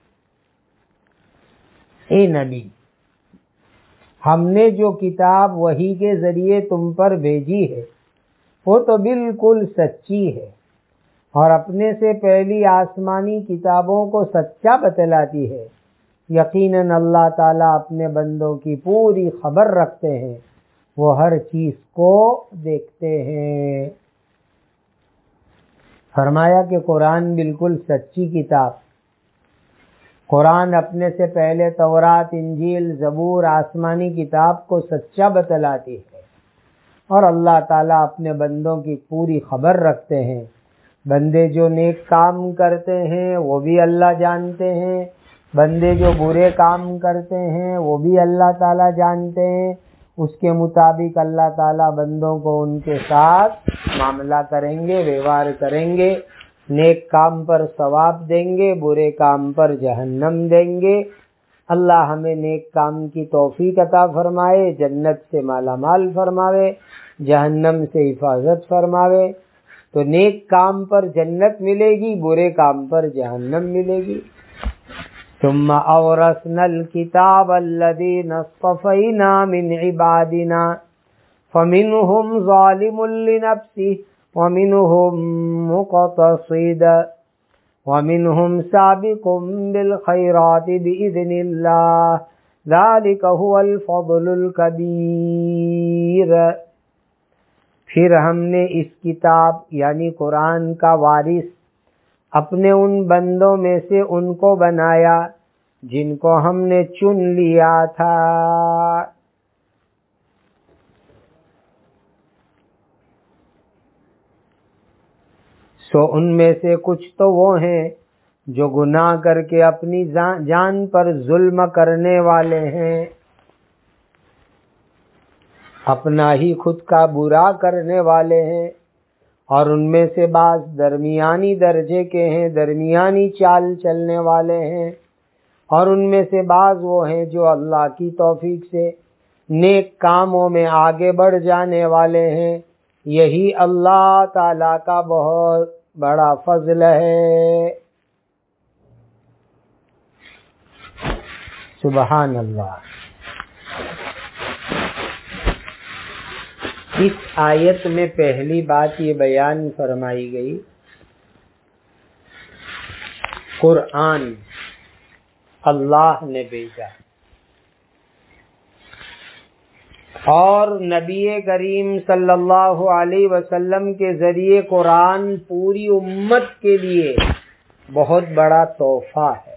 اے نبی، ہم نے جو کتاب وحی کے ذریعے تم پر بھیجی ہے وہ تو بالکل سچی ہے، اور اپنے سے پہلی آسمانی کتابوں کو سچا بتلاتی ہے۔ یقیناً اللہ تعالیٰ اپنے بندوں کی پوری خبر رکھتے ہیں، وہ ہر چیز کو دیکھتے ہیں۔ فرمایا کہ قرآن بالکل سچی کتاب، قرآن اپنے سے پہلے تورات، انجیل، زبور، آسمانی کتاب کو سچا بتلاتی ہے، اور اللہ تعالیٰ اپنے بندوں کی پوری خبر رکھتے ہیں۔ بندے جو نیک کام کرتے ہیں وہ بھی اللہ جانتے ہیں، بندے جو برے کام کرتے ہیں وہ بھی اللہ تعالیٰ جانتے ہیں۔ اس کے مطابق اللہ تعالیٰ بندوں کو ان کے ساتھ معاملہ کریں گے، ویوہار کریں گے، نیک کام پر ثواب دیں گے، برے کام پر جہنم دیں گے۔ اللہ ہمیں نیک کام کی توفیق عطا فرمائے، جنت سے مالا مال فرماوے، جہنم سے حفاظت فرماوے۔ تو نیک کام پر جنت ملے گی، برے کام پر جہنم ملے گی۔ ثم اورثنا الکتاب الذین اصطفینا من عبادنا فمنهم ظالم لنفسه ومنهم مقتصد ومنهم سابق بالخيرات بإذن الله ذلك هو الفضل الكبير۔ پھر ہم نے اس کتاب یعنی قرآن کا وارث اپنے ان بندوں میں سے ان کو بنایا جن کو ہم نے چن لیا تھا۔ سو ان میں سے کچھ تو وہ ہیں جو گناہ کر کے اپنی جان پر ظلم کرنے والے ہیں، اپنا ہی خود کا برا کرنے والے ہیں، اور ان میں سے بعض درمیانی درجے کے ہیں، درمیانی چال چلنے والے ہیں، اور ان میں سے بعض وہ ہیں جو اللہ کی توفیق سے نیک کاموں میں آگے بڑھ جانے والے ہیں۔ یہی اللہ تعالیٰ کا بہت بڑا فضل ہے۔ سبحان اللہ۔ اس آیت میں پہلی بات یہ بیان فرمائی گئی، قرآن اللہ نے بھیجا، اور نبی کریم صلی اللہ علیہ وسلم کے ذریعے قرآن پوری امت کے لیے بہت بڑا تحفہ ہے۔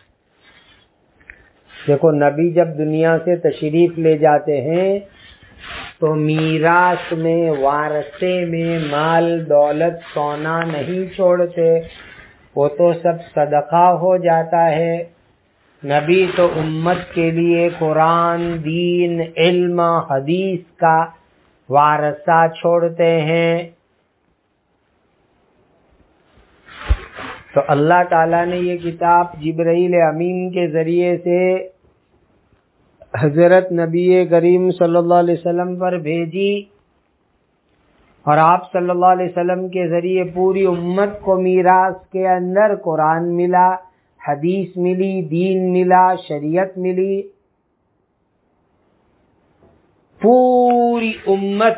دیکھو، نبی جب دنیا سے تشریف لے جاتے ہیں تو میراث میں، وارثے میں مال دولت سونا نہیں چھوڑتے، وہ تو سب صدقہ ہو جاتا ہے۔ نبی تو امت کے لیے قرآن، دین، علم، حدیث کا وارثہ چھوڑتے ہیں۔ تو اللہ تعالیٰ نے یہ کتاب جبرائیل امین کے ذریعے سے حضرت نبی کریم صلی اللہ علیہ وسلم پر بھیجی، اور آپ صلی اللہ علیہ وسلم کے ذریعے پوری امت کو میراث کے اندر قرآن ملا، حدیث ملی، دین ملا، شریعت ملی۔ پوری امت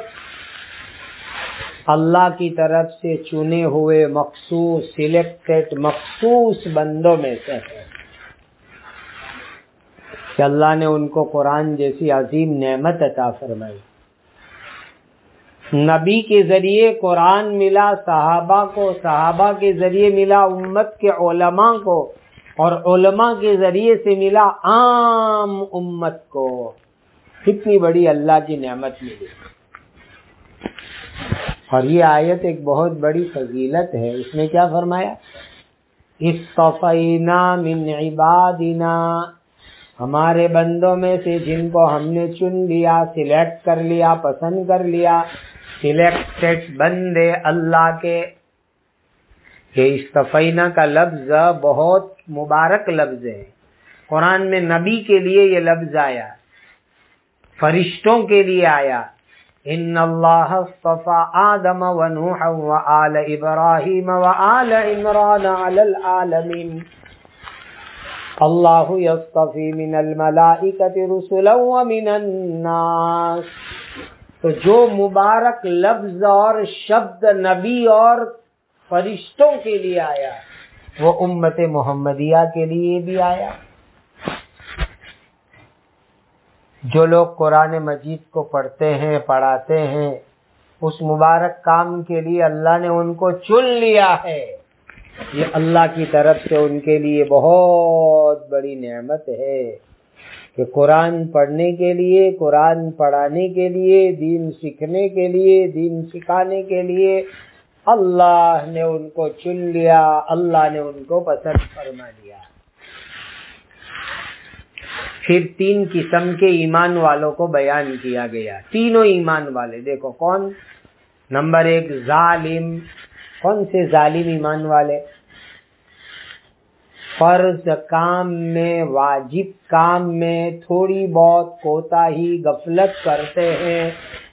اللہ کی طرف سے چنے ہوئے مخصوص سلیکٹڈ مخصوص بندوں میں سے ہے کہ اللہ نے ان کو قرآن جیسی عظیم نعمت عطا فرمائی۔ نبی کے ذریعے قرآن ملا صحابہ کو، صحابہ کے ذریعے ملا امت کے علماء کو، اور علماء کے ذریعے سے ملا عام امت کو. کتنی بڑی اللہ کی نعمت ملی. اور یہ آیت ایک بہت بڑی فضیلت ہے. اس میں کیا فرمایا؟ اصطفینا من عبادنا، ہمارے بندوں میں سے جن کو ہم نے چن لیا، سلیکٹ کر لیا، پسند کر لیا، سلیکٹڈ بندے اللہ کے. یہ اصطفینا کا لفظ بہت مبارک لفظ ہے. قرآن میں نبی کے لیے یہ لفظ آیا، فرشتوں کے لیے آیا. ان اللہ اصطفى آدم ونوح وآل ابراہیم وآل عمران علی العالمین. اللہ یصطفی من الملائکۃ رسلا ومن الناس. تو جو مبارک لفظ اور شبد نبی اور فرشتوں کے لیے آیا وہ امت محمدیہ کے لیے بھی آیا. جو لوگ قرآن مجید کو پڑھتے ہیں، پڑھاتے ہیں، اس مبارک کام کے لیے اللہ نے ان کو چن لیا ہے. یہ اللہ کی طرف سے ان کے لیے بہت بڑی نعمت ہے کہ قرآن پڑھنے کے لیے، قرآن پڑھانے کے لیے، دین سیکھنے کے لیے، دین سکھانے کے لیے اللہ نے ان کو چن لیا، اللہ نے ان کو پسند فرما لیا. پھر تین قسم کے ایمان والوں کو بیان کیا گیا. تینوں ایمان والے دیکھو کون؟ نمبر ایک ظالم. کون سے ظالم ایمان والے؟ فرض کام میں، واجب کام میں تھوڑی بہت کوتاہی، غفلت کرتے ہیں.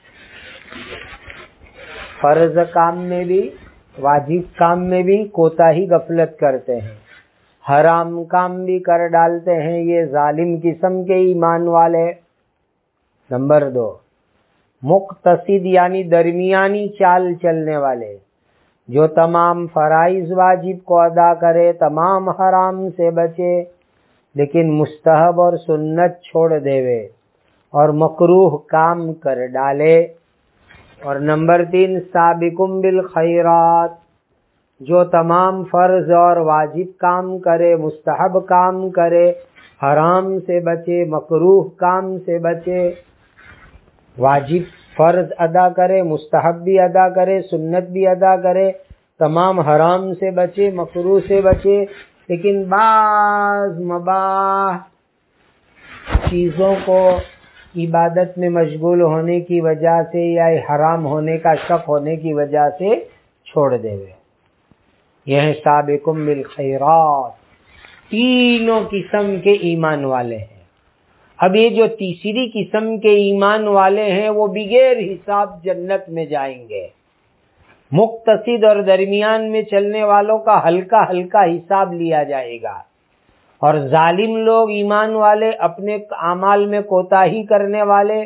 فرض کام میں بھی، واجب کام میں بھی کوتاہی، غفلت کرتے ہیں. حرام کام بھی کر ڈالتے ہیں. یہ ظالم قسم کے ایمان والے. نمبر دو مقتصد، یعنی درمیانی چال چلنے والے، جو تمام فرائض واجب کو ادا کرے، تمام حرام سے بچے، لیکن مستحب اور سنت چھوڑ دے اور مکروہ کام کر ڈالے. اور نمبر تین سابقم بالخیرات، جو تمام فرض اور واجب کام کرے، مستحب کام کرے، حرام سے بچے، مکروہ کام سے بچے. واجب فرض ادا کرے، مستحب بھی ادا کرے، سنت بھی ادا کرے، تمام حرام سے بچے، مکروہ سے بچے، لیکن بعض مباح چیزوں کو عبادت میں مشغول ہونے کی وجہ سے یا حرام ہونے کا شک ہونے کی وجہ سے چھوڑ دے. یہ ہے سابقم بالخیرات. تینوں قسم کے ایمان والے ہیں. اب یہ جو تیسری قسم کے ایمان والے ہیں وہ بغیر حساب جنت میں جائیں گے. مقتصد اور درمیان میں چلنے والوں کا ہلکا ہلکا حساب لیا جائے گا، اور ظالم لوگ، ایمان والے، اپنے اعمال میں کوتاہی کرنے والے،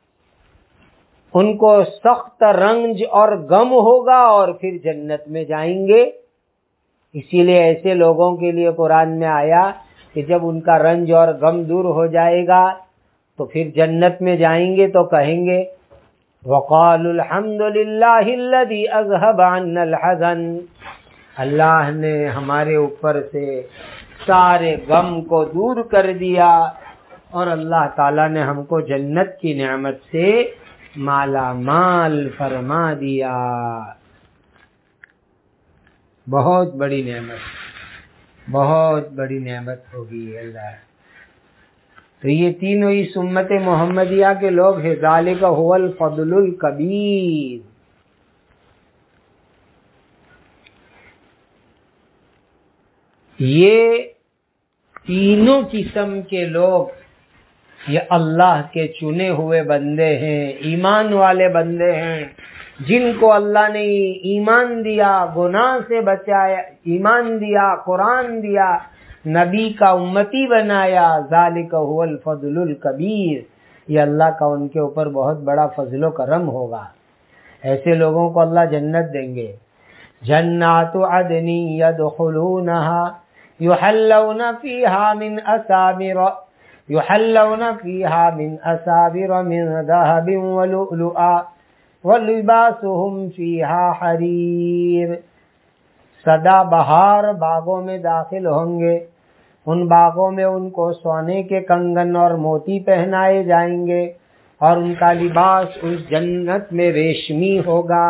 ان کو سخت رنج اور غم ہوگا اور پھر جنت میں جائیں گے. اسی لیے ایسے لوگوں کے لیے قرآن میں آیا کہ جب ان کا رنج اور غم دور ہو جائے گا تو پھر جنت میں جائیں گے تو کہیں گے وَقَالُوا الْحَمْدُ لِلَّهِ الَّذِي أَذْهَبَ عَنَّا الْحَزَنَ، اللہ نے ہمارے اوپر سے سارے غم کو دور کر دیا اور اللہ تعالیٰ نے ہم کو جنت کی نعمت سے مالا مال فرما دیا. بہت بڑی نعمت، بہت بڑی نعمت ہوگی اللہ. تو یہ تینوں اس امت محمدیہ کے لوگ ہیں. ذالک هو الفضل الکبیر. یہ تینوں قسم کے لوگ یہ اللہ کے چنے ہوئے بندے ہیں، ایمان والے بندے ہیں، جن کو اللہ نے ایمان دیا، گناہ سے بچایا، ایمان دیا، قرآن دیا، نبی کا امتی بنایا. ذالک هو الفضل الکبیر. یہ اللہ کا ان کے اوپر بہت بڑا فضل و کرم ہوگا. ایسے لوگوں کو اللہ جنت دیں گے. جنات عدن يدخلونها يحلون فيها من أساور يحلون فيها من أساور من ذهب ولؤلؤا وَلِبَاسُهُمْ فِيهَا حَرِيرٌ، سدا بہار باغوں میں داخل ہوں گے، ان باغوں میں ان کو سونے کے کنگن اور موتی پہنائے جائیں گے، اور ان کا لباس اس جنت میں ریشمی ہوگا۔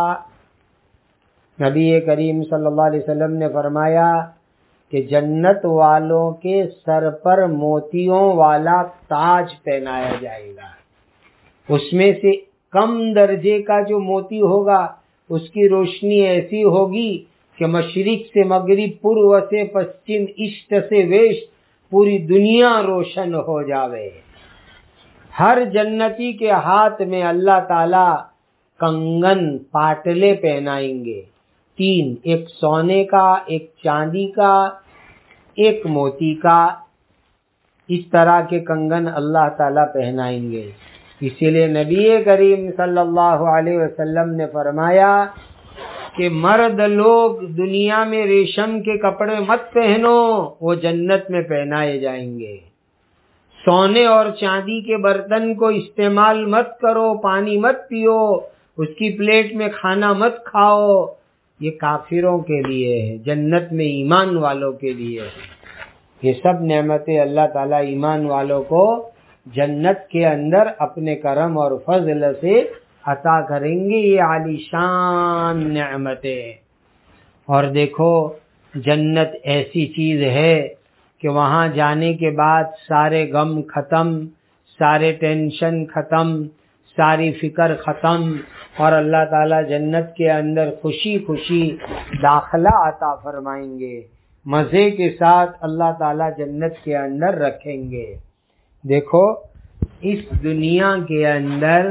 نبی کریم صلی اللہ علیہ وسلم نے فرمایا کہ جنت والوں کے سر پر موتیوں والا تاج پہنایا جائے گا، اس میں سے کم درجے کا جو موتی ہوگا اس کی روشنی ایسی ہوگی کہ مشرق سے مغرب، پورو سے پشچم، ایسٹ سے ویسٹ پوری دنیا روشن ہو جاوے۔ ہر جنتی کے ہاتھ میں اللہ تعالی کنگن، پاٹلے پہنائیں گے، تین، ایک سونے کا، ایک چاندی کا، ایک موتی کا، اس طرح کے کنگن اللہ تعالی پہنائیں گے۔ اسی لیے نبی کریم صلی اللہ علیہ وسلم نے فرمایا کہ مرد لوگ دنیا میں ریشم کے کپڑے مت پہنو، وہ جنت میں پہنائے جائیں گے۔ سونے اور چاندی کے برتن کو استعمال مت کرو، پانی مت پیو، اس کی پلیٹ میں کھانا مت کھاؤ، یہ کافروں کے لیے ہے، جنت میں ایمان والوں کے لیے ہے۔ یہ سب نعمتیں اللہ تعالیٰ ایمان والوں کو جنت کے اندر اپنے کرم اور فضل سے عطا کریں گے، یہ عالی شان نعمتیں۔ اور دیکھو جنت ایسی چیز ہے کہ وہاں جانے کے بعد سارے غم ختم، سارے ٹینشن ختم، ساری فکر ختم، اور اللہ تعالیٰ جنت کے اندر خوشی خوشی داخلہ عطا فرمائیں گے، مزے کے ساتھ اللہ تعالیٰ جنت کے اندر رکھیں گے۔ دیکھو اس دنیا کے اندر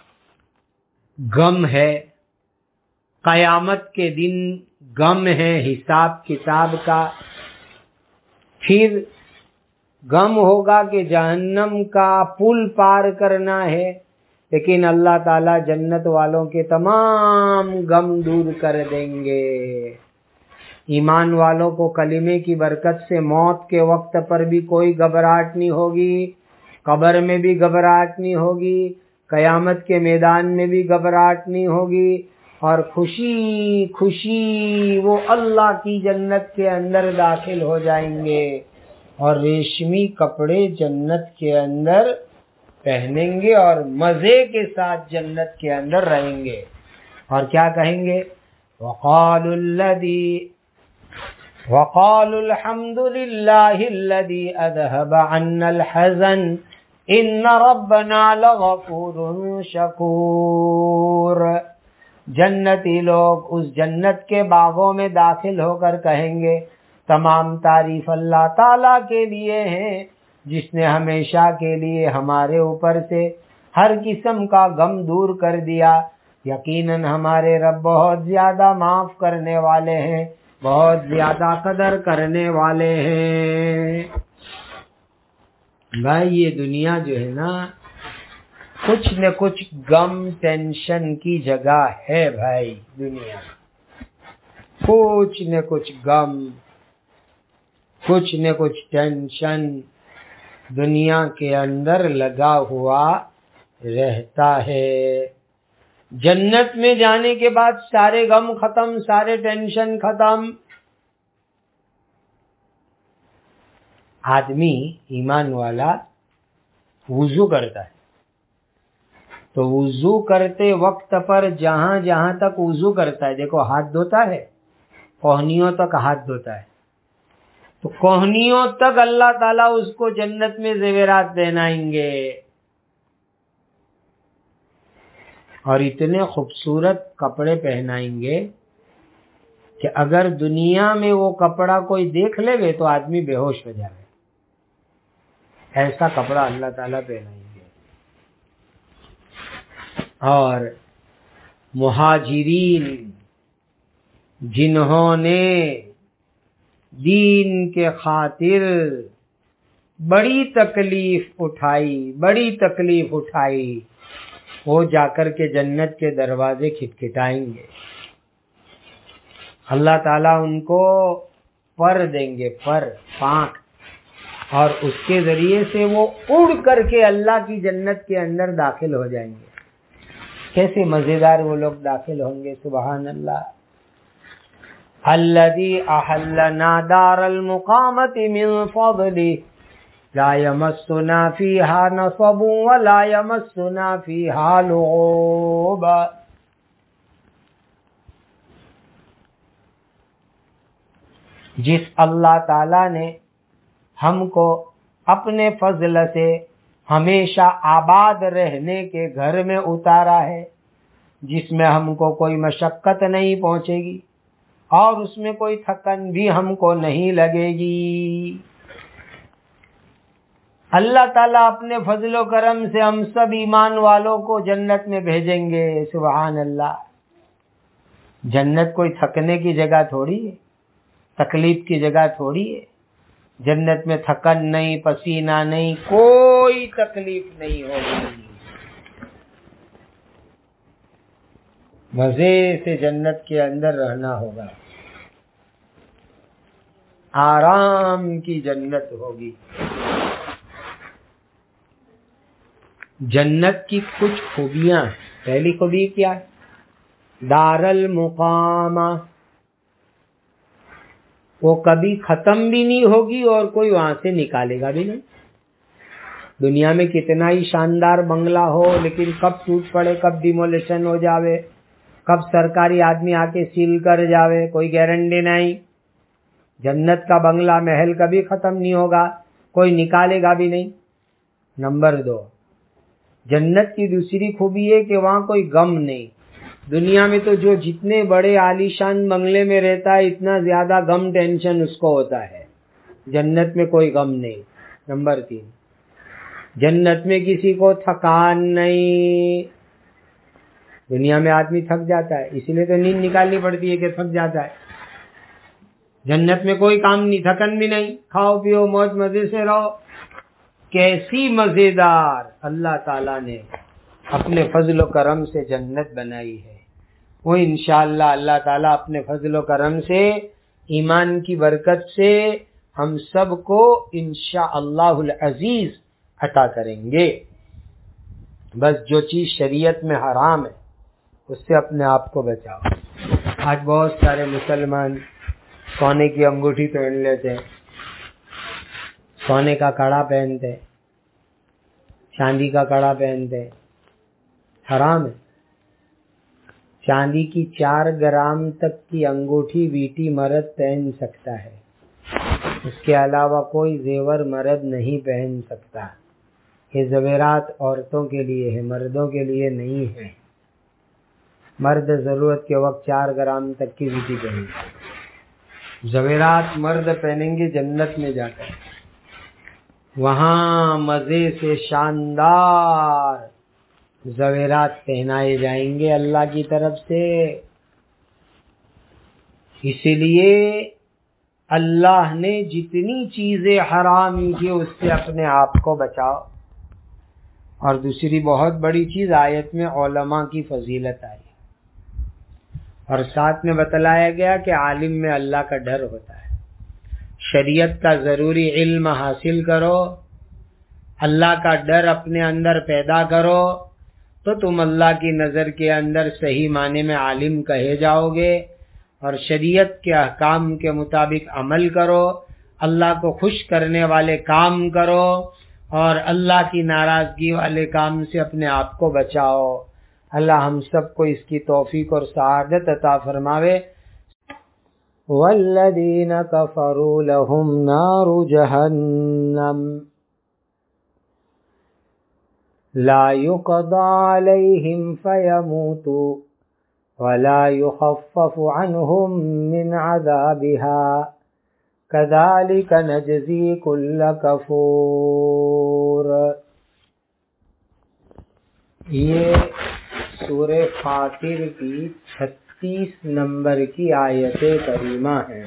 غم ہے، قیامت کے دن غم ہے حساب کتاب کا، پھر غم ہوگا کہ جہنم کا پل پار کرنا ہے، لیکن اللہ تعالیٰ جنت والوں کے تمام غم دور کر دیں گے۔ ایمان والوں کو کلمے کی برکت سے موت کے وقت پر بھی کوئی گھبراہٹ نہیں ہوگی، قبر میں بھی گھبراہٹ نہیں ہوگی، قیامت کے میدان میں بھی گھبراہٹ نہیں ہوگی، اور خوشی خوشی وہ اللہ کی جنت کے اندر داخل ہو جائیں گے، اور ریشمی کپڑے جنت کے اندر پہنیں گے، اور مزے کے ساتھ جنت کے اندر رہیں گے۔ اور کیا کہیں گے؟ وَقَالُوا الَّذِي وَقَالُوا الْحَمْدُ لِلَّهِ الَّذِي أَذْهَبَ عَنَّا الْحَزَنَ إِنَّ رَبَّنَا لَغَفُورٌ شَكُورٌ۔ جنتی لوگ اس جنت کے باغوں میں داخل ہو کر کہیں گے تمام تعریف اللہ تعالیٰ کے لیے ہیں، جس نے ہمیشہ کے لیے ہمارے اوپر سے ہر قسم کا غم دور کر دیا۔ یقیناً ہمارے رب بہت زیادہ معاف کرنے والے ہیں، بہت زیادہ قدر کرنے والے ہیں۔ بھائی یہ دنیا جو ہے نا، کچھ نہ کچھ غم ٹینشن کی جگہ ہے بھائی، دنیا کچھ نہ کچھ غم، کچھ نہ کچھ ٹینشن دنیا کے اندر لگا ہوا رہتا ہے۔ جنت میں جانے کے بعد سارے غم ختم، سارے ٹینشن ختم۔ آدمی ایمان والا وضو کرتا ہے تو وضو کرتے وقت پر جہاں جہاں تک وضو کرتا ہے، دیکھو ہاتھ دھوتا ہے، کوہنیوں تک ہاتھ دھوتا ہے، تو کوہنیوں تک اللہ تعالیٰ اس کو جنت میں زیورات پہنائیں گے، اور اتنے خوبصورت کپڑے پہنائیں گے کہ اگر دنیا میں وہ کپڑا کوئی دیکھ لے گے تو آدمی بے ہوش ہو جائے، ایسا کپڑا اللہ تعالیٰ پہنائیں گے۔ اور مہاجرین جنہوں نے دین کے خاطر بڑی تکلیف اٹھائی بڑی تکلیف اٹھائی وہ جا کر کے جنت کے دروازے کھٹکھٹائیں گے، اللہ تعالیٰ ان کو پر دیں گے، پر پانکھ، اور اس کے ذریعے سے وہ اڑ کر کے اللہ کی جنت کے اندر داخل ہو جائیں گے۔ کیسے مزیدار وہ لوگ داخل ہوں گے. سبحان اللہ. الذی احلنا دار المقامت من فضلہ لا یمسنا فیہا نصب ولا یمسنا فیہا لغوب. جس اللہ تعالی نے ہم کو اپنے فضل سے ہمیشہ آباد رہنے کے گھر میں اتارا ہے، جس میں ہم کو کوئی مشقت نہیں پہنچے گی اور اس میں کوئی تھکن بھی ہم کو نہیں لگے گی. اللہ تعالیٰ اپنے فضل و کرم سے ہم سب ایمان والوں کو جنت میں بھیجیں گے. سبحان اللہ. جنت کوئی تھکنے کی جگہ تھوڑی ہے، تکلیف کی جگہ تھوڑی ہے. جنت میں تھکن نہیں، پسینہ نہیں، کوئی تکلیف نہیں ہوگی. مزے سے جنت کے اندر رہنا ہوگا، آرام کی جنت ہوگی. جنت کی کچھ خوبیاں. پہلی خوبی کیا ہے؟ دار المقامہ. وہ کبھی ختم بھی نہیں ہوگی اور کوئی وہاں سے نکالے گا بھی نہیں. دنیا میں کتنا ہی شاندار بنگلہ ہو، لیکن کب ٹوٹ پڑے، کب ڈیمولیشن ہو جاوے، کب سرکاری آدمی آ کے سیل کر جاوے، کوئی گارنٹی نہیں. جنت کا بنگلہ محل کبھی ختم نہیں ہوگا، کوئی نکالے گا بھی نہیں. نمبر دو، جنت کی دوسری خوبی ہے کہ وہاں کوئی غم نہیں. دنیا میں تو جو جتنے بڑے عالیشان بنگلے میں رہتا ہے اتنا زیادہ غم ٹینشن اس کو ہوتا ہے. جنت میں کوئی غم نہیں. نمبر تین، جنت میں کسی کو تھکان نہیں. دنیا میں آدمی تھک جاتا ہے، اسی لیے تو نیند نکالنی پڑتی ہے کہ تھک جاتا ہے. جنت میں کوئی کام نہیں، تھکن بھی نہیں، کھاؤ پیو موج مزے سے رہو. کیسی مزیدار اللہ تعالیٰ نے اپنے فضل و کرم سے جنت بنائی ہے. وہ انشاءاللہ اللہ تعالیٰ اپنے فضل و کرم سے، ایمان کی برکت سے ہم سب کو انشاءاللہ العزیز عطا کریں گے. بس جو چیز شریعت میں حرام ہے اس سے اپنے آپ کو بچاؤ. آج بہت سارے مسلمان سونے کی انگوٹھی پہن لیتے، سونے کا کڑا پہنتے، چاندی کا کڑا پہنتے. حرام ہے. چاندی کی چار گرام تک کی انگوٹھی بیٹی مرد پہن سکتا ہے، اس کے علاوہ کوئی زیور مرد نہیں پہن سکتا. یہ زیورات عورتوں کے لیے ہے، مردوں کے لیے نہیں ہے. مرد ضرورت کے وقت چار گرام تک کی بیٹی پہنیں. زیورات مرد پہنیں گے جنت میں جا کر، وہاں مزے سے شاندار زیورات پہنائے جائیں گے اللہ کی طرف سے. اسی لیے اللہ نے جتنی چیزیں حرام کی اس سے اپنے آپ کو بچاؤ. اور دوسری بہت بڑی چیز آیت میں علماء کی فضیلت آئی، اور ساتھ میں بتلایا گیا کہ عالم میں اللہ کا ڈر ہوتا ہے. شریعت کا ضروری علم حاصل کرو، اللہ کا ڈر اپنے اندر پیدا کرو، تو تم اللہ کی نظر کے اندر صحیح معنی میں عالم کہے جاؤ گے. اور شریعت کے احکام کے مطابق عمل کرو، اللہ کو خوش کرنے والے کام کرو، اور اللہ کی ناراضگی والے کام سے اپنے آپ کو بچاؤ. اللہ ہم سب کو اس کی توفیق اور سعادت عطا فرماوے. والذین کفروا لهم نار جہنم لا يقضى عليهم فيموتوا ولا يخفف عنهم من عذابها كذلك نجزي كل كفور. یہ سورہ فاطر کی چھتیس نمبر کی آیت کریمہ ہے.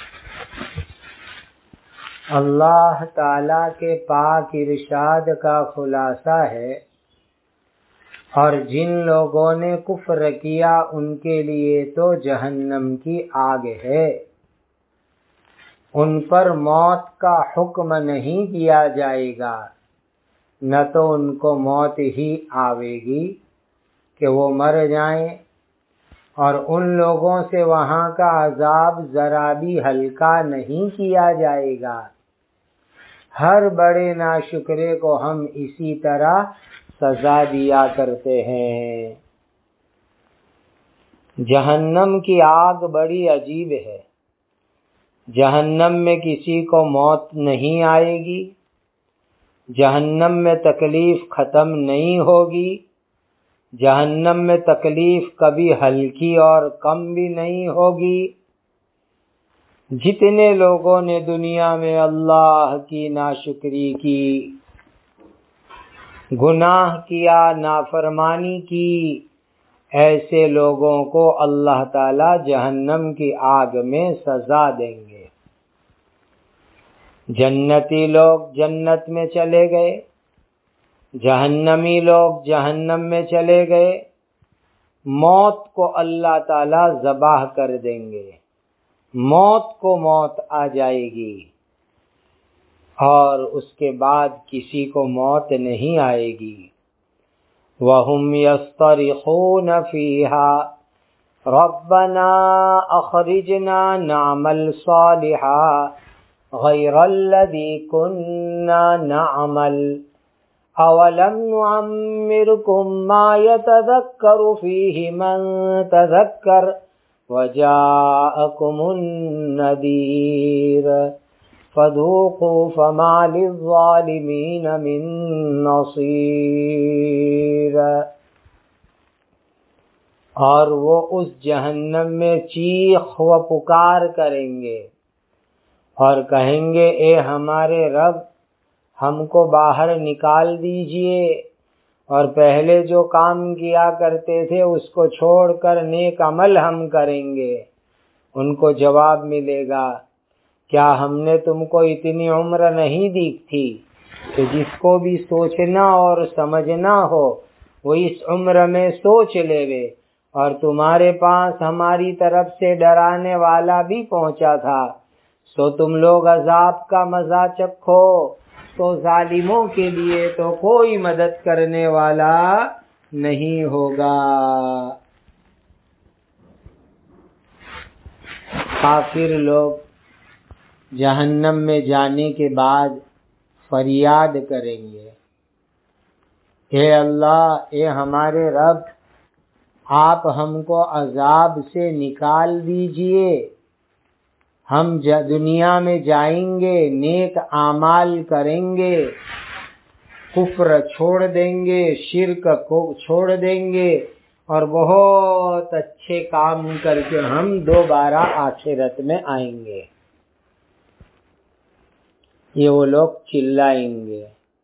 اللہ تعالی کے پاک ارشاد کا خلاصہ ہے، اور جن لوگوں نے کفر کیا ان کے لیے تو جہنم کی آگ ہے. ان پر موت کا حکم نہیں دیا جائے گا، نہ تو ان کو موت ہی آوے گی، کہ وہ مر جائیں، اور ان لوگوں سے وہاں کا عذاب ذرا بھی ہلکا نہیں کیا جائے گا۔ ہر بڑے ناشکرے کو ہم اسی طرح سزا دیا کرتے ہیں۔ جہنم کی آگ بڑی عجیب ہے۔ جہنم میں کسی کو موت نہیں آئے گی، جہنم میں تکلیف ختم نہیں ہوگی، جہنم میں تکلیف کبھی ہلکی اور کم بھی نہیں ہوگی۔ جتنے لوگوں نے دنیا میں اللہ کی ناشکری کی، گناہ کیا، نافرمانی کی، ایسے لوگوں کو اللہ تعالی جہنم کی آگ میں سزا دیں گے۔ جنتی لوگ جنت میں چلے گئے، جہنمی لوگ جہنم میں چلے گئے۔ موت کو اللہ تعالی ذبح کر دیں گے، موت کو موت آ جائے گی، اور اس کے بعد کسی کو موت نہیں آئے گی۔ وَهُمْ يَصْطَرِخُونَ فِيهَا رَبَّنَا أَخْرِجْنَا نَعْمَلْ صَالِحًا غَيْرَ الَّذِي كُنَّا نَعْمَلُ أَوَلَمْ نُعَمِّرْكُمْ مَا يَتَذَكَّرُ فِيهِ مَنْ تَذَكَّرَ وَجَاءَكُمُ النَّذِيرُ فَذُوقُوا فَمَا لِلظَّالِمِينَ مِن نَصِيرٍ۔ اور وہ اس جہنم میں چیخ و پکار کریں گے اور کہیں گے، اے ہمارے رب، ہم کو باہر نکال دیجئے، اور پہلے جو کام کیا کرتے تھے اس کو چھوڑ کر نیک عمل ہم کریں گے۔ ان کو جواب ملے گا، کیا ہم نے تم کو اتنی عمر نہیں دی تھی کہ جس کو بھی سوچنا اور سمجھنا ہو وہ اس عمر میں سوچ لے وے، اور تمہارے پاس ہماری طرف سے ڈرانے والا بھی پہنچا تھا، سو تم لوگ عذاب کا مزہ چکھو۔ تو ظالموں کے لیے تو کوئی مدد کرنے والا نہیں ہوگا۔ کافر لوگ جہنم میں جانے کے بعد فریاد کریں گے، اے اللہ، اے ہمارے رب، آپ ہم کو عذاب سے نکال دیجئے، ہم دنیا میں جائیں گے، نیک اعمال کریں گے، کفر چھوڑ دیں گے، شرک کو چھوڑ دیں گے، اور بہت اچھے کام کر کے ہم دوبارہ آخرت میں آئیں گے۔ یہ وہ لوگ چلائیں گے۔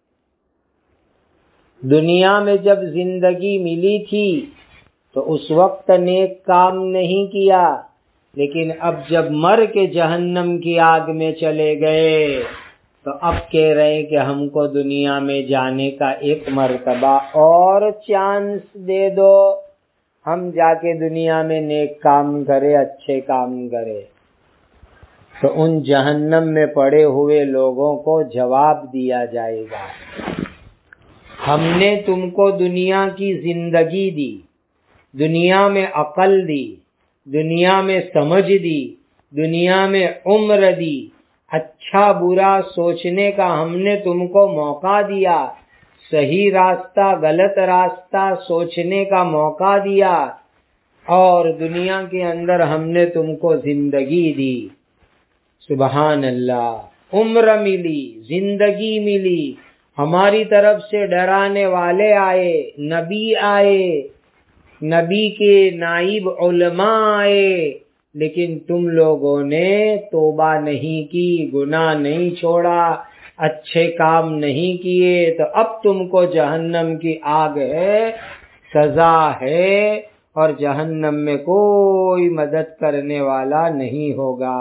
دنیا میں جب زندگی ملی تھی تو اس وقت نیک کام نہیں کیا، لیکن اب جب مر کے جہنم کی آگ میں چلے گئے تو اب کہہ رہے ہیں کہ ہم کو دنیا میں جانے کا ایک مرتبہ اور چانس دے دو، ہم جا کے دنیا میں نیک کام کرے، اچھے کام کرے۔ تو ان جہنم میں پڑے ہوئے لوگوں کو جواب دیا جائے گا، ہم نے تم کو دنیا کی زندگی دی، دنیا میں عقل دی، دنیا میں سمجھ دی، دنیا میں عمر دی، اچھا برا سوچنے کا ہم نے تم کو موقع دیا، صحیح راستہ غلط راستہ سوچنے کا موقع دیا، اور دنیا کے اندر ہم نے تم کو زندگی دی۔ سبحان اللہ، عمر ملی، زندگی ملی، ہماری طرف سے ڈرانے والے آئے، نبی آئے، نبی کے نائب علماء آئے، لیکن تم لوگوں نے توبہ نہیں کی، گناہ نہیں چھوڑا، اچھے کام نہیں کیے، تو اب تم کو جہنم کی آگ ہے، سزا ہے، اور جہنم میں کوئی مدد کرنے والا نہیں ہوگا۔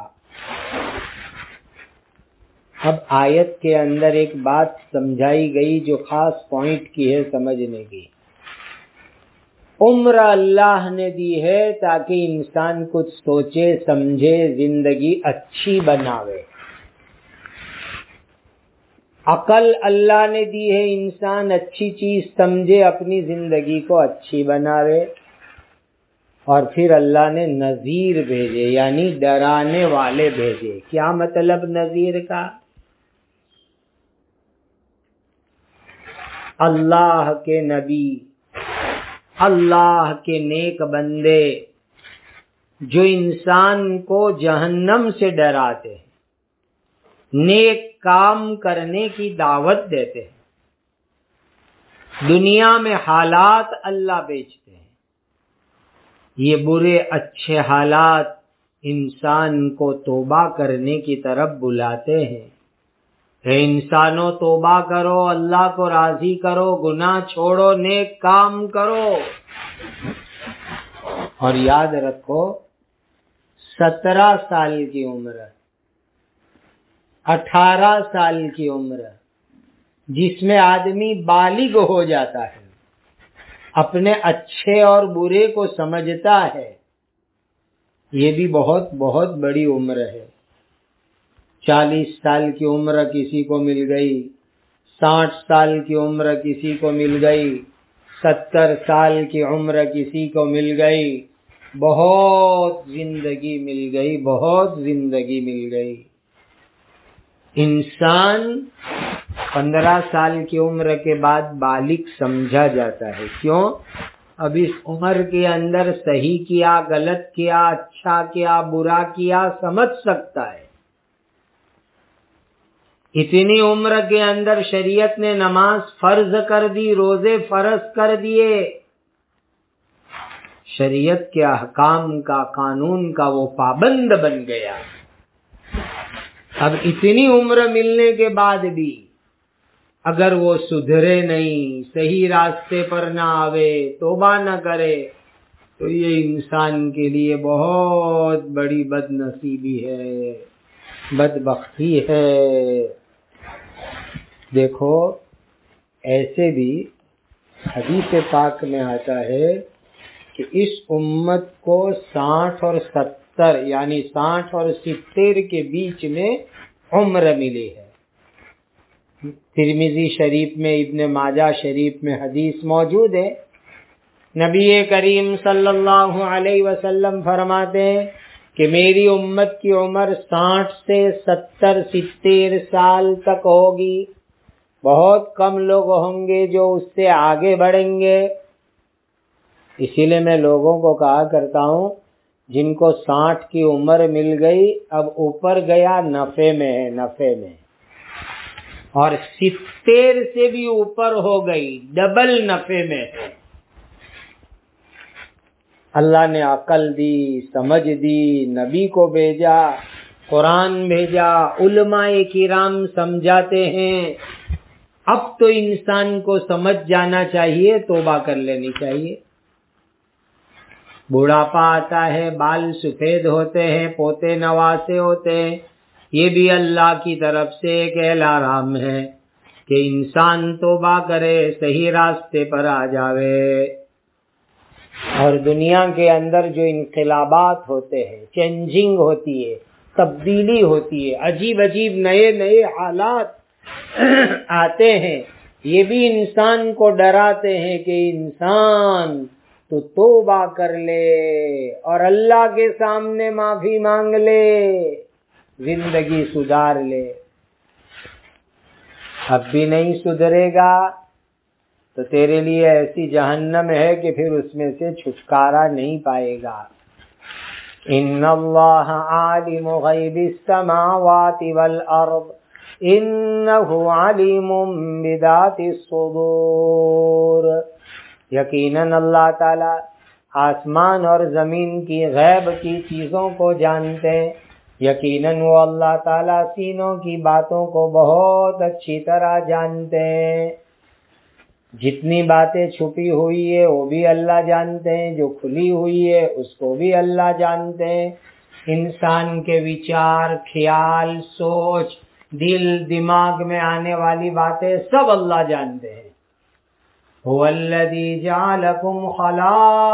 اب آیت کے اندر ایک بات سمجھائی گئی جو خاص پوائنٹ کی ہے سمجھنے کی۔ عمر اللہ نے دی ہے تاکہ انسان کچھ سوچے سمجھے، زندگی اچھی بناوے۔ عقل اللہ نے دی ہے، انسان اچھی چیز سمجھے، اپنی زندگی کو اچھی بناوے، اور پھر اللہ نے نذیر بھیجے یعنی ڈرانے والے بھیجے۔ کیا مطلب نذیر کا؟ اللہ کے نبی، اللہ کے نیک بندے جو انسان کو جہنم سے ڈراتے ہیں، نیک کام کرنے کی دعوت دیتے ہیں، دنیا میں حالات اللہ بیچتے ہیں، یہ برے اچھے حالات انسان کو توبہ کرنے کی طرف بلاتے ہیں۔ اے انسانوں توبہ کرو، اللہ کو راضی کرو، گناہ چھوڑو، نیک کام کرو، اور یاد رکھو سترہ سال کی عمر، اٹھارہ سال کی عمر جس میں آدمی بالغ ہو جاتا ہے، اپنے اچھے اور برے کو سمجھتا ہے، یہ بھی بہت بہت بڑی عمر ہے۔ چالیس سال کی عمر کسی کو مل گئی، ساٹھ سال کی عمر کسی کو مل گئی، ستر سال کی عمر کسی کو مل گئی، بہت زندگی مل گئی، بہت زندگی مل گئی۔ انسان پندرہ سال کی عمر کے بعد بالغ سمجھا جاتا ہے۔ کیوں؟ اب اس عمر کے اندر صحیح کیا، غلط کیا، اچھا کیا، برا کیا سمجھ سکتا ہے۔ اتنی عمر کے اندر شریعت نے نماز فرض کر دی، روزے فرض کر دیے، شریعت کے احکام کا، قانون کا وہ پابند بن گیا۔ اب اتنی عمر ملنے کے بعد بھی اگر وہ سدھرے نہیں، صحیح راستے پر نہ آوے، توبہ نہ کرے، تو یہ انسان کے لیے بہت بڑی بد نصیبی ہے، بدبختی ہے۔ دیکھو ایسے بھی حدیث پاک میں آتا ہے کہ اس امت کو ساٹھ اور ستر یعنی ساٹھ اور ستر کے بیچ میں عمر ملی ہے۔ ترمذی شریف میں، ابن ماجہ شریف میں حدیث موجود ہے۔ نبی کریم صلی اللہ علیہ وسلم فرماتے ہیں کہ میری امت کی عمر ساٹھ سے ستر ستر سال تک ہوگی، بہت کم لوگ ہوں گے جو اس سے آگے بڑھیں گے۔ اسی لیے میں لوگوں کو کہا کرتا ہوں جن کو ساٹھ کی عمر مل گئی اب اوپر گیا نفے میں ہے، نفے میں، اور ستر سے بھی اوپر ہو گئی ڈبل نفے میں ہے۔ اللہ نے عقل دی، سمجھ دی، نبی کو بھیجا، قرآن بھیجا، علماء کرام سمجھاتے ہیں۔ اب تو انسان کو سمجھ جانا چاہیے، توبہ کر لینی چاہیے۔ بڑھاپا آتا ہے، بال سفید ہوتے ہیں، پوتے نواسے ہوتے ہیں، یہ بھی اللہ کی طرف سے ایک الارم ہے کہ انسان توبہ کرے، صحیح راستے پر آ جاوے۔ اور دنیا کے اندر جو انقلابات ہوتے ہیں، چینجنگ ہوتی ہے، تبدیلی ہوتی ہے، عجیب عجیب نئے نئے حالات آتے ہیں، یہ بھی انسان کو ڈراتے ہیں کہ انسان تو توبہ کر لے اور اللہ کے سامنے معافی مانگ لے، زندگی سدھار لے۔ اب بھی نہیں سدھرے گا تو تیرے لیے ایسی جہنم ہے کہ پھر اس میں سے چھٹکارا نہیں پائے گا۔ ان اللہ عالم غیب السماوات والارض انہ علیم بذات الصدور۔ یقیناً اللہ تعالی آسمان اور زمین کی غیب کی چیزوں کو جانتے ہیں، یقیناً وہ اللہ تعالی سینوں کی باتوں کو بہت اچھی طرح جانتے ہیں۔ جتنی باتیں چھپی ہوئی ہے وہ بھی اللہ جانتے ہیں، جو کھلی ہوئی ہے اس کو بھی اللہ جانتے ہیں۔ انسان کے وچار، خیال، سوچ، دل دماغ میں آنے والی باتیں سب اللہ جانتے ہیں۔ هو الذي جعلكم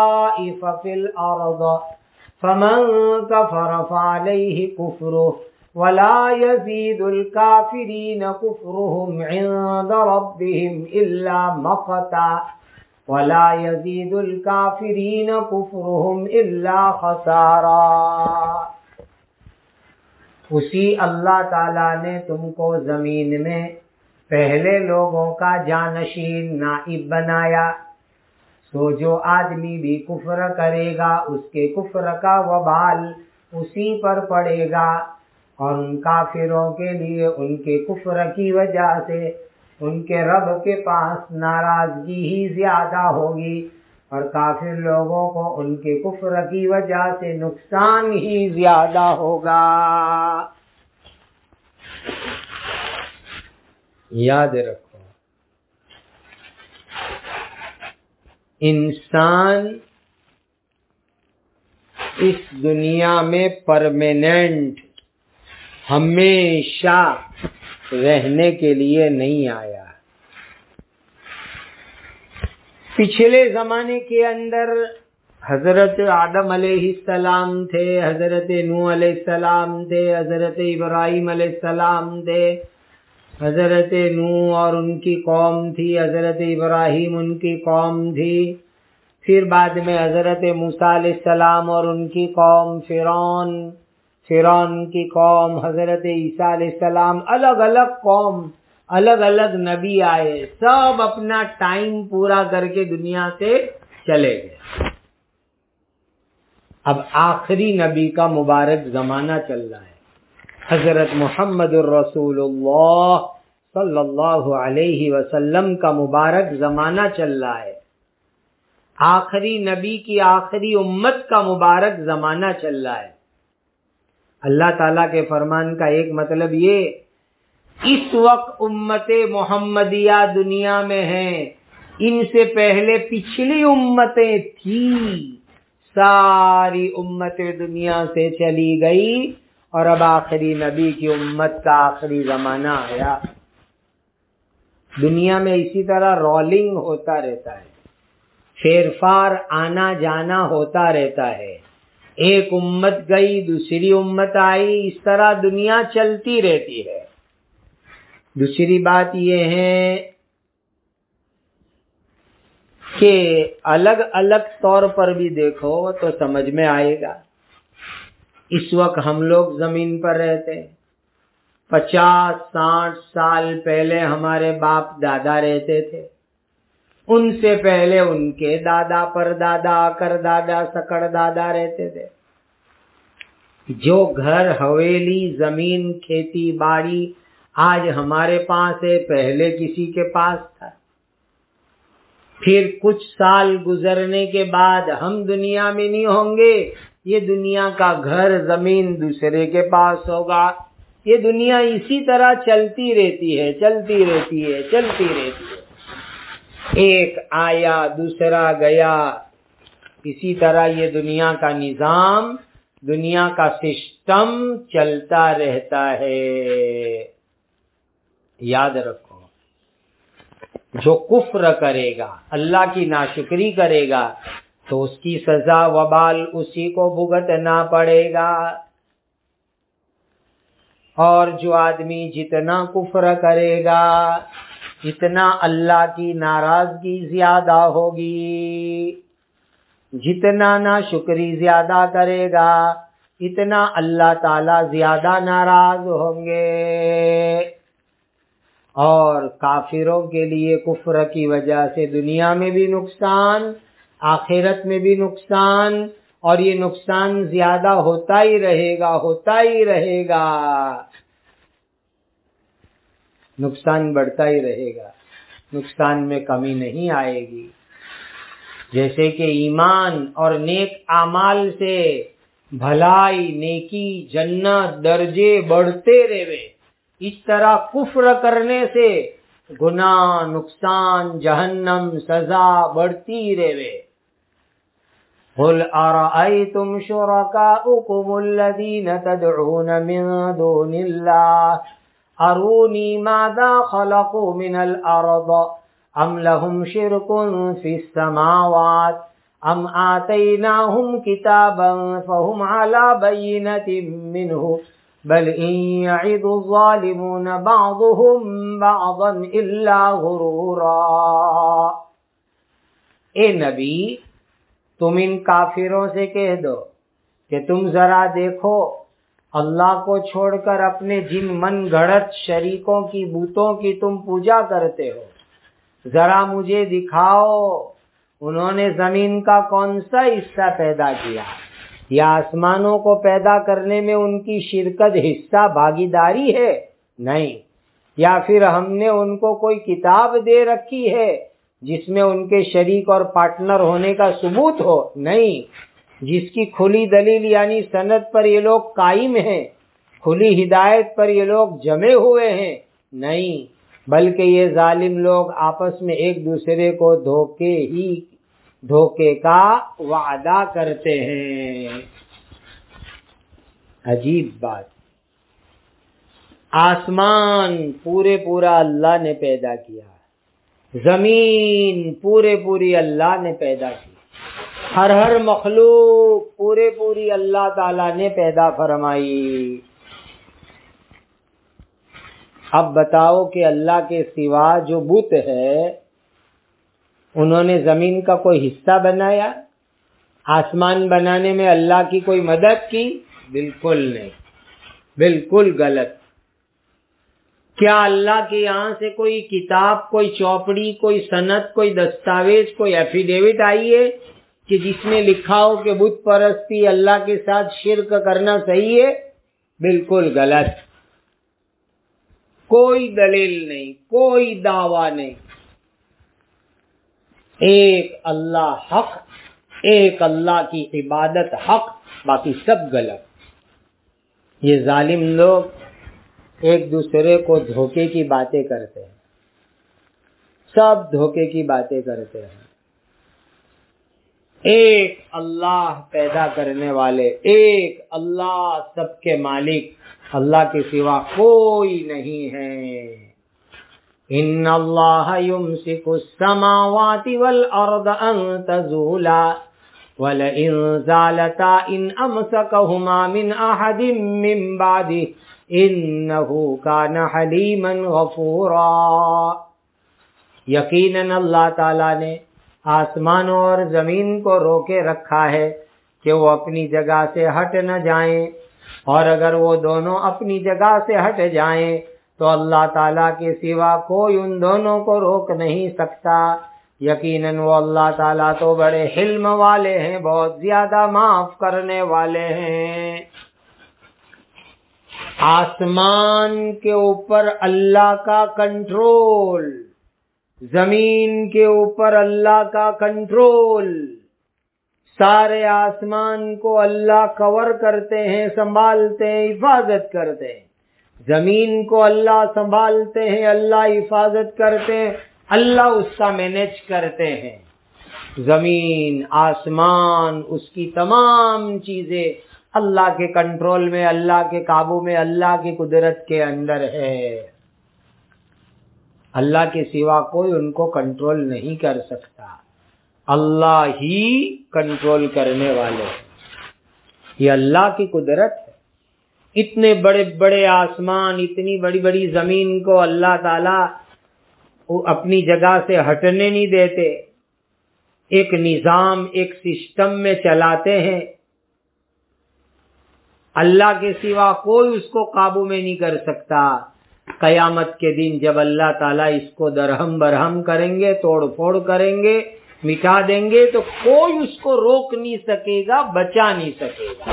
خلائف في الأرض فمن كفر فعليه كفره ولا يزيد الكافرين كفرهم عند ربهم إلا مقتا ولا يزيد الكافرين كفرهم إلا خسارا۔ اسی اللہ تعالیٰ نے تم کو زمین میں پہلے لوگوں کا جانشین نائب بنایا، سو جو آدمی بھی کفر کرے گا اس کے کفر کا وبال اسی پر پڑے گا، اور ان کافروں کے لیے ان کے کفر کی وجہ سے ان کے رب کے پاس ناراضگی ہی زیادہ ہوگی، اور کافر لوگوں کو ان کے کفر کی وجہ سے نقصان ہی زیادہ ہوگا۔ یاد رکھو، انسان اس دنیا میں پرماننٹ ہمیشہ رہنے کے لیے نہیں آیا۔ پچھلے زمانے کے اندر حضرت آدم علیہ السلام تھے، حضرت نوح علیہ السلام تھے، حضرت ابراہیم علیہ السلام تھے، حضرت نوح اور ان کی قوم تھی، حضرت ابراہیم ان کی قوم تھی، پھر بعد میں حضرت موسیٰ علیہ السلام اور ان کی قوم، فرعون فرعون کی قوم، حضرت عیسیٰ علیہ السلام، الگ الگ قوم، الگ الگ نبی آئے، سب اپنا ٹائم پورا کر کے دنیا سے چلے گئے۔ اب آخری نبی کا مبارک زمانہ چل رہا ہے، حضرت محمد الرسول اللہ صلی اللہ علیہ وسلم کا مبارک زمانہ چل رہا ہے، آخری نبی کی آخری امت کا مبارک زمانہ چل رہا ہے۔ اللہ تعالیٰ کے فرمان کا ایک مطلب یہ، اس وقت امت محمدیہ دنیا میں ہیں، ان سے پہلے پچھلی امتیں تھیں، ساری امتیں دنیا سے چلی گئی، اور اب آخری نبی کی امت کا آخری زمانہ آیا۔ دنیا میں اسی طرح رولنگ ہوتا رہتا ہے، پھیر پھار آنا جانا ہوتا رہتا ہے، ایک امت گئی دوسری امت آئی، اس طرح دنیا چلتی رہتی ہے۔ دوسری بات یہ ہے کہ الگ الگ طور پر بھی دیکھو تو سمجھ میں آئے گا۔ اس وقت ہم لوگ زمین پر رہتے ہیں، پچاس ساٹھ سال پہلے ہمارے باپ دادا رہتے تھے، ان سے پہلے ان کے دادا پر دادا کر دادا سکڑ دادا رہتے تھے۔ جو گھر حویلی زمین کھیتی باڑی آج ہمارے پاس ہے، پہلے کسی کے پاس تھا۔ پھر کچھ سال گزرنے کے بعد ہم دنیا میں نہیں ہوں گے، یہ دنیا کا گھر زمین دوسرے کے پاس ہوگا۔ یہ دنیا اسی طرح چلتی رہتی ہے چلتی رہتی ہے چلتی رہتی ہے، ایک آیا دوسرا گیا، اسی طرح یہ دنیا کا نظام، دنیا کا سسٹم چلتا رہتا ہے۔ یاد رکھو، جو کفر کرے گا، اللہ کی ناشکری کرے گا، تو اس کی سزا وبال اسی کو بھگتنا پڑے گا، اور جو آدمی جتنا کفر کرے گا اتنا اللہ کی ناراضگی زیادہ ہوگی، جتنا ناشکری زیادہ کرے گا اتنا اللہ تعالی زیادہ ناراض ہوں گے۔ اور کافروں کے لیے کفر کی وجہ سے دنیا میں بھی نقصان، آخرت میں بھی نقصان، اور یہ نقصان زیادہ ہوتا ہی رہے گا ہوتا ہی رہے گا، نقصان بڑھتا ہی رہے گا، نقصان میں کمی نہیں آئے گی۔ جیسے کہ ایمان اور نیک اعمال سے بھلائی نیکی جنت درجے بڑھتے رہے، اس طرح کفر کرنے سے گناہ نقصان جہنم سزا بڑھتی رہے۔ قل ارأيتم شركاءكم الذين تدعون من دون الله اروني ماذا خلقوا من الارض ام لهم شرك في السماوات ام آتيناهم كتابا فهم على بينة منه بل ان يعظ الظالمون بعضهم بعضا الا غرورا. اے نبی تم ان کافروں سے کہہ دو کہ تم ذرا دیکھو اللہ کو چھوڑ کر اپنے جن من گھڑت شریکوں کی بتوں کی تم پوجا کرتے ہو، ذرا مجھے دکھاؤ انہوں نے زمین کا کون سا حصہ پیدا کیا، یا آسمانوں کو پیدا کرنے میں ان کی شرکت حصہ بھاگیداری ہے؟ نہیں. یا پھر ہم نے ان کو کوئی کتاب دے رکھی ہے جس میں ان کے شریک اور پارٹنر ہونے کا ثبوت ہو؟ نہیں. جس کی کھلی دلیل یعنی سند پر یہ لوگ قائم ہیں، کھلی ہدایت پر یہ لوگ جمے ہوئے ہیں؟ نہیں، بلکہ یہ ظالم لوگ آپس میں ایک دوسرے کو دھوکے ہی دھوکے کا وعدہ کرتے ہیں. عجیب بات. آسمان پورے پورا اللہ نے پیدا کیا، زمین پورے پوری اللہ نے پیدا کی، ہر ہر مخلوق پورے پوری اللہ تعالی نے پیدا فرمائی. اب بتاؤ کہ اللہ کے سوا جو بت ہے انہوں نے زمین کا کوئی حصہ بنایا؟ آسمان بنانے میں اللہ کی کوئی مدد کی؟ بالکل نہیں، بالکل غلط. کیا اللہ کے یہاں سے کوئی کتاب، کوئی چوپڑی، کوئی سند، کوئی دستاویز، کوئی ایفیڈیوٹ آئی ہے کہ جس میں لکھا ہو کہ بت پرستی اللہ کے ساتھ شرک کرنا صحیح ہے؟ بالکل غلط. کوئی دلیل نہیں، کوئی دعویٰ نہیں. ایک اللہ حق، ایک اللہ کی عبادت حق، باقی سب غلط. یہ ظالم لوگ ایک دوسرے کو دھوکے کی باتیں کرتے ہیں، سب دھوکے کی باتیں کرتے ہیں. ایک اللہ پیدا کرنے والے، ایک اللہ سب کے مالک، اللہ کے سوا کوئی نہیں ہے. ان اللہ یمسک السماوات والارض ان تزولا ولئن زالتا ان امسکہما من احد من بعدہ انہ کان حلیما غفورا. یقیناً اللہ تعالیٰ نے آسمانوں اور زمین کو روکے رکھا ہے کہ وہ اپنی جگہ سے ہٹ نہ جائیں، اور اگر وہ دونوں اپنی جگہ سے ہٹ جائیں تو اللہ تعالیٰ کے سوا کوئی ان دونوں کو روک نہیں سکتا. یقیناً وہ اللہ تعالیٰ تو بڑے حلم والے ہیں، بہت زیادہ معاف کرنے والے ہیں. آسمان کے اوپر اللہ کا کنٹرول، زمین کے اوپر اللہ کا کنٹرول. سارے آسمان کو اللہ کور کرتے ہیں، سنبھالتے ہیں، حفاظت کرتے ہیں. زمین کو اللہ سنبھالتے ہیں، اللہ حفاظت کرتے ہیں، اللہ اس کا مینج کرتے ہیں. زمین، آسمان، اس کی تمام چیزیں اللہ کے کنٹرول میں، اللہ کے قابو میں، اللہ کی قدرت کے اندر ہے. اللہ کے سوا کوئی ان کو کنٹرول نہیں کر سکتا، اللہ ہی کنٹرول کرنے والے. یہ اللہ کی قدرت ہے. اتنے بڑے بڑے آسمان، اتنی بڑی بڑی زمین کو اللہ تعالیٰ اپنی جگہ سے ہٹنے نہیں دیتے، ایک نظام، ایک سسٹم میں چلاتے ہیں. اللہ کے سوا کوئی اس کو قابو میں نہیں کر سکتا. قیامت کے دن جب اللہ تعالیٰ اس کو درہم برہم کریں گے، توڑ پھوڑ کریں گے، مٹا دیں گے، تو کوئی اس کو روک نہیں سکے گا، بچا نہیں سکے گا.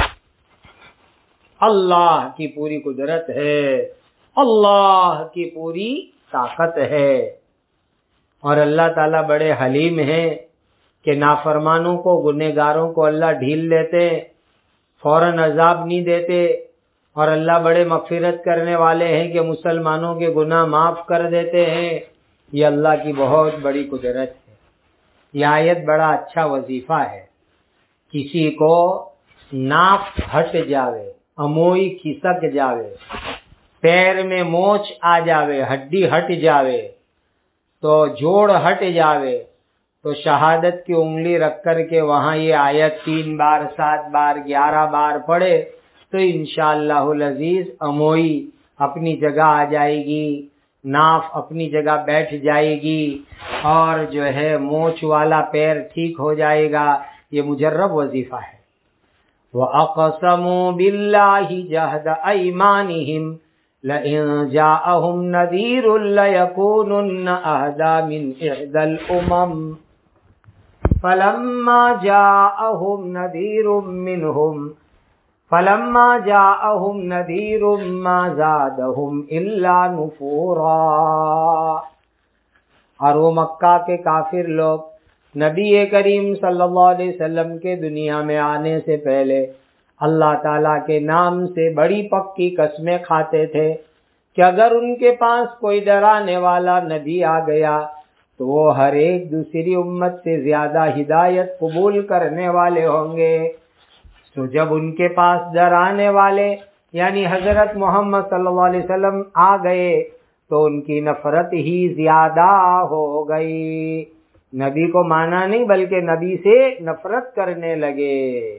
اللہ کی پوری قدرت ہے، اللہ کی پوری طاقت ہے. اور اللہ تعالیٰ بڑے حلیم ہیں کہ نافرمانوں کو، گنہگاروں کو اللہ ڈھیل دیتے، فوراً عذاب نہیں دیتے. اور اللہ بڑے مغفرت کرنے والے ہیں کہ مسلمانوں کے گناہ معاف کر دیتے ہیں. یہ اللہ کی بہت بڑی قدرت ہے. یہ آیت بڑا اچھا وظیفہ ہے. کسی کو ناک ہٹ جاوے، اموئی کھسک جاوے، پیر میں موچ آ جاوے، ہڈی ہٹ جاوے، تو جوڑ ہٹ جاوے، تو شہادت کی انگلی رکھ کر کے وہاں یہ آیت تین بار، سات بار، گیارہ بار پڑھے تو انشاءاللہ العزیز اموئی اپنی جگہ آ جائے گی، ناف اپنی جگہ بیٹھ جائے گی، اور جو ہے مونچھ والا پیر ٹھیک ہو جائے گا۔ یہ مجرب وظیفہ ہے۔ وَأَقْسَمُوا بِاللَّهِ جَهْدَ أَيْمَانِهِمْ لَئِن جَاءَهُمْ نَذِيرٌ لَيَكُونُنَّ أَهْدَىٰ مِنْ إِحْدَى الْأُمَمِ فَلَمَّا جَاءَهُمْ نَذِيرٌ مِّنْهُمْ فَلَمَّا جَاءَهُمْ نَذِيرٌ مَّا زَادَهُمْ إِلَّا نُفُورًا۔ اور وہ مکہ کے کافر لوگ نبی کریم صلی اللہ علیہ وسلم کے دنیا میں آنے سے پہلے اللہ تعالیٰ کے نام سے بڑی پکی قسمیں کھاتے تھے کہ اگر ان کے پاس کوئی ڈرانے والا نبی آ گیا تو وہ ہر ایک دوسری امت سے زیادہ ہدایت قبول کرنے والے ہوں گے۔ تو جب ان کے پاس ڈرانے والے یعنی حضرت محمد صلی اللہ علیہ وسلم آ گئے تو ان کی نفرت ہی زیادہ ہو گئی۔ نبی کو مانا نہیں بلکہ نبی سے نفرت کرنے لگے۔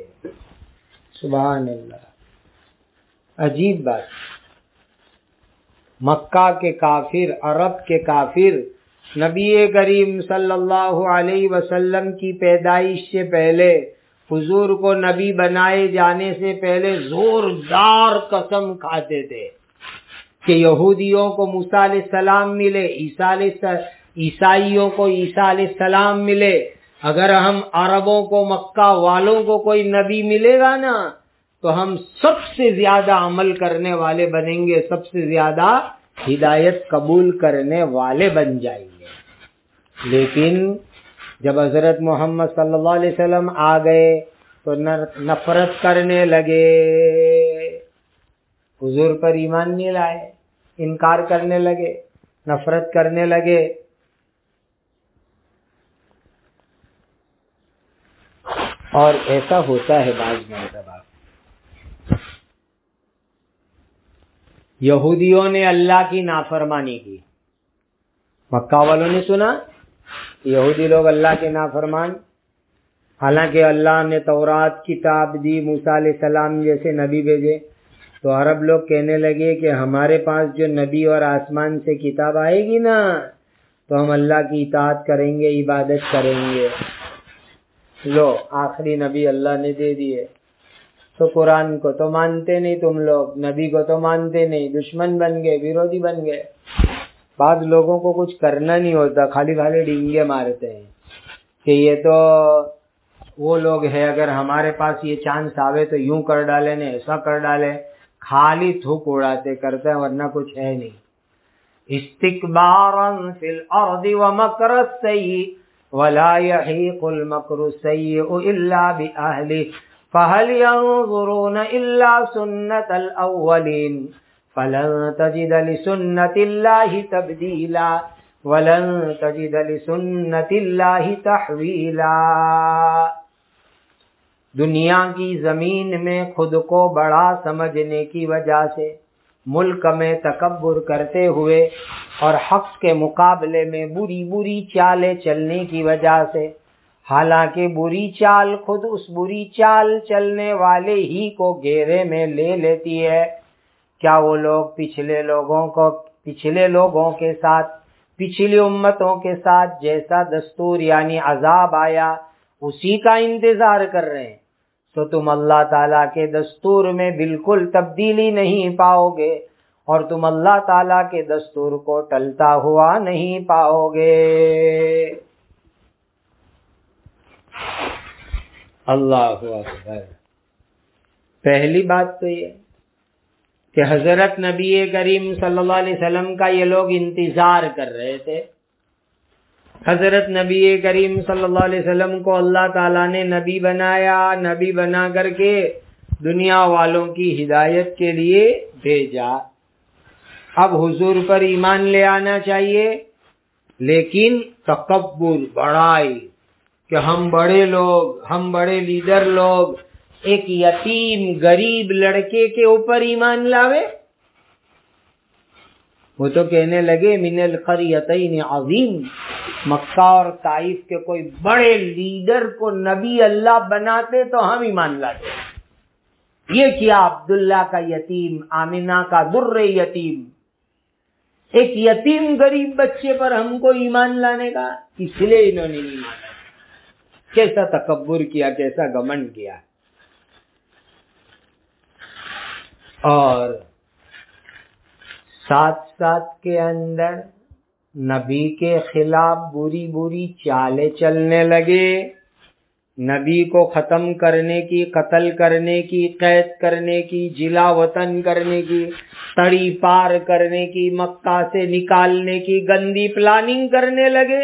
سبحان اللہ، عجیب بات۔ مکہ کے کافر، عرب کے کافر نبی کریم صلی اللہ علیہ وسلم کی پیدائش سے پہلے، حضور کو نبی بنائے جانے سے پہلے زوردار قسم کھاتے تھے کہ یہودیوں کو موسیٰ علیہ السلام ملے، عیسیٰ علیہ السلام عیسائیوں کو عیسیٰ علیہ السلام ملے، اگر ہم عربوں کو مکہ والوں کو کوئی نبی ملے گا نا تو ہم سب سے زیادہ عمل کرنے والے بنیں گے، سب سے زیادہ ہدایت قبول کرنے والے بن جائیں گے۔ لیکن جب حضرت محمد صلی اللہ علیہ وسلم آ گئے تو نفرت کرنے لگے، حضور پر ایمان نہیں لائے، انکار کرنے لگے، نفرت کرنے لگے۔ اور ایسا ہوتا ہے بعض مرتبہ، یہودیوں نے اللہ کی نافرمانی کی، مکہ والوں نے سنا یہودی لوگ اللہ کے نافرمان، حالانکہ اللہ نے تورات کتاب دی، موسیٰ علیہ السلام جیسے نبی بھیجے، تو عرب لوگ کہنے لگے کہ ہمارے پاس جو نبی اور آسمان سے کتاب آئے گی نا تو ہم اللہ کی اطاعت کریں گے، عبادت کریں گے۔ لو آخری نبی اللہ نے دے دیے تو قرآن کو تو مانتے نہیں تم لوگ، نبی کو تو مانتے نہیں، دشمن بن گئے، ویرودھی بن گئے۔ بعض لوگوں کو کچھ کرنا نہیں ہوتا، خالی خالی ڈینگے مارتے ہیں کہ یہ تو وہ لوگ ہیں، اگر ہمارے پاس یہ چانس آوے تو یوں کر ڈالے نے، ایسا کر ڈالے، خالی تھوک اڑاتے کرتے ہیں، ورنہ کچھ ہے نہیں۔ استکبارا فی الارض ومکر السیئ ولا یحیق المکر السیئ الا بأہلہ فہل ینظرون الا سنت الاولین فلن تجد لسنت اللہ تبدیلا ولن تجد لسنت اللہ تحویلا۔ دنیا کی زمین میں خود کو بڑا سمجھنے کی وجہ سے، ملک میں تکبر کرتے ہوئے اور حق کے مقابلے میں بری بری چالیں چلنے کی وجہ سے، حالانکہ بری چال خود اس بری چال چلنے والے ہی کو گھیرے میں لے لیتی ہے۔ کیا وہ لوگ پچھلے لوگوں کو پچھلے لوگوں کے ساتھ پچھلی امتوں کے ساتھ جیسا دستور یعنی عذاب آیا اسی کا انتظار کر رہے ہیں؟ تو تم اللہ تعالیٰ کے دستور میں بالکل تبدیلی نہیں پاؤ گے اور تم اللہ تعالیٰ کے دستور کو ٹلتا ہوا نہیں پاؤ گے۔ اللہ اکبر۔ پہلی بات تو یہ کہ حضرت نبی کریم صلی اللہ علیہ وسلم کا یہ لوگ انتظار کر رہے تھے۔ حضرت نبی کریم صلی اللہ علیہ وسلم کو اللہ تعالیٰ نے نبی بنایا، نبی بنا کر کے دنیا والوں کی ہدایت کے لیے بھیجا۔ اب حضور پر ایمان لے آنا چاہیے، لیکن تکبر، بڑائی کہ ہم بڑے لوگ، ہم بڑے لیڈر لوگ ایک یتیم غریب لڑکے کے اوپر ایمان لاوے۔ وہ تو کہنے لگے من القریتین عظیم، مکہ اور طائف کے کوئی بڑے لیڈر کو نبی اللہ بناتے تو ہم ایمان لاتے۔ یہ کیا عبداللہ کا یتیم، آمینہ کا در یتیم، ایک یتیم غریب بچے پر ہم کو ایمان لانے کا، اس لیے انہوں نے نہیں مانا. کیسا تکبر کیا، کیسا گھمنڈ کیا. اور ساتھ ساتھ کے اندر نبی کے خلاف بری بری چالیں چلنے لگے، نبی کو ختم کرنے کی، قتل کرنے کی، قید کرنے کی، جلا وطن کرنے کی، تڑی پار کرنے کی، مکہ سے نکالنے کی گندی پلاننگ کرنے لگے.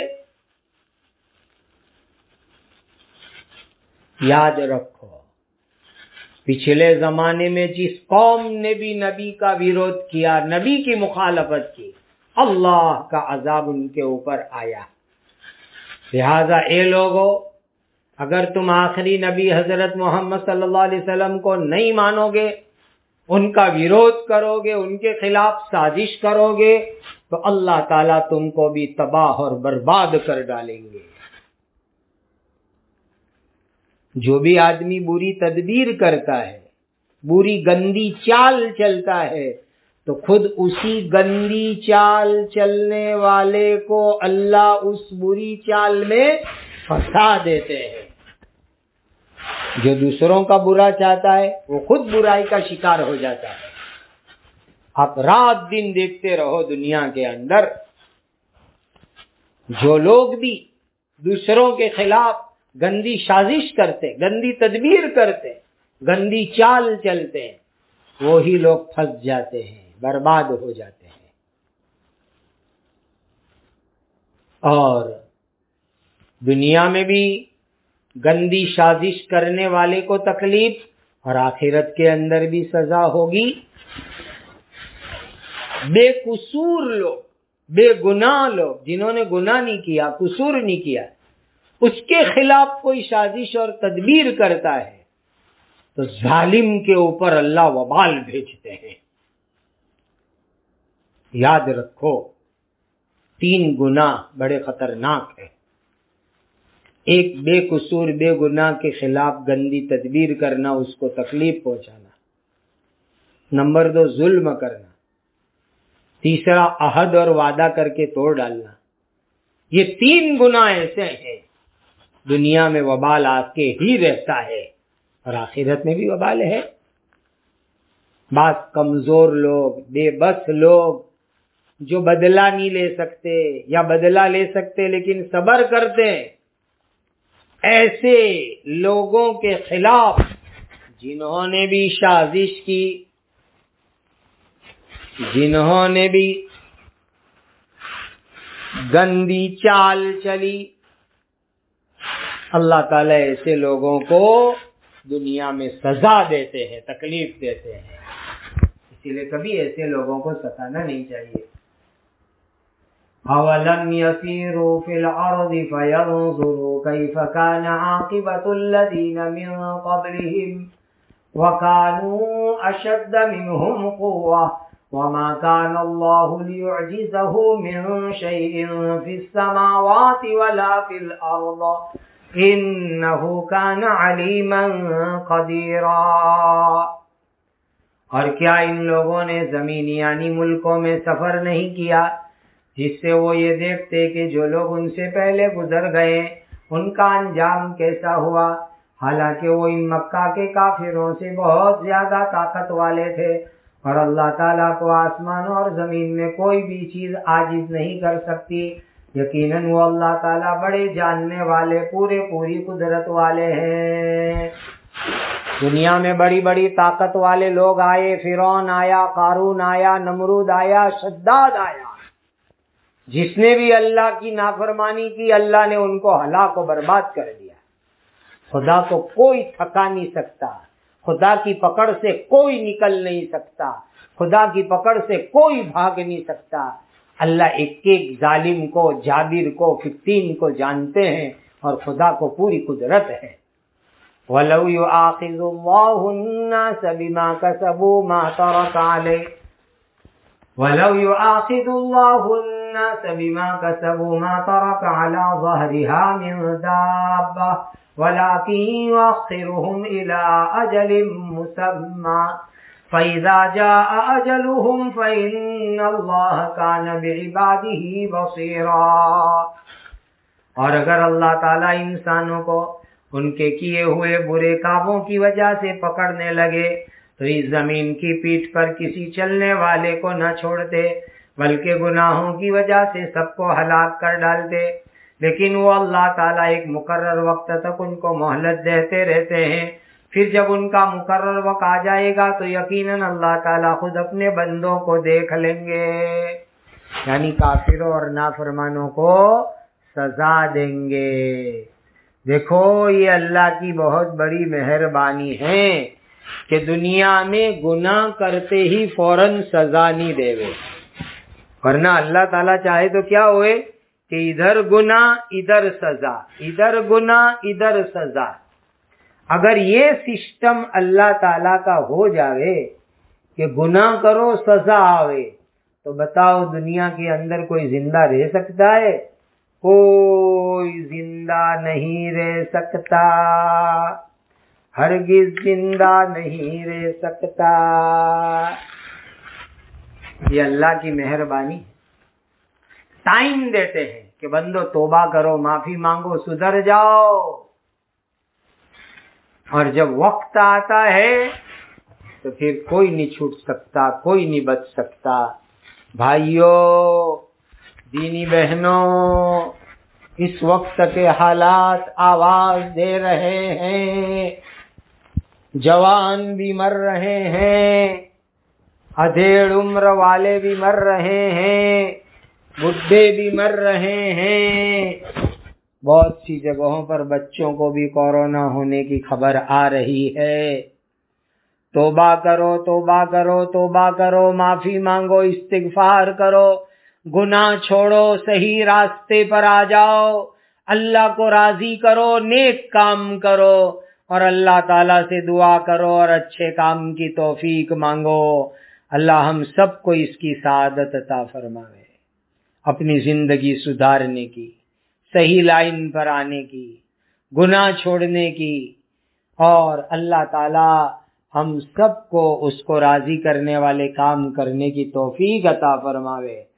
یاد رکھو پچھلے زمانے میں جس قوم نے بھی نبی کا ویرودھ کیا، نبی کی مخالفت کی، اللہ کا عذاب ان کے اوپر آیا. لہذا اے لوگو، اگر تم آخری نبی حضرت محمد صلی اللہ علیہ وسلم کو نہیں مانو گے، ان کا ویرودھ کرو گے، ان کے خلاف سازش کرو گے، تو اللہ تعالیٰ تم کو بھی تباہ اور برباد کر ڈالیں گے. جو بھی آدمی بری تدبیر کرتا ہے، بری گندی چال چلتا ہے، تو خود اسی گندی چال چلنے والے کو اللہ اس بری چال میں پھنسا دیتے ہیں. جو دوسروں کا برا چاہتا ہے وہ خود برائی کا شکار ہو جاتا ہے. آپ رات دن دیکھتے رہو دنیا کے اندر جو لوگ بھی دوسروں کے خلاف گندی سازش کرتے، گندی تدبیر کرتے، گندی چال چلتے ہیں، وہی لوگ پھنس جاتے ہیں، برباد ہو جاتے ہیں. اور دنیا میں بھی گندی سازش کرنے والے کو تکلیف، اور آخرت کے اندر بھی سزا ہوگی. بے قصور لوگ، بے گناہ لوگ، جنہوں نے گناہ نہیں کیا، قصور نہیں کیا، اس کے خلاف کوئی سازش اور تدبیر کرتا ہے تو ظالم کے اوپر اللہ وبال بھیجتے ہیں. یاد رکھو تین گناہ بڑے خطرناک ہیں. ایک بے قصور بے گناہ کے خلاف گندی تدبیر کرنا، اس کو تکلیف پہنچانا. نمبر دو ظلم کرنا. تیسرا عہد اور وعدہ کر کے توڑ ڈالنا. یہ تین گناہ ایسے ہیں دنیا میں وبال آ کے ہی رہتا ہے اور آخرت میں بھی وبال ہے. بعض کمزور لوگ، بے بس لوگ جو بدلہ نہیں لے سکتے یا بدلہ لے سکتے لیکن صبر کرتے، ایسے لوگوں کے خلاف جنہوں نے بھی سازش کی، جنہوں نے بھی گندی چال چلی، اللہ تعالیٰ ایسے لوگوں کو دنیا میں سزا دیتے ہیں، تکلیف دیتے ہیں. اسی لیے کبھی ایسے لوگوں کو ستانا نہیں چاہیے. أَوَلَمْ يَسِيرُوا فِي الْأَرْضِ فَيَنْظُرُوا كَيْفَ كَانَ عَاقِبَةُ الَّذِينَ مِنْ قَبْلِهِمْ وَكَانُوا أَشَدَّ مِنْهُمْ قُوَّةً وَمَا كَانَ اللَّهُ لِيُعْجِزَهُ مِنْ شَيْءٍ فِي السَّمَاوَاتِ وَلَا فِي الْأَرْضِ إِنَّهُ كَانَ عَلِيمًا قَدِيرًا. اور کیا ان لوگوں نے زمین یعنی ملکوں میں سفر نہیں کیا جس سے وہ یہ دیکھتے کہ جو لوگ ان سے پہلے گزر گئے ان کا انجام کیسا ہوا، حالانکہ وہ ان مکہ کے کافروں سے بہت زیادہ طاقت والے تھے، اور اللہ تعالیٰ کو آسمانوں اور زمین میں کوئی بھی چیز عاجز نہیں کر سکتی. یقیناً وہ اللہ تعالیٰ بڑے جاننے والے، پورے پوری قدرت والے ہیں. دنیا میں بڑی بڑی طاقت والے لوگ آئے، فرعون آیا، قارون آیا، نمرود آیا، شداد آیا. جس نے بھی اللہ کی نافرمانی کی اللہ نے ان کو ہلاک و برباد کر دیا. خدا کو کوئی تھکا نہیں سکتا، خدا کی پکڑ سے کوئی نکل نہیں سکتا، خدا کی پکڑ سے کوئی بھاگ نہیں سکتا. اللہ ایک ایک ظالم کو، جابر کو، فتین کو جانتے ہیں، اور خدا کو پوری قدرت ہے. وَلَوْ يُؤَاخِذُ اللَّهُ النَّاسَ بِمَا كَسَبُوا مَا تَرَكَ عَلَيْهِ وَلَوْ يُؤَاخِذُ اللَّهُ النَّاسَ بِمَا كَسَبُوا مَا تَرَكَ عَلَى ظَهْرِهَا مِنْ دَابَّةٍ وَلَكِنْ يُؤَخِّرُهُمْ إِلَى أَجَلٍ مُّسَمًّى فَإِذَا جَاءَ أَجَلُهُمْ فَإِنَّ اللَّهَ كَانَ بِعِبَادِهِ بَصِيرًا۔ اور اگر اللہ تعالیٰ انسانوں کو ان کے کیے ہوئے برے کاموں کی وجہ سے پکڑنے لگے تو اس زمین کی پیٹھ پر کسی چلنے والے کو نہ چھوڑتے، بلکہ گناہوں کی وجہ سے سب کو ہلاک کر ڈالتے، لیکن وہ اللہ تعالیٰ ایک مقرر وقت تک ان کو مہلت دیتے رہتے ہیں، پھر جب ان کا مقرر وقت آ جائے گا تو یقیناً اللہ تعالیٰ خود اپنے بندوں کو دیکھ لیں گے، یعنی کافروں اور نافرمانوں کو سزا دیں گے۔ دیکھو یہ اللہ کی بہت بڑی مہربانی ہے کہ دنیا میں گناہ کرتے ہی فوراً سزا نہیں دے وے، ورنہ اللہ تعالیٰ چاہے تو کیا ہوئے کہ ادھر گناہ ادھر سزا، ادھر گناہ ادھر سزا۔ اگر یہ سسٹم اللہ تعالیٰ کا ہو جاوے کہ گناہ کرو سزا آوے تو بتاؤ دنیا کے اندر کوئی زندہ رہ سکتا ہے؟ کوئی زندہ نہیں رہ سکتا، ہرگز زندہ نہیں رہ سکتا۔ یہ اللہ کی مہربانی ہے، ٹائم دیتے ہیں کہ بندو توبہ کرو، معافی مانگو، سدھر جاؤ، اور جب وقت آتا ہے تو پھر کوئی نہیں چھوٹ سکتا، کوئی نہیں بچ سکتا۔ بھائیوں، دینی بہنوں، اس وقت کے حالات آواز دے رہے ہیں، جوان بھی مر رہے ہیں، ادھیڑ عمر والے بھی مر رہے ہیں، بڈھے بھی مر رہے ہیں، بہت سی جگہوں پر بچوں کو بھی کورونا ہونے کی خبر آ رہی ہے۔ توبہ کرو، توبہ کرو، توبہ کرو، معافی مانگو، استغفار کرو، گناہ چھوڑو، صحیح راستے پر آ جاؤ، اللہ کو راضی کرو، نیک کام کرو، اور اللہ تعالیٰ سے دعا کرو اور اچھے کام کی توفیق مانگو۔ اللہ ہم سب کو اس کی سعادت عطا فرمائے، اپنی زندگی سدھارنے کی، صحیح لائن پر آنے کی، گناہ چھوڑنے کی، اور اللہ تعالیٰ ہم سب کو اس کو راضی کرنے والے کام کرنے کی توفیق عطا فرماوے۔